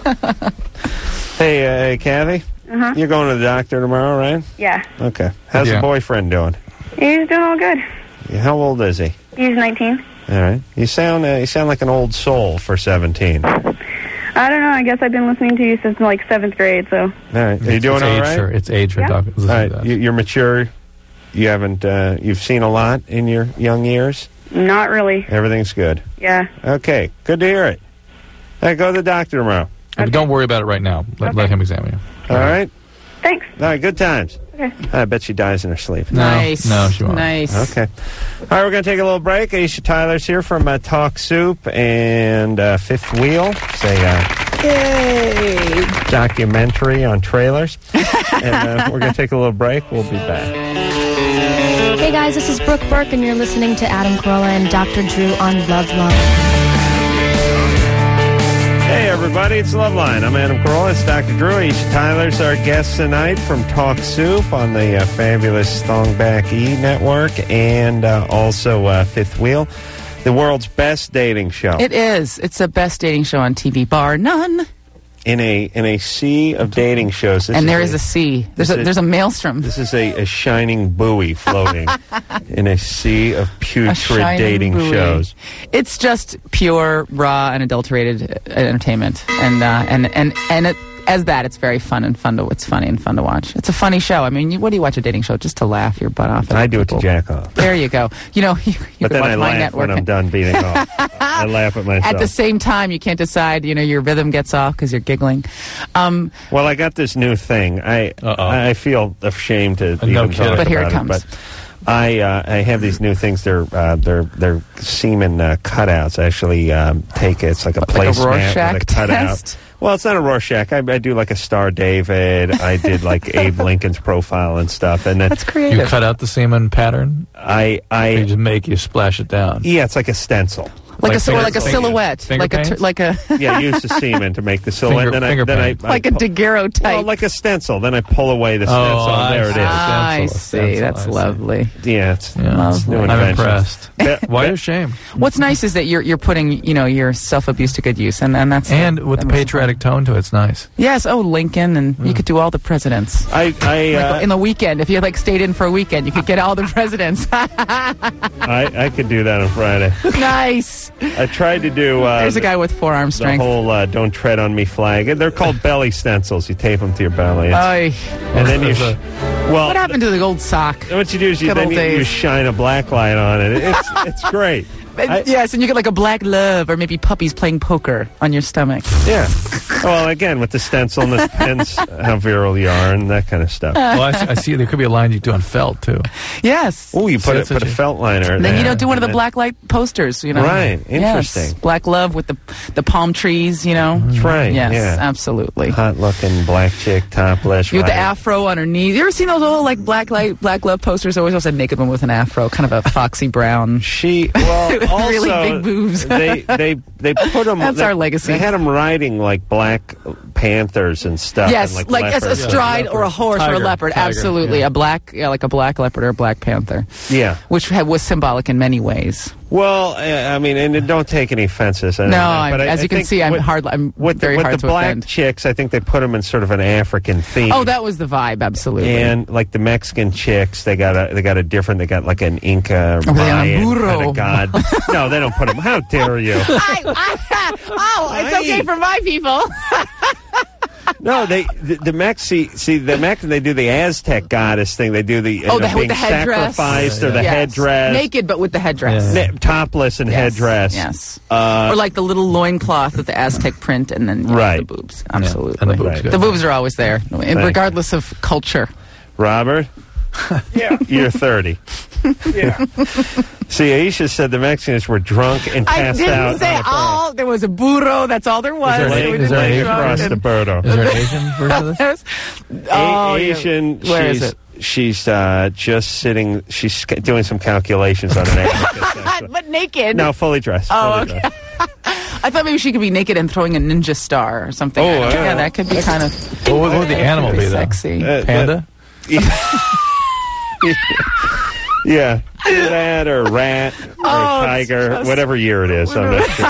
[SPEAKER 2] Hey, Kathy? You're going to the doctor tomorrow, right?
[SPEAKER 18] Yeah.
[SPEAKER 2] Okay. How's the boyfriend doing?
[SPEAKER 18] He's doing all good.
[SPEAKER 2] How old is he?
[SPEAKER 18] He's 19.
[SPEAKER 2] All right. You sound like an old soul for 17.
[SPEAKER 18] I don't know. I guess I've been listening to you since like 7th grade. So.
[SPEAKER 2] All right. Are you doing all right?
[SPEAKER 3] It's age for doctors.
[SPEAKER 2] All right. You're mature. You haven't. You've seen a lot in your young years.
[SPEAKER 18] Not really.
[SPEAKER 2] Everything's good.
[SPEAKER 18] Yeah.
[SPEAKER 2] Okay. Good to hear it. All right. Go to the doctor tomorrow.
[SPEAKER 3] Okay. Don't worry about it right now. Let him examine you.
[SPEAKER 2] All right.
[SPEAKER 18] Thanks.
[SPEAKER 2] All right. Good times.
[SPEAKER 18] Okay.
[SPEAKER 2] I bet she dies in her sleep.
[SPEAKER 5] Nice.
[SPEAKER 3] No, she won't.
[SPEAKER 5] Nice.
[SPEAKER 2] Okay. All right, we're going to take a little break. Aisha Tyler's here from Talk Soup and Fifth Wheel. It's a documentary on trailers. And we're going to take a little break. We'll be back.
[SPEAKER 20] Hey guys, this is Brooke Burke, and you're listening to Adam Carolla and Dr. Drew on Loveline.
[SPEAKER 2] Hey everybody, it's Loveline. I'm Adam Carolla. It's Dr. Drew. Aisha Tyler's our guest tonight from Talk Soup on the fabulous Thongback E network, and also Fifth Wheel, the world's best dating show.
[SPEAKER 5] It is. It's the best dating show on TV, bar none.
[SPEAKER 2] In a sea of dating shows.
[SPEAKER 5] And there is a sea. There's a maelstrom.
[SPEAKER 2] This is a shining buoy floating in a sea of putrid dating
[SPEAKER 5] buoy.
[SPEAKER 2] shows.
[SPEAKER 5] It's just pure, raw, and adulterated entertainment, and as that, it's very fun and it's funny and fun to watch. It's a funny show. I mean, what do you watch a dating show? Just to laugh your butt off.
[SPEAKER 2] I do it to jack off.
[SPEAKER 5] There you go. You
[SPEAKER 2] but then
[SPEAKER 5] watch
[SPEAKER 2] I
[SPEAKER 5] My
[SPEAKER 2] laugh
[SPEAKER 5] Network.
[SPEAKER 2] when I'm done beating off. I laugh at myself.
[SPEAKER 5] At the same time, you can't decide. Your rhythm gets off because you're giggling.
[SPEAKER 2] Well, I got this new thing. I feel ashamed to even talk
[SPEAKER 5] but here
[SPEAKER 2] about
[SPEAKER 5] it comes.
[SPEAKER 2] I have these new things. They're semen cutouts. I actually take it. It's like a placemat with a cutout. Well, it's not a Rorschach. I do like a Star David. I did like Abe Lincoln's profile and stuff. And
[SPEAKER 5] that's creative.
[SPEAKER 3] You cut out the semen pattern.
[SPEAKER 2] I
[SPEAKER 3] just make you splash it down.
[SPEAKER 2] Yeah, it's like a stencil.
[SPEAKER 5] Like a silhouette, like a
[SPEAKER 2] yeah. Use the semen to make the silhouette. Then I
[SPEAKER 5] like a daguerreotype.
[SPEAKER 2] Well, like a stencil. Then I pull away the stencil. There it is.
[SPEAKER 5] I see. That's lovely.
[SPEAKER 2] Yeah, it's new
[SPEAKER 3] I'm impressed. Why are you ashamed?
[SPEAKER 5] What's nice is that you're putting your self-abuse to good use, and that's
[SPEAKER 3] with the patriotic tone to it, it's nice.
[SPEAKER 5] Yes. Oh, Lincoln, and you could do all the presidents. In the weekend, if you stayed in for a weekend, you could get all the presidents.
[SPEAKER 2] I could do that on Friday.
[SPEAKER 5] Nice.
[SPEAKER 2] I tried to do.
[SPEAKER 5] There's a guy with forearm strength.
[SPEAKER 2] The whole "Don't Tread on Me" flag. They're called belly stencils. You tape them to your belly. And then you.
[SPEAKER 5] What happened to the old sock?
[SPEAKER 2] What you do is you shine a black light on it. It's great.
[SPEAKER 5] Yes, and you get like a black love or maybe puppies playing poker on your stomach.
[SPEAKER 2] Yeah. Well, again, with the stencil, and it depends how virile you are and that kind of stuff.
[SPEAKER 3] Well, I see there could be a line you do on felt, too.
[SPEAKER 5] Yes.
[SPEAKER 2] Oh, you put a felt liner
[SPEAKER 5] and then you do one of the black light posters,
[SPEAKER 2] Right. Interesting.
[SPEAKER 5] Yes. Black love with the palm trees,
[SPEAKER 2] That's right.
[SPEAKER 5] Yes,
[SPEAKER 2] yeah.
[SPEAKER 5] absolutely.
[SPEAKER 2] Hot-looking black chick, topless.
[SPEAKER 5] You with the afro on her knees. You ever seen those old black love posters? Always a naked one with an afro, kind of a foxy brown.
[SPEAKER 2] Also,
[SPEAKER 5] really big boobs.
[SPEAKER 2] they put them.
[SPEAKER 5] That's our legacy.
[SPEAKER 2] They had them riding like Black Panthers and stuff.
[SPEAKER 5] Yes,
[SPEAKER 2] and
[SPEAKER 5] like as a stride or a horse or a leopard.
[SPEAKER 3] Tiger,
[SPEAKER 5] absolutely, like a black leopard or a black panther.
[SPEAKER 2] Yeah,
[SPEAKER 5] which was symbolic in many ways.
[SPEAKER 2] Well, I mean, and don't take any offenses.
[SPEAKER 5] As you can see, I'm very hard
[SPEAKER 2] with
[SPEAKER 5] to
[SPEAKER 2] the black
[SPEAKER 5] offend.
[SPEAKER 2] chicks. I think they put them in sort of an African theme.
[SPEAKER 5] Oh, that was the vibe, absolutely.
[SPEAKER 2] And like the Mexican chicks, they got a different. They got like an Inca Mayan kind of god. No, they don't put them. How dare you?
[SPEAKER 5] It's okay for my people.
[SPEAKER 2] No, the Mexican, they do the Aztec goddess thing. They do the being
[SPEAKER 5] the headdress,
[SPEAKER 2] sacrificed or the headdress,
[SPEAKER 5] naked but with the headdress,
[SPEAKER 2] topless and headdress.
[SPEAKER 5] Yes, or like the little loincloth with the Aztec print, and then the boobs. Absolutely,
[SPEAKER 3] and the boobs.
[SPEAKER 5] The boobs are always there, regardless of culture.
[SPEAKER 2] Robert,
[SPEAKER 21] yeah,
[SPEAKER 2] you're 30.
[SPEAKER 21] Yeah.
[SPEAKER 2] See, Aisha said the Mexicans were drunk and passed out.
[SPEAKER 5] I didn't say all. There was a burro. That's all there was.
[SPEAKER 2] Is there an across the burro?
[SPEAKER 3] Is there an Asian version of this?
[SPEAKER 2] Asian.
[SPEAKER 5] Where is it?
[SPEAKER 2] She's just sitting. She's doing some calculations on an abacus.
[SPEAKER 5] But naked.
[SPEAKER 2] No, fully dressed.
[SPEAKER 5] Oh, okay. I thought maybe she could be naked and throwing a ninja star or something.
[SPEAKER 2] Oh,
[SPEAKER 5] yeah, that could be kind of.
[SPEAKER 3] What would the animal be, though?
[SPEAKER 5] Sexy.
[SPEAKER 3] Panda?
[SPEAKER 2] Yeah, that or rat or tiger, whatever year it is. I'm not sure.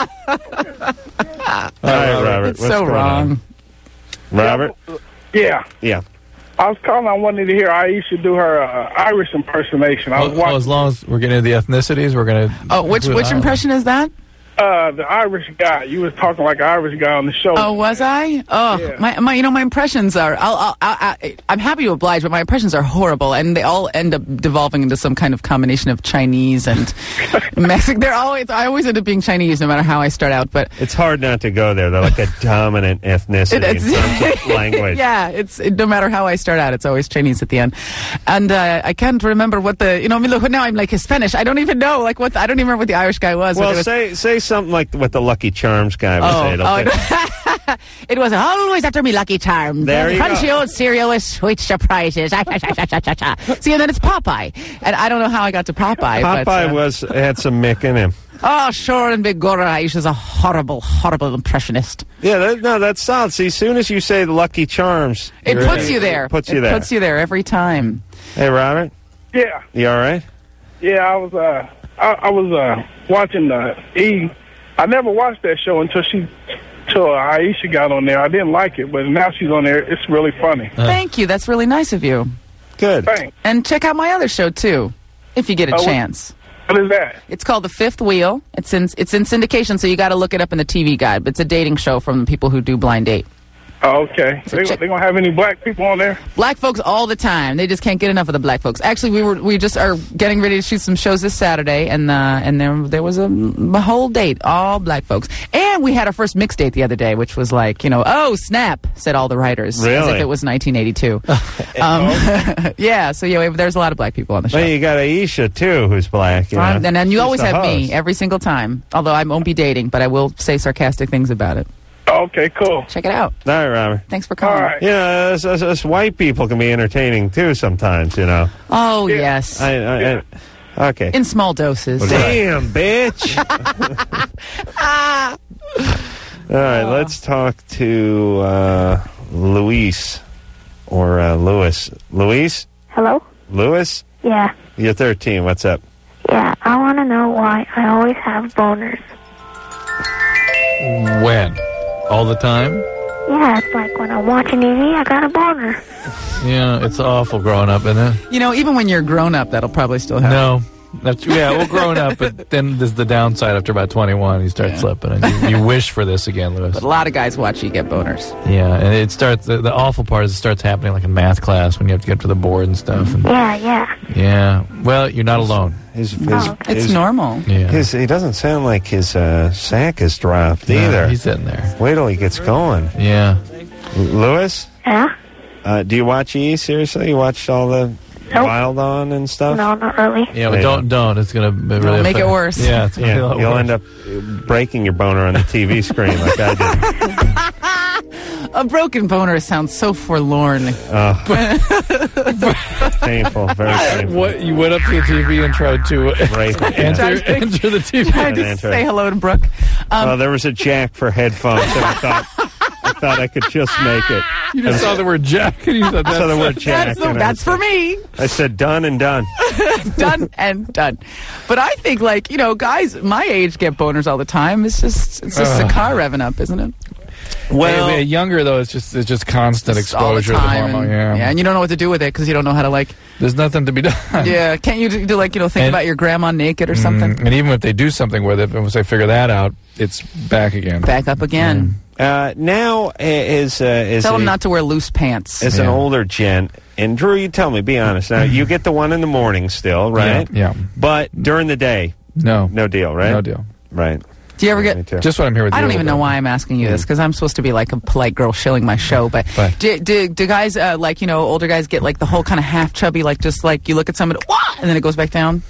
[SPEAKER 2] All right, Robert.
[SPEAKER 5] It's so wrong.
[SPEAKER 2] Robert?
[SPEAKER 21] Yeah.
[SPEAKER 2] Yeah.
[SPEAKER 21] I was calling. I wanted to hear Aisha do her Irish impersonation.
[SPEAKER 3] As long as we're getting into the ethnicities, we're going to.
[SPEAKER 5] Oh, which impression is that?
[SPEAKER 21] The Irish guy. You was talking like an Irish guy on the show.
[SPEAKER 5] Oh, was I? Oh, yeah. my impressions are. I'm happy to oblige, but my impressions are horrible, and they all end up devolving into some kind of combination of Chinese and Mexican. I always end up being Chinese, no matter how I start out. But
[SPEAKER 2] it's hard not to go there. They're like a dominant ethnicity in terms of language.
[SPEAKER 5] Yeah, no matter how I start out, it's always Chinese at the end. And I can't remember what the. I mean, look, now I'm like Hispanic. I don't even know I don't even remember what the Irish guy was.
[SPEAKER 2] Well, say something like what the Lucky Charms guy would
[SPEAKER 5] say. It was always after me Lucky Charms.
[SPEAKER 2] There you
[SPEAKER 5] Crunchy
[SPEAKER 2] go.
[SPEAKER 5] old cereal with sweet surprises. See, and then it's Popeye. And I don't know how I got to Popeye.
[SPEAKER 2] Popeye had some Mick in him.
[SPEAKER 5] Oh, sure, and Big Gora Aisha's a horrible, horrible impressionist.
[SPEAKER 2] Yeah, that's solid. See, as soon as you say the Lucky Charms...
[SPEAKER 5] It puts you there.
[SPEAKER 2] It puts you there
[SPEAKER 5] every time.
[SPEAKER 2] Hey, Robert?
[SPEAKER 21] Yeah.
[SPEAKER 2] You all right?
[SPEAKER 21] Yeah, I was watching the E. I never watched that show until Aisha got on there. I didn't like it, but now she's on there. It's really funny.
[SPEAKER 5] Thank you. That's really nice of you.
[SPEAKER 2] Good.
[SPEAKER 21] Thanks.
[SPEAKER 5] And check out my other show, too, if you get a chance.
[SPEAKER 21] What is that?
[SPEAKER 5] It's called The Fifth Wheel. It's in syndication, so you got to look it up in the TV guide. But it's a dating show from the people who do Blind Date.
[SPEAKER 21] Oh, okay. They gonna have any black people on there?
[SPEAKER 5] Black folks all the time. They just can't get enough of the black folks. Actually, we just are getting ready to shoot some shows this Saturday, and there was a whole date, all black folks. And we had our first mixed date the other day, which was like, oh, snap, said all the writers.
[SPEAKER 2] Really?
[SPEAKER 5] As if it was 1982. Yeah, so there's a lot of black people on the show.
[SPEAKER 2] Well, you got Aisha, too, who's black.
[SPEAKER 5] And then you
[SPEAKER 2] She's
[SPEAKER 5] always
[SPEAKER 2] the
[SPEAKER 5] have me
[SPEAKER 2] host.
[SPEAKER 5] every single time. Although I won't be dating, but I will say sarcastic things about it.
[SPEAKER 21] Okay, cool.
[SPEAKER 5] Check it out.
[SPEAKER 2] All right, Robert.
[SPEAKER 5] Thanks for calling.
[SPEAKER 21] All right.
[SPEAKER 2] Yeah, us white people can be entertaining, too, sometimes,
[SPEAKER 5] Oh, yes.
[SPEAKER 2] Okay.
[SPEAKER 5] In small doses.
[SPEAKER 2] Damn, bitch. All right, let's talk to Luis or Louis. Luis?
[SPEAKER 6] Hello?
[SPEAKER 2] Louis?
[SPEAKER 6] Yeah.
[SPEAKER 2] You're 13. What's up?
[SPEAKER 6] Yeah, I want to know why I always have boners.
[SPEAKER 3] When? All the time?
[SPEAKER 6] Yeah, it's like when I'm watching TV, I got a boner.
[SPEAKER 3] Yeah, it's awful growing up, isn't it?
[SPEAKER 5] Even when you're grown up, that'll probably still happen.
[SPEAKER 3] No. Well, growing up, but then there's the downside after about 21, you start slipping, and you wish for this again, Louis.
[SPEAKER 5] But a lot of guys watch you get boners.
[SPEAKER 3] Yeah, and it starts, the awful part is it starts happening like in math class when you have to get to the board and stuff. And, yeah. Well, you're not alone.
[SPEAKER 5] It's normal.
[SPEAKER 3] Yeah.
[SPEAKER 2] He doesn't sound like his sack is dropped either.
[SPEAKER 3] He's sitting there.
[SPEAKER 2] Wait till he gets going.
[SPEAKER 3] Yeah.
[SPEAKER 2] Louis?
[SPEAKER 6] Yeah?
[SPEAKER 2] Do you watch E? Seriously? You watched all the Wild On and stuff?
[SPEAKER 6] No, not really.
[SPEAKER 3] Yeah, but don't. It's going to really
[SPEAKER 5] make it worse.
[SPEAKER 3] Yeah, it's gonna be a lot
[SPEAKER 2] you'll
[SPEAKER 3] worse.
[SPEAKER 2] end up breaking your boner on the TV screen like I did.
[SPEAKER 5] A broken boner sounds so forlorn.
[SPEAKER 2] Painful, very painful.
[SPEAKER 3] What, you went up to the TV and tried to enter the TV?
[SPEAKER 5] Tried to say hello to Brooke.
[SPEAKER 2] There was a jack for headphones, and I thought I could just make it.
[SPEAKER 3] You just saw the word jack, and you thought
[SPEAKER 2] I saw the word jack.
[SPEAKER 5] That's for me.
[SPEAKER 2] I said done and done.
[SPEAKER 5] Done and done. But I think, guys my age get boners all the time. It's just a car revving up, isn't it?
[SPEAKER 3] Well, younger though, it's just constant exposure to the hormone.
[SPEAKER 5] And you don't know what to do with it because you don't know how to
[SPEAKER 3] There's nothing to be done.
[SPEAKER 5] Yeah, can't you think about your grandma naked or something?
[SPEAKER 3] And even if they do something with it, once they figure that out, it's back again.
[SPEAKER 5] Back up again.
[SPEAKER 2] Now is
[SPEAKER 5] tell them not to wear loose pants.
[SPEAKER 2] As an older gent, and Drew, you tell me, be honest. Now you get the one in the morning still, right?
[SPEAKER 3] Yeah.
[SPEAKER 2] But during the day, no deal, right?
[SPEAKER 3] No deal.
[SPEAKER 2] Right.
[SPEAKER 5] Do you ever get...
[SPEAKER 3] Just what I'm here with.
[SPEAKER 5] I don't even know why I'm asking you this, because I'm supposed to be like a polite girl shilling my show, but do guys, older guys get the whole kind of half chubby, just you look at somebody, and then it goes back down?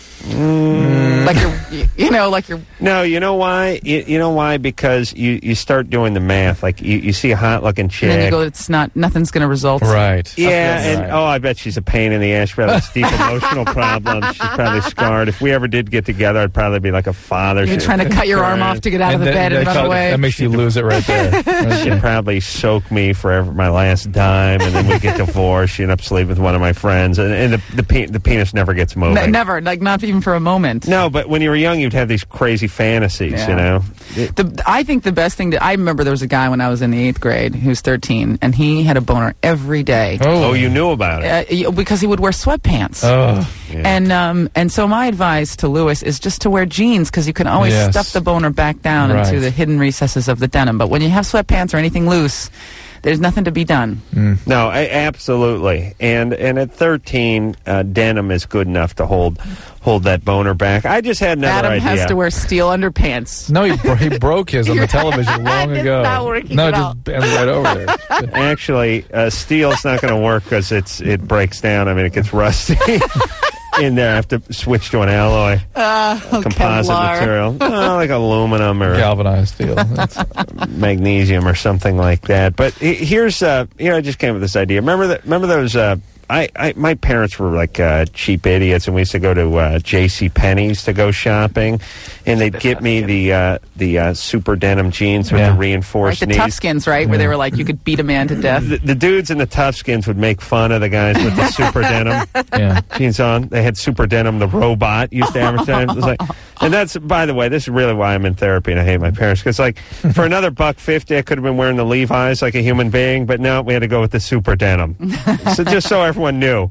[SPEAKER 5] Like you're...
[SPEAKER 2] No, you know why? You know why? Because you start doing the math. You see a hot-looking chick.
[SPEAKER 5] And then you go, nothing's going to result.
[SPEAKER 3] Right.
[SPEAKER 2] Yeah, and I bet she's a pain in the ass. She probably has deep emotional problems. She's probably scarred. If we ever did get together, I'd probably be like a father.
[SPEAKER 5] You're trying to cut your arm off to get out of the bed and run away.
[SPEAKER 3] That makes you lose it right there.
[SPEAKER 2] She'd probably soak me for my last dime, and then we get divorced. She'd end up sleeping with one of my friends, and the penis never gets moving.
[SPEAKER 5] Never, not even for a moment.
[SPEAKER 2] No, but when you were young, you'd have these crazy fantasies,
[SPEAKER 5] I think the best thing I remember there was a guy when I was in the 8th grade who was 13, and he had a boner every day.
[SPEAKER 2] Oh, you knew about it?
[SPEAKER 5] Because he would wear sweatpants.
[SPEAKER 2] Oh. Yeah.
[SPEAKER 5] And so my advice to Louis is just to wear jeans, because you can always stuff the boner back down into the hidden recesses of the denim. But when you have sweatpants or anything loose, there's nothing to be done.
[SPEAKER 2] No, absolutely. And at 13, denim is good enough to hold that boner back. I just had another idea.
[SPEAKER 5] Adam has to wear steel underpants.
[SPEAKER 3] No, he broke his on the television long ago.
[SPEAKER 5] It's not working
[SPEAKER 3] no,
[SPEAKER 5] at all.
[SPEAKER 3] just bends right over there.
[SPEAKER 2] Actually, steel's not going to work because it breaks down. I mean, it gets rusty. In there, I have to switch to an alloy composite
[SPEAKER 5] Kevlar.
[SPEAKER 2] material, like aluminum or
[SPEAKER 3] galvanized steel,
[SPEAKER 2] magnesium or something like that. But here's I just came up with this idea. Remember those? My parents were like cheap idiots, and we used to go to J.C. Penney's to go shopping, and they'd get me the super denim jeans with the reinforced
[SPEAKER 5] the
[SPEAKER 2] knees.
[SPEAKER 5] Toughskins, right? Where they were like, you could beat a man to death.
[SPEAKER 2] The dudes in the Toughskins would make fun of the guys with the super denim jeans on. They had super denim, the robot used to advertise. It was like, and that's, by the way, this is really why I'm in therapy and I hate my parents, because for another $1.50, I could have been wearing the Levi's like a human being, but no, we had to go with the super denim. So just so everyone knew.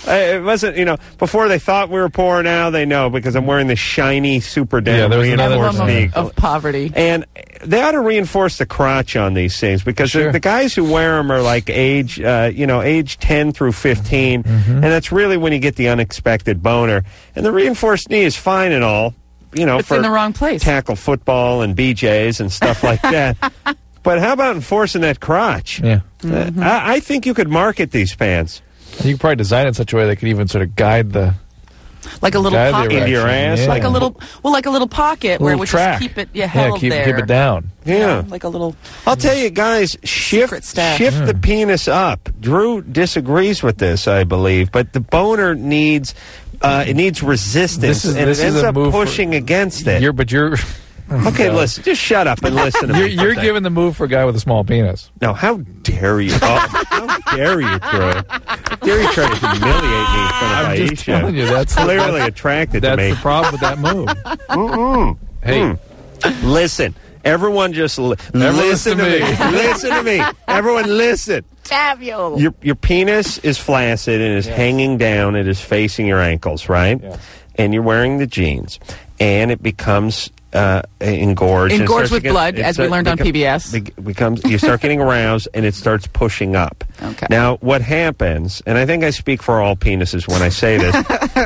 [SPEAKER 2] It wasn't, before they thought we were poor, now they know because I'm wearing the shiny Super Down reinforced knee
[SPEAKER 5] of poverty.
[SPEAKER 2] And they ought to reinforce the crotch on these things because the guys who wear them are like age 10 through 15, and that's really when you get the unexpected boner. And the reinforced knee is fine and all,
[SPEAKER 5] it's
[SPEAKER 2] for
[SPEAKER 5] in the wrong place.
[SPEAKER 2] Tackle football and BJs and stuff like that. But how about enforcing that crotch?
[SPEAKER 3] Yeah.
[SPEAKER 2] I think you could market these pants.
[SPEAKER 3] You could probably design it in such a way they could even sort of guide the...
[SPEAKER 5] Like a little pocket
[SPEAKER 2] into your ass,
[SPEAKER 5] like a little pocket where it would just keep it held
[SPEAKER 3] keep
[SPEAKER 5] there.
[SPEAKER 3] Keep it down.
[SPEAKER 2] Yeah,
[SPEAKER 5] like a little.
[SPEAKER 2] I'll tell you guys, shift the penis up. Drew disagrees with this, I believe, but the boner needs resistance, and it ends up pushing against it.
[SPEAKER 3] You're.
[SPEAKER 2] Okay, listen. Just shut up and listen to me.
[SPEAKER 3] You're giving the move for a guy with a small penis.
[SPEAKER 2] No, how dare you? How dare you, Drew? How dare you try to humiliate me in front of
[SPEAKER 3] I'm
[SPEAKER 2] Aisha?
[SPEAKER 3] just telling you, that's
[SPEAKER 2] clearly attracted to me.
[SPEAKER 3] That's the problem with that move. Hey,
[SPEAKER 2] listen. Everyone just listen to me. Listen to me. Everyone listen.
[SPEAKER 5] Samuel.
[SPEAKER 2] Your penis is flaccid and is hanging down. It is facing your ankles, right? Yeah. And you're wearing the jeans. And it becomes engorged.
[SPEAKER 5] Engorged with blood, as we learned on PBS.
[SPEAKER 2] You start getting aroused, and it starts pushing up.
[SPEAKER 5] Okay.
[SPEAKER 2] Now, what happens, and I think I speak for all penises when I say this,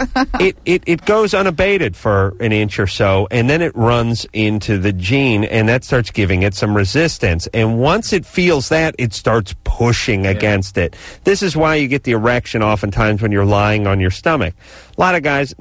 [SPEAKER 2] it goes unabated for an inch or so, and then it runs into the gene, and that starts giving it some resistance. And once it feels that, it starts pushing against it. This is why you get the erection oftentimes when you're lying on your stomach. A lot of guys,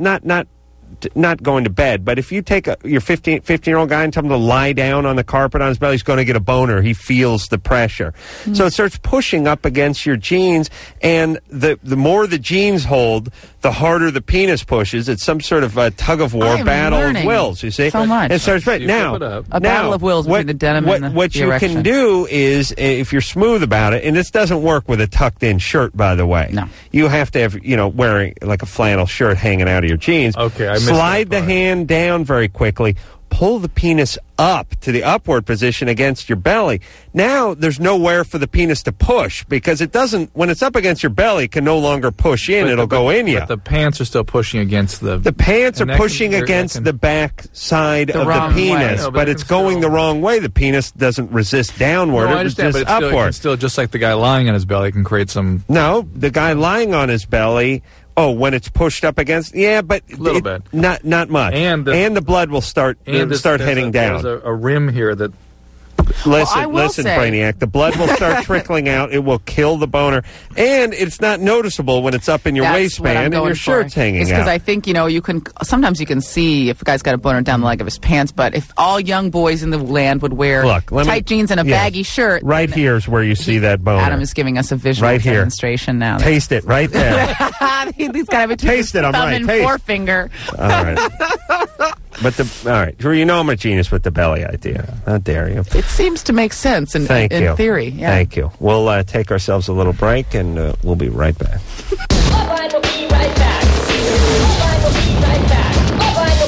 [SPEAKER 2] not going to bed, but if you take your 15-year-old guy and tell him to lie down on the carpet on his belly, he's going to get a boner. He feels the pressure. So it starts pushing up against your jeans, and the more the jeans hold, the harder the penis pushes. It's some sort of a tug-of-war battle of wills, you see?
[SPEAKER 5] So much.
[SPEAKER 2] It starts now.
[SPEAKER 5] A battle of wills between the denim and the
[SPEAKER 2] What you
[SPEAKER 5] erection.
[SPEAKER 2] can do is, if you're smooth about it, and this doesn't work with a tucked-in shirt, by the way.
[SPEAKER 5] No.
[SPEAKER 2] You have to have, wearing like a flannel shirt hanging out of your jeans.
[SPEAKER 3] Okay, I missed
[SPEAKER 2] Slide the hand down very quickly. Pull the penis up to the upward position against your belly. Now there's nowhere for the penis to push because it doesn't. When it's up against your belly, it can no longer push in. It'll go in you.
[SPEAKER 3] But the pants are still pushing against the.
[SPEAKER 2] The pants are pushing against the back side of the penis, but it's going the wrong way. The penis doesn't resist downward;
[SPEAKER 3] No, I
[SPEAKER 2] it
[SPEAKER 3] understand,
[SPEAKER 2] resists
[SPEAKER 3] but it
[SPEAKER 2] upward.
[SPEAKER 3] still, just like the guy lying on his belly can create some.
[SPEAKER 2] No, the guy lying on his belly. Oh, when it's pushed up against, but
[SPEAKER 3] a little bit,
[SPEAKER 2] not much, and the blood will start heading down.
[SPEAKER 3] There's a rim here that.
[SPEAKER 2] Listen, Brainiac. The blood will start trickling out. It will kill the boner, and it's not noticeable when it's up in your waistband and your shirt's hanging
[SPEAKER 5] out. Because I think you can sometimes you can see if a guy's got a boner down the leg of his pants. But if all young boys in the land would wear tight jeans and a baggy shirt,
[SPEAKER 2] right here is where you see that boner.
[SPEAKER 5] Adam is giving us a visual demonstration now.
[SPEAKER 2] Taste it right there.
[SPEAKER 5] He's got to between his thumb and forefinger.
[SPEAKER 2] All right. But all right, Drew, I'm a genius with the belly idea. How dare you?
[SPEAKER 5] It seems to make sense in theory. Yeah.
[SPEAKER 2] Thank you. We'll take ourselves a little break, and we'll be right back.
[SPEAKER 7] Loveline will be right back. Loveline will be right back. Loveline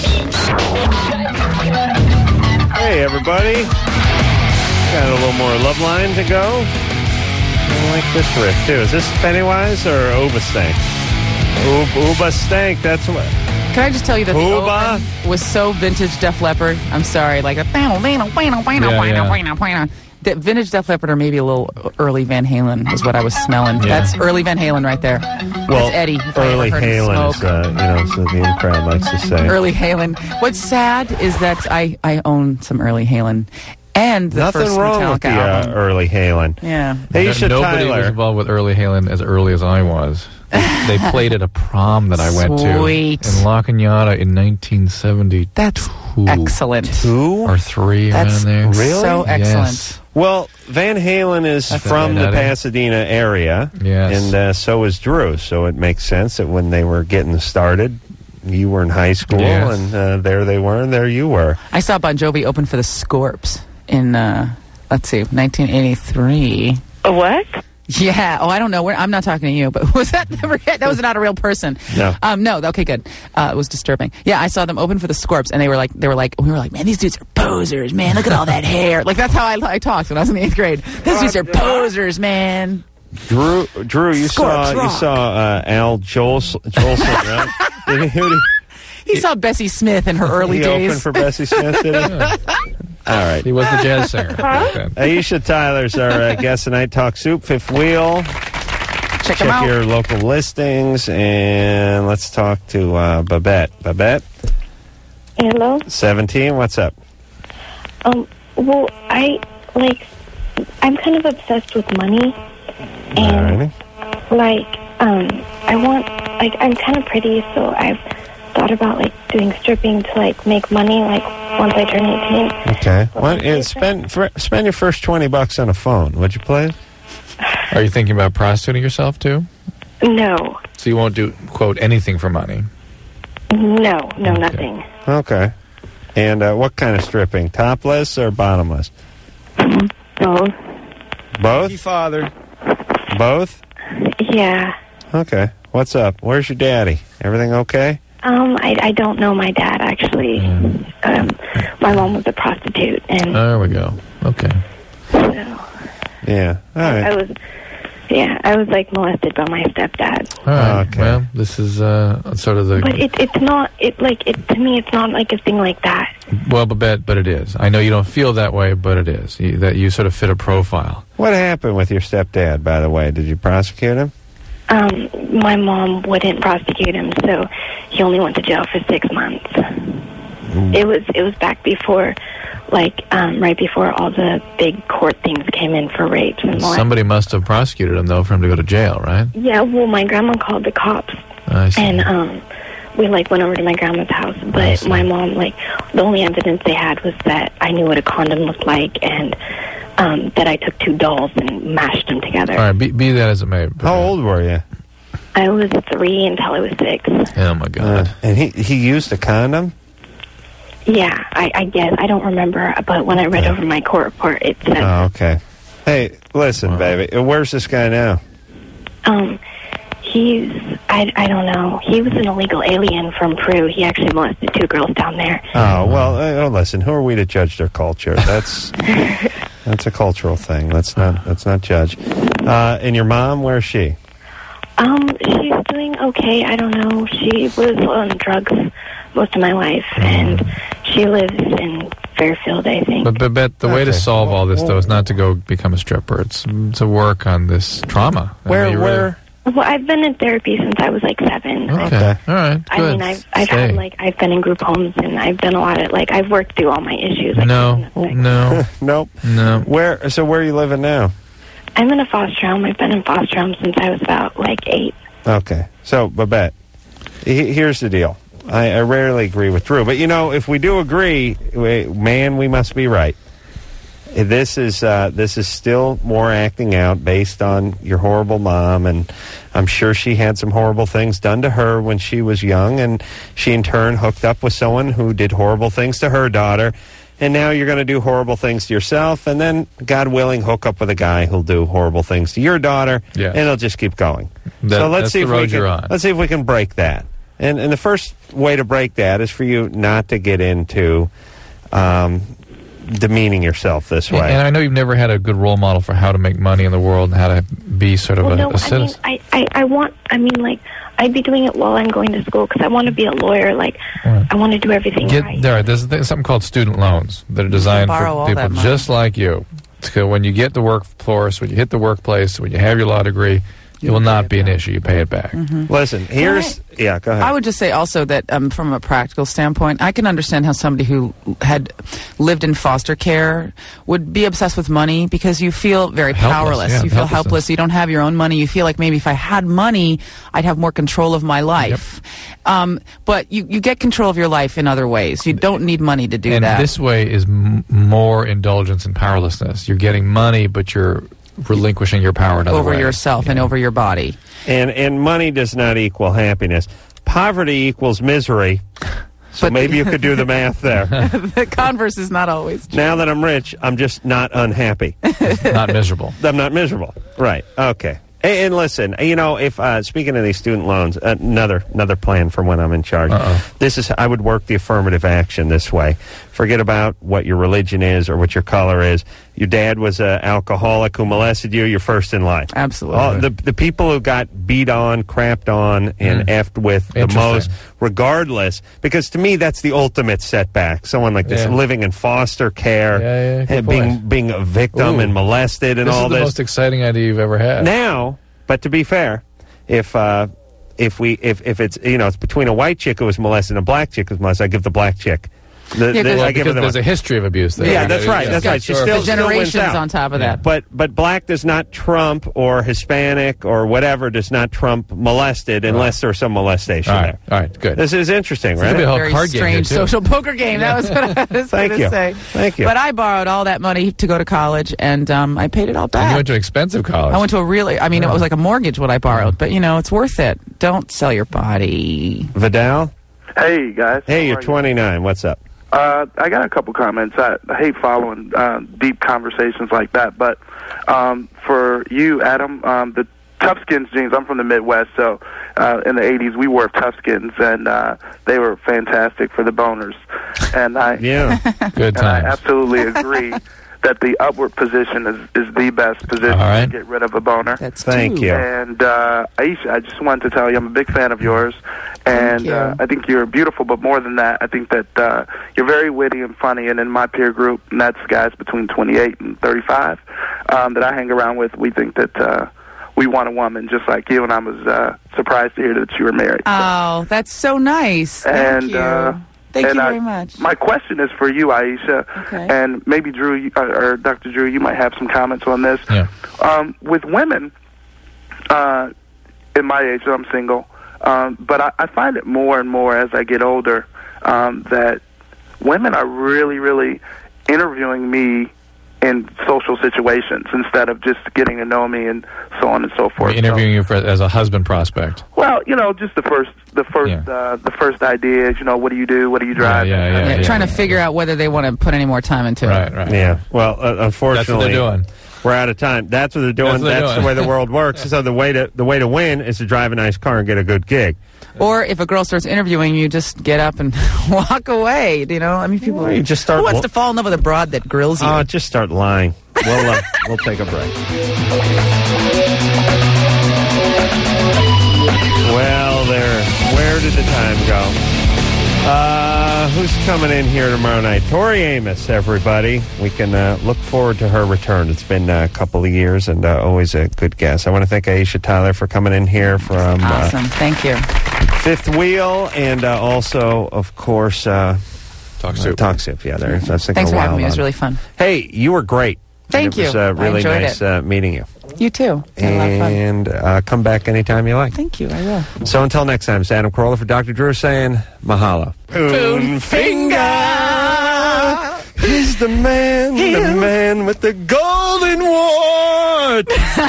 [SPEAKER 7] will be right back.
[SPEAKER 2] Hey, everybody. Got a little more Loveline to go. I like this riff, too. Is this Pennywise or Uba Stank? Uba Stank, that's what...
[SPEAKER 5] Can I just tell you that the open was so vintage Def Leppard? I'm sorry, like a that vintage Def Leppard or maybe a little early Van Halen is what I was smelling.
[SPEAKER 2] Yeah.
[SPEAKER 5] That's early Van Halen right there.
[SPEAKER 2] Well,
[SPEAKER 5] that's Eddie.
[SPEAKER 2] Early Halen is, so the in-crowd likes to say.
[SPEAKER 5] Early Halen. What's sad is that I own some early Halen. And the
[SPEAKER 2] Nothing
[SPEAKER 5] first
[SPEAKER 2] wrong
[SPEAKER 5] Metallica
[SPEAKER 2] with the
[SPEAKER 5] album.
[SPEAKER 2] Early Halen.
[SPEAKER 5] Yeah.
[SPEAKER 2] Aisha
[SPEAKER 3] Nobody
[SPEAKER 2] Tyler
[SPEAKER 3] was involved with early Halen as early as I was. They played at a prom that I went to in La Cañada in 1972.
[SPEAKER 5] That's excellent.
[SPEAKER 2] 2
[SPEAKER 3] or 3
[SPEAKER 5] That's
[SPEAKER 3] around there.
[SPEAKER 2] Really?
[SPEAKER 5] So excellent.
[SPEAKER 3] Yes.
[SPEAKER 2] Well, Van Halen is from the Pasadena area,
[SPEAKER 3] yes,
[SPEAKER 2] and so is Drew. So it makes sense that when they were getting started, you were in high school,
[SPEAKER 3] yes,
[SPEAKER 2] and there they were, and there you were.
[SPEAKER 5] I saw Bon Jovi open for the Scorps in, 1983.
[SPEAKER 18] What?
[SPEAKER 5] Yeah. Oh, I don't know. I'm not talking to you, but was that never? That was not a real person.
[SPEAKER 2] No.
[SPEAKER 5] No. Okay. Good. It was disturbing. Yeah, I saw them open for the Scorps, and we were like, man, these dudes are posers, man. Look at all that hair. Like that's how I talked when I was in the 8th grade. These dudes are posers, man.
[SPEAKER 2] Drew, you saw Al Jolson, right?
[SPEAKER 5] He saw Bessie Smith in her early
[SPEAKER 2] he
[SPEAKER 5] days.
[SPEAKER 2] Opened for Bessie Smith, did he? All right.
[SPEAKER 3] He was the jazz singer.
[SPEAKER 2] Aisha Tyler's our guest tonight. Talk Soup, Fifth Wheel.
[SPEAKER 5] Check them out.
[SPEAKER 2] Your local listings, and let's talk to Babette. Babette?
[SPEAKER 6] Hello?
[SPEAKER 2] 17, what's up?
[SPEAKER 6] Well, I'm kind of obsessed with money. And, I'm kind of pretty, so I've thought about, doing stripping to, make money, once I turn 18.
[SPEAKER 2] Okay. Spend your first $20 on a phone, would you please?
[SPEAKER 3] Are you thinking about prostituting yourself, too?
[SPEAKER 6] No.
[SPEAKER 3] So you won't do, quote, anything for money?
[SPEAKER 6] No, nothing.
[SPEAKER 2] Okay. And what kind of stripping? Topless or bottomless?
[SPEAKER 6] Both.
[SPEAKER 2] Both?
[SPEAKER 1] Father.
[SPEAKER 2] Both?
[SPEAKER 6] Yeah.
[SPEAKER 2] Okay. What's up? Where's your daddy? Everything okay?
[SPEAKER 6] I don't know my dad, actually. My mom was a prostitute, and...
[SPEAKER 3] There we go. Okay.
[SPEAKER 6] So...
[SPEAKER 2] Yeah. All right.
[SPEAKER 6] I was molested by my stepdad.
[SPEAKER 3] All right.
[SPEAKER 2] Okay.
[SPEAKER 3] Well, this is sort of the...
[SPEAKER 6] But it's not, to me, it's not like a thing like that.
[SPEAKER 3] Well, Babette, but it is. I know you don't feel that way, but it is. That you sort of fit a profile.
[SPEAKER 2] What happened with your stepdad, by the way? Did you prosecute him?
[SPEAKER 6] My mom wouldn't prosecute him, so he only went to jail for 6 months. It was back before, right before all the big court things came in for rapes and molestation.
[SPEAKER 3] Somebody must have prosecuted him, though, for him to go to jail, right?
[SPEAKER 6] Yeah, well, my grandma called the cops.
[SPEAKER 3] I see.
[SPEAKER 6] And we went over to my grandma's house, but my mom, the only evidence they had was that I knew what a condom looked like, and that I took 2 dolls and mashed them together.
[SPEAKER 3] All right, be that as it may.
[SPEAKER 2] How old were you?
[SPEAKER 6] I was 3 until I was 6.
[SPEAKER 3] Oh my God!
[SPEAKER 2] And he used a condom?
[SPEAKER 6] Yeah, I guess. I don't remember, but when I read over my court report, it said...
[SPEAKER 2] Oh, okay. Hey, listen, baby. Where's this guy now?
[SPEAKER 6] He's... I don't know. He was an illegal alien from Peru. He actually molested 2 girls down there.
[SPEAKER 2] Oh, well, listen. Who are we to judge their culture? That's a cultural thing. Let's not judge. And your mom, where's she?
[SPEAKER 6] She's doing okay. I don't know. She was on drugs most of my life, and she lives in Fairfield, I think.
[SPEAKER 3] But Babette, the way to solve all this, though, is not to go become a stripper. It's to work on this trauma.
[SPEAKER 6] Where? Well, I've been in therapy since I was 7.
[SPEAKER 3] Okay, all right, good.
[SPEAKER 6] I mean, I've been in group homes, and I've done a lot of I've worked through all my issues.
[SPEAKER 3] No.
[SPEAKER 2] Nope.
[SPEAKER 3] No.
[SPEAKER 2] Where are you living now?
[SPEAKER 6] I'm in a foster home. I've been in foster home since I was about 8.
[SPEAKER 2] Okay. So, Babette, here's the deal. I rarely agree with Drew, but if we do agree, we must be right. This is still more acting out based on your horrible mom, and I'm sure she had some horrible things done to her when she was young, and she in turn hooked up with someone who did horrible things to her daughter, and now you're going to do horrible things to yourself, and then, God willing, hook up with a guy who'll do horrible things to your daughter, and it'll just keep going. So let's see if we can break that. And the first way to break that is for you not to get into demeaning yourself this way.
[SPEAKER 3] And I know you've never had a good role model for how to make money in the world and how to be sort of a citizen.
[SPEAKER 6] I'd be doing it while I'm going to school because I want to be a lawyer. I want to do everything right.
[SPEAKER 3] There's something called student loans that are designed for people just like you. So when you get the workforce, when you hit the workplace, when you have your law degree, it will not be an issue. You pay it back.
[SPEAKER 5] Mm-hmm.
[SPEAKER 2] Listen, go ahead.
[SPEAKER 5] I would just say also that from a practical standpoint, I can understand how somebody who had lived in foster care would be obsessed with money because you feel very powerless.
[SPEAKER 3] Yeah,
[SPEAKER 5] you feel helpless. You don't have your own money. You feel like maybe if I had money, I'd have more control of my life. Yep. But you get control of your life in other ways. You don't need money to do that.
[SPEAKER 3] And this way is more indulgence and powerlessness. You're getting money, but you're relinquishing your power in other
[SPEAKER 5] over
[SPEAKER 3] ways.
[SPEAKER 5] Yourself and over your body.
[SPEAKER 2] And money does not equal happiness. Poverty equals misery. So maybe you could do the math there.
[SPEAKER 5] The converse is not always true.
[SPEAKER 2] Now that I'm rich, I'm just not unhappy.
[SPEAKER 3] Not miserable.
[SPEAKER 2] I'm not miserable. Right. Okay. And listen, if speaking of these student loans, another plan for when I'm in charge. I would work the affirmative action this way. Forget about what your religion is or what your color is. your dad was an alcoholic who molested you, you're first in line.
[SPEAKER 5] Absolutely.
[SPEAKER 2] The people who got beat on, crapped on, and effed with the most, regardless, because to me that's the ultimate setback. Someone like this living in foster care, and being a victim and molested and all
[SPEAKER 3] This is
[SPEAKER 2] this.
[SPEAKER 3] the most exciting idea you've ever had.
[SPEAKER 2] Now, but to be fair, if it's it's between a white chick who was molested and a black chick who was molested, I give the black chick. I give her
[SPEAKER 3] because
[SPEAKER 2] the
[SPEAKER 3] there's
[SPEAKER 2] one.
[SPEAKER 3] a history of abuse there.
[SPEAKER 2] Yeah, that's right. That's right. She
[SPEAKER 5] The
[SPEAKER 2] still
[SPEAKER 5] generations
[SPEAKER 2] wins out.
[SPEAKER 5] on top of that.
[SPEAKER 2] But black does not trump, or Hispanic or whatever does not trump molested unless there's some molestation there.
[SPEAKER 3] All right, good.
[SPEAKER 2] This is interesting,
[SPEAKER 3] It's
[SPEAKER 2] right?
[SPEAKER 3] gonna be a whole
[SPEAKER 5] Very
[SPEAKER 3] card game here,
[SPEAKER 5] strange
[SPEAKER 3] too.
[SPEAKER 5] social poker game. That was what I was going to say.
[SPEAKER 2] Thank you.
[SPEAKER 5] But I borrowed all that money to go to college, and I paid it all
[SPEAKER 3] And
[SPEAKER 5] back.
[SPEAKER 3] you went to an expensive college.
[SPEAKER 5] I went to a really, it was like a mortgage what I borrowed, but it's worth it. Don't sell your body.
[SPEAKER 2] Vidal?
[SPEAKER 8] Hey, guys.
[SPEAKER 2] Hey, you're 29. What's up?
[SPEAKER 8] I got a couple comments. I hate following deep conversations like that, but for you, Adam, the Toughskins jeans, I'm from the Midwest, so in the 80s we wore Toughskins, and they were fantastic for the boners. And
[SPEAKER 3] Good
[SPEAKER 8] and I
[SPEAKER 3] times.
[SPEAKER 8] absolutely agree that the upward position is the best position to get rid of a boner.
[SPEAKER 2] Thank you.
[SPEAKER 8] And Aisha, I just wanted to tell you I'm a big fan of yours, and I think you're beautiful, but more than that, I think that you're very witty and funny, and in my peer group, and that's guys between 28 and 35 that I hang around with, we think that we want a woman just like you, and I was surprised to hear that you were married.
[SPEAKER 5] Oh, that's so nice. Thank you. Thank you very much.
[SPEAKER 8] My question is for you, Aisha, and maybe Drew or Dr. Drew, you might have some comments on this.
[SPEAKER 3] Yeah.
[SPEAKER 8] With women, in my age, I'm single, but I find it more and more as I get older that women are really, really interviewing me in social situations instead of just getting to know me and so on and so forth.
[SPEAKER 3] Interviewing you as a husband prospect.
[SPEAKER 8] Well, just the first idea is, what do you do? What do you drive?
[SPEAKER 5] Trying to figure out whether they want to put any more time into it.
[SPEAKER 3] Right.
[SPEAKER 2] Yeah. Well, unfortunately,
[SPEAKER 3] That's what they're doing.
[SPEAKER 2] We're out of time. That's what they're doing. That's the way the world works. So the way to win is to drive a nice car and get a good gig.
[SPEAKER 5] Or if a girl starts interviewing you, just get up and walk away. People.
[SPEAKER 2] You just start.
[SPEAKER 5] Who wants to fall in love with a broad that grills you?
[SPEAKER 2] Oh, just start lying. We'll take a break. Well, where did the time go? Who's coming in here tomorrow night? Tori Amos, everybody. We can look forward to her return. It's been a couple of years and always a good guest. I want to thank Aisha Tyler for coming in here from
[SPEAKER 5] awesome. Thank you.
[SPEAKER 2] Fifth Wheel, and also, of course, Talk Soup. Yeah, there. I was thinking
[SPEAKER 5] Thanks for having me. It was
[SPEAKER 2] on.
[SPEAKER 5] really fun.
[SPEAKER 2] Hey, you were great.
[SPEAKER 5] Thank you.
[SPEAKER 2] It was really
[SPEAKER 5] I enjoyed
[SPEAKER 2] nice meeting you.
[SPEAKER 5] You too. It's been a lot of fun.
[SPEAKER 2] And come back anytime you like.
[SPEAKER 5] Thank you. I will.
[SPEAKER 2] So until next time, it's Adam Carolla for Dr. Drew saying mahalo.
[SPEAKER 7] Poon finger.
[SPEAKER 2] He's the man with the golden wart.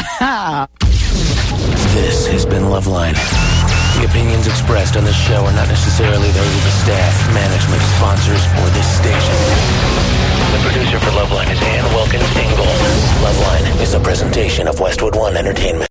[SPEAKER 1] This has been Loveline. The opinions expressed on this show are not necessarily those of the staff, management, sponsors, or this station. The producer for Loveline is Ann Wilkins Ingle. Loveline is a presentation of Westwood One Entertainment.